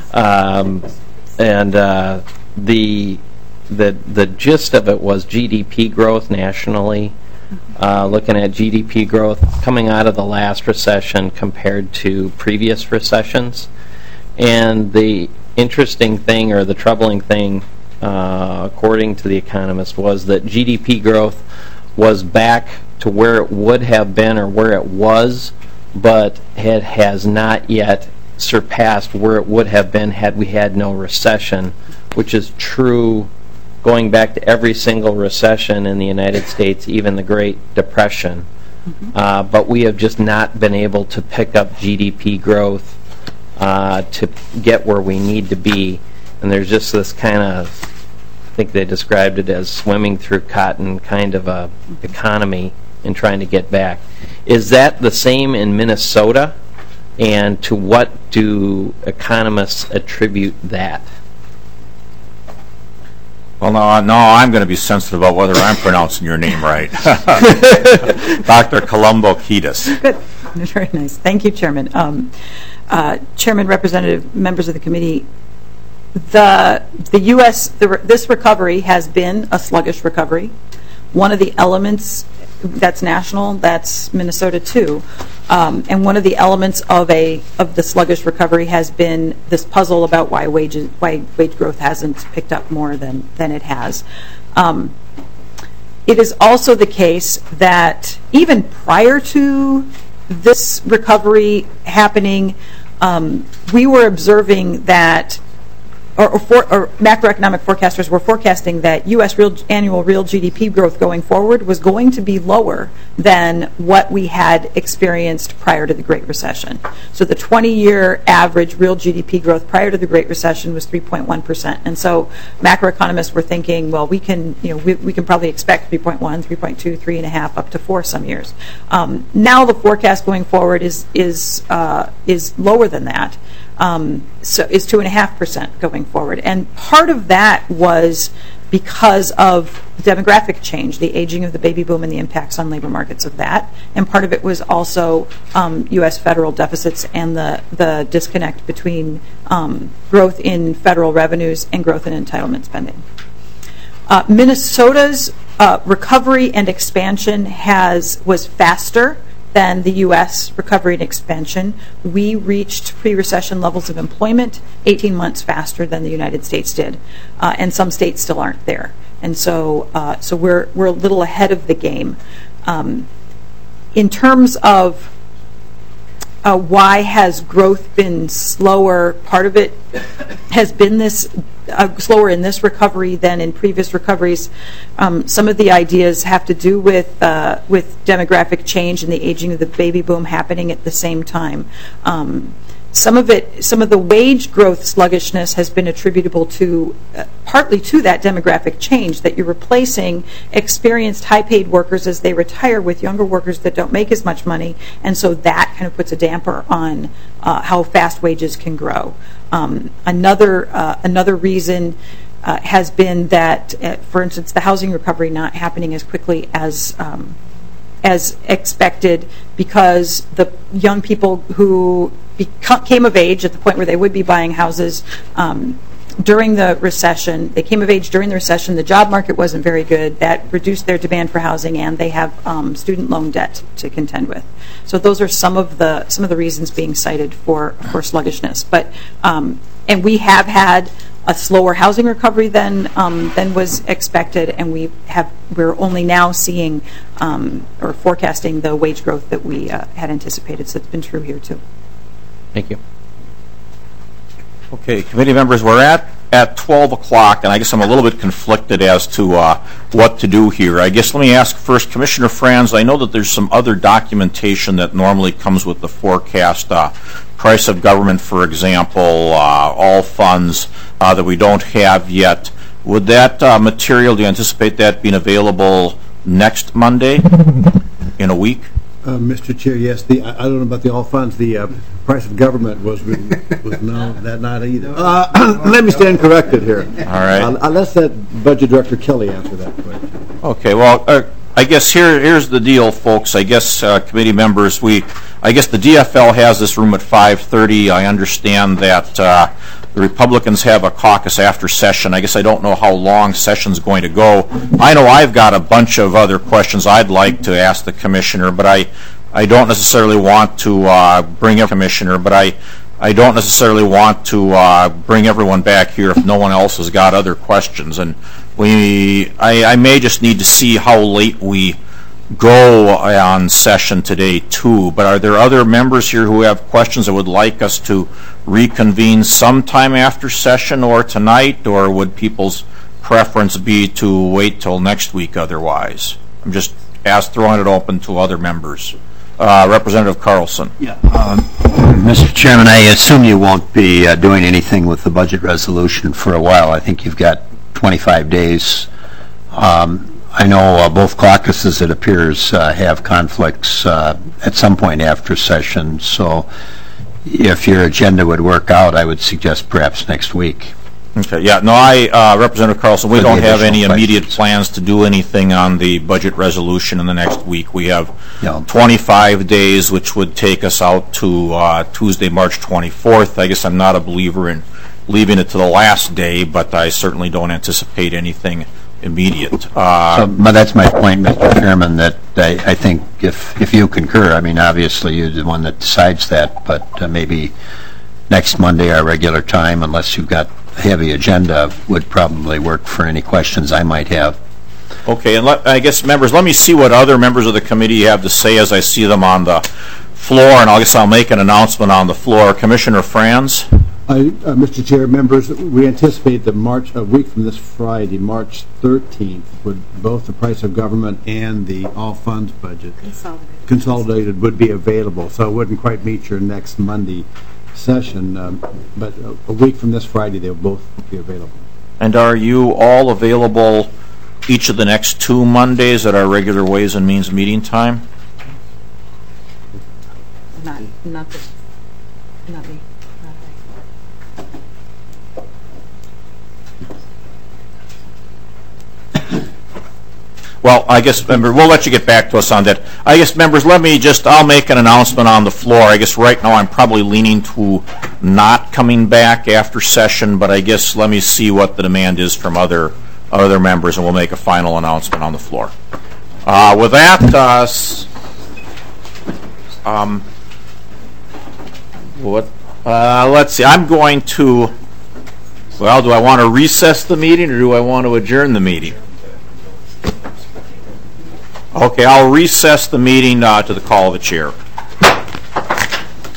the gist of it was GDP growth nationally, looking at GDP growth coming out of the last recession compared to previous recessions. And the interesting thing, or the troubling thing, according to the economist, was that GDP growth was back to where it would have been or where it was, but it has not yet surpassed where it would have been had we had no recession, which is true going back to every single recession in the United States, even the Great Depression. but we have just not been able to pick up GDP growth to get where we need to be. And there's just this kind of, I think they described it as swimming through cotton kind of a economy and trying to get back. Is that the same in Minnesota? And to what do economists attribute that? Well, no, I'm going to be sensitive about whether I'm pronouncing your name right. Dr. Colombo Kiedis. Good. Very nice. Thank you, Chairman. Chairman, Representative, members of the committee, the U.S., this recovery has been a sluggish recovery. One of the elements that's national, that's Minnesota too. And one of the elements of the sluggish recovery has been this puzzle about why wage growth hasn't picked up more than it has. It is also the case that even prior to this recovery happening, we were observing that, or macroeconomic forecasters were forecasting that U.S. annual real GDP growth going forward was going to be lower than what we had experienced prior to the Great Recession. So the 20-year average real GDP growth prior to the Great Recession was 3.1%. And so macroeconomists were thinking, well, we can probably expect 3.1, 3.2, 3.5, up to 4 some years. Now the forecast going forward is lower than that. So is 2.5% going forward. And part of that was because of demographic change, the aging of the baby boom and the impacts on labor markets of that. And part of it was also U.S. federal deficits and the disconnect between growth in federal revenues and growth in entitlement spending. Minnesota's recovery and expansion was faster than the U.S. recovery and expansion. We reached pre-recession levels of employment 18 months faster than the United States did, and some states still aren't there. And so we're a little ahead of the game. In terms of why has growth been slower, part of it has been this slower in this recovery than in previous recoveries. Some of the ideas have to do with demographic change and the aging of the baby boom happening at the same time. Some of the wage growth sluggishness has been attributable to partly to that demographic change, that you're replacing experienced high-paid workers as they retire with younger workers that don't make as much money, and so that kind of puts a damper on how fast wages can grow. Another reason has been that, for instance, the housing recovery not happening as quickly as expected, because the young people who came of age at the point where they would be buying houses during the recession, they came of age during the recession, the job market wasn't very good, that reduced their demand for housing, and they have student loan debt to contend with. So those are some of the reasons being cited for sluggishness. But and we have had a slower housing recovery than was expected, and we're only now seeing or forecasting the wage growth that we had anticipated. So it's been true here too. Thank you. Okay, committee members, we're at 12 o'clock, and I guess I'm a little bit conflicted as to what to do here. I guess let me ask first, Commissioner Franz, I know that there's some other documentation that normally comes with the forecast, price of government, for example, all funds that we don't have yet. Would that material, do you anticipate that being available next Monday in a week? Mr. Chair, yes. I don't know about the all funds. The price of government was no, that not either. Let me stand corrected here. All right. I'll let that Budget Director Kelly answer that question. Okay. Well, I guess here's the deal, folks. I guess committee members, I guess the DFL has this room at 5:30. I understand that the Republicans have a caucus after session. I guess I don't know how long session's going to go. I know I've got a bunch of other questions I'd like to ask the commissioner, but I don't necessarily want to bring a commissioner, but I don't necessarily want to bring everyone back here if no one else has got other questions. And I may just need to see how late we go on session today too, but are there other members here who have questions that would like us to reconvene sometime after session or tonight, or would people's preference be to wait till next week otherwise? I'm just as throwing it open to other members. Representative Carlson. Yeah. Mr. Chairman, I assume you won't be doing anything with the budget resolution for a while. I think you've got 25 days. I know both caucuses, it appears, have conflicts at some point after session, so if your agenda would work out, I would suggest perhaps next week. Okay, yeah, no, Representative Carlson, we don't have any immediate plans to do anything on the budget resolution in the next week. We have 25 days, which would take us out to Tuesday, March 24th. I guess I'm not a believer in leaving it to the last day, but I certainly don't anticipate anything immediate. But that's my point, Mr. Chairman, that I think if you concur, I mean, obviously you're the one that decides that, but maybe next Monday, our regular time, unless you've got a heavy agenda, would probably work for any questions I might have. Okay, and I guess, members, let me see what other members of the committee have to say as I see them on the floor, and I guess I'll make an announcement on the floor. Commissioner Franz? Mr. Chair, members, we anticipate that a week from this Friday, March 13th, would both the price of government and the all funds budget consolidated would be available. So it wouldn't quite meet your next Monday session, but a week from this Friday, they'll both be available. And are you all available each of the next 2 Mondays at our regular Ways and Means meeting time? Not me. Well, I guess, member, we'll let you get back to us on that. I guess, members, I'll make an announcement on the floor. I guess right now I'm probably leaning to not coming back after session, but I guess let me see what the demand is from other members, and we'll make a final announcement on the floor. With that, let's see. I'm going to, do I want to recess the meeting or do I want to adjourn the meeting? Okay, I'll recess the meeting to the call of the chair.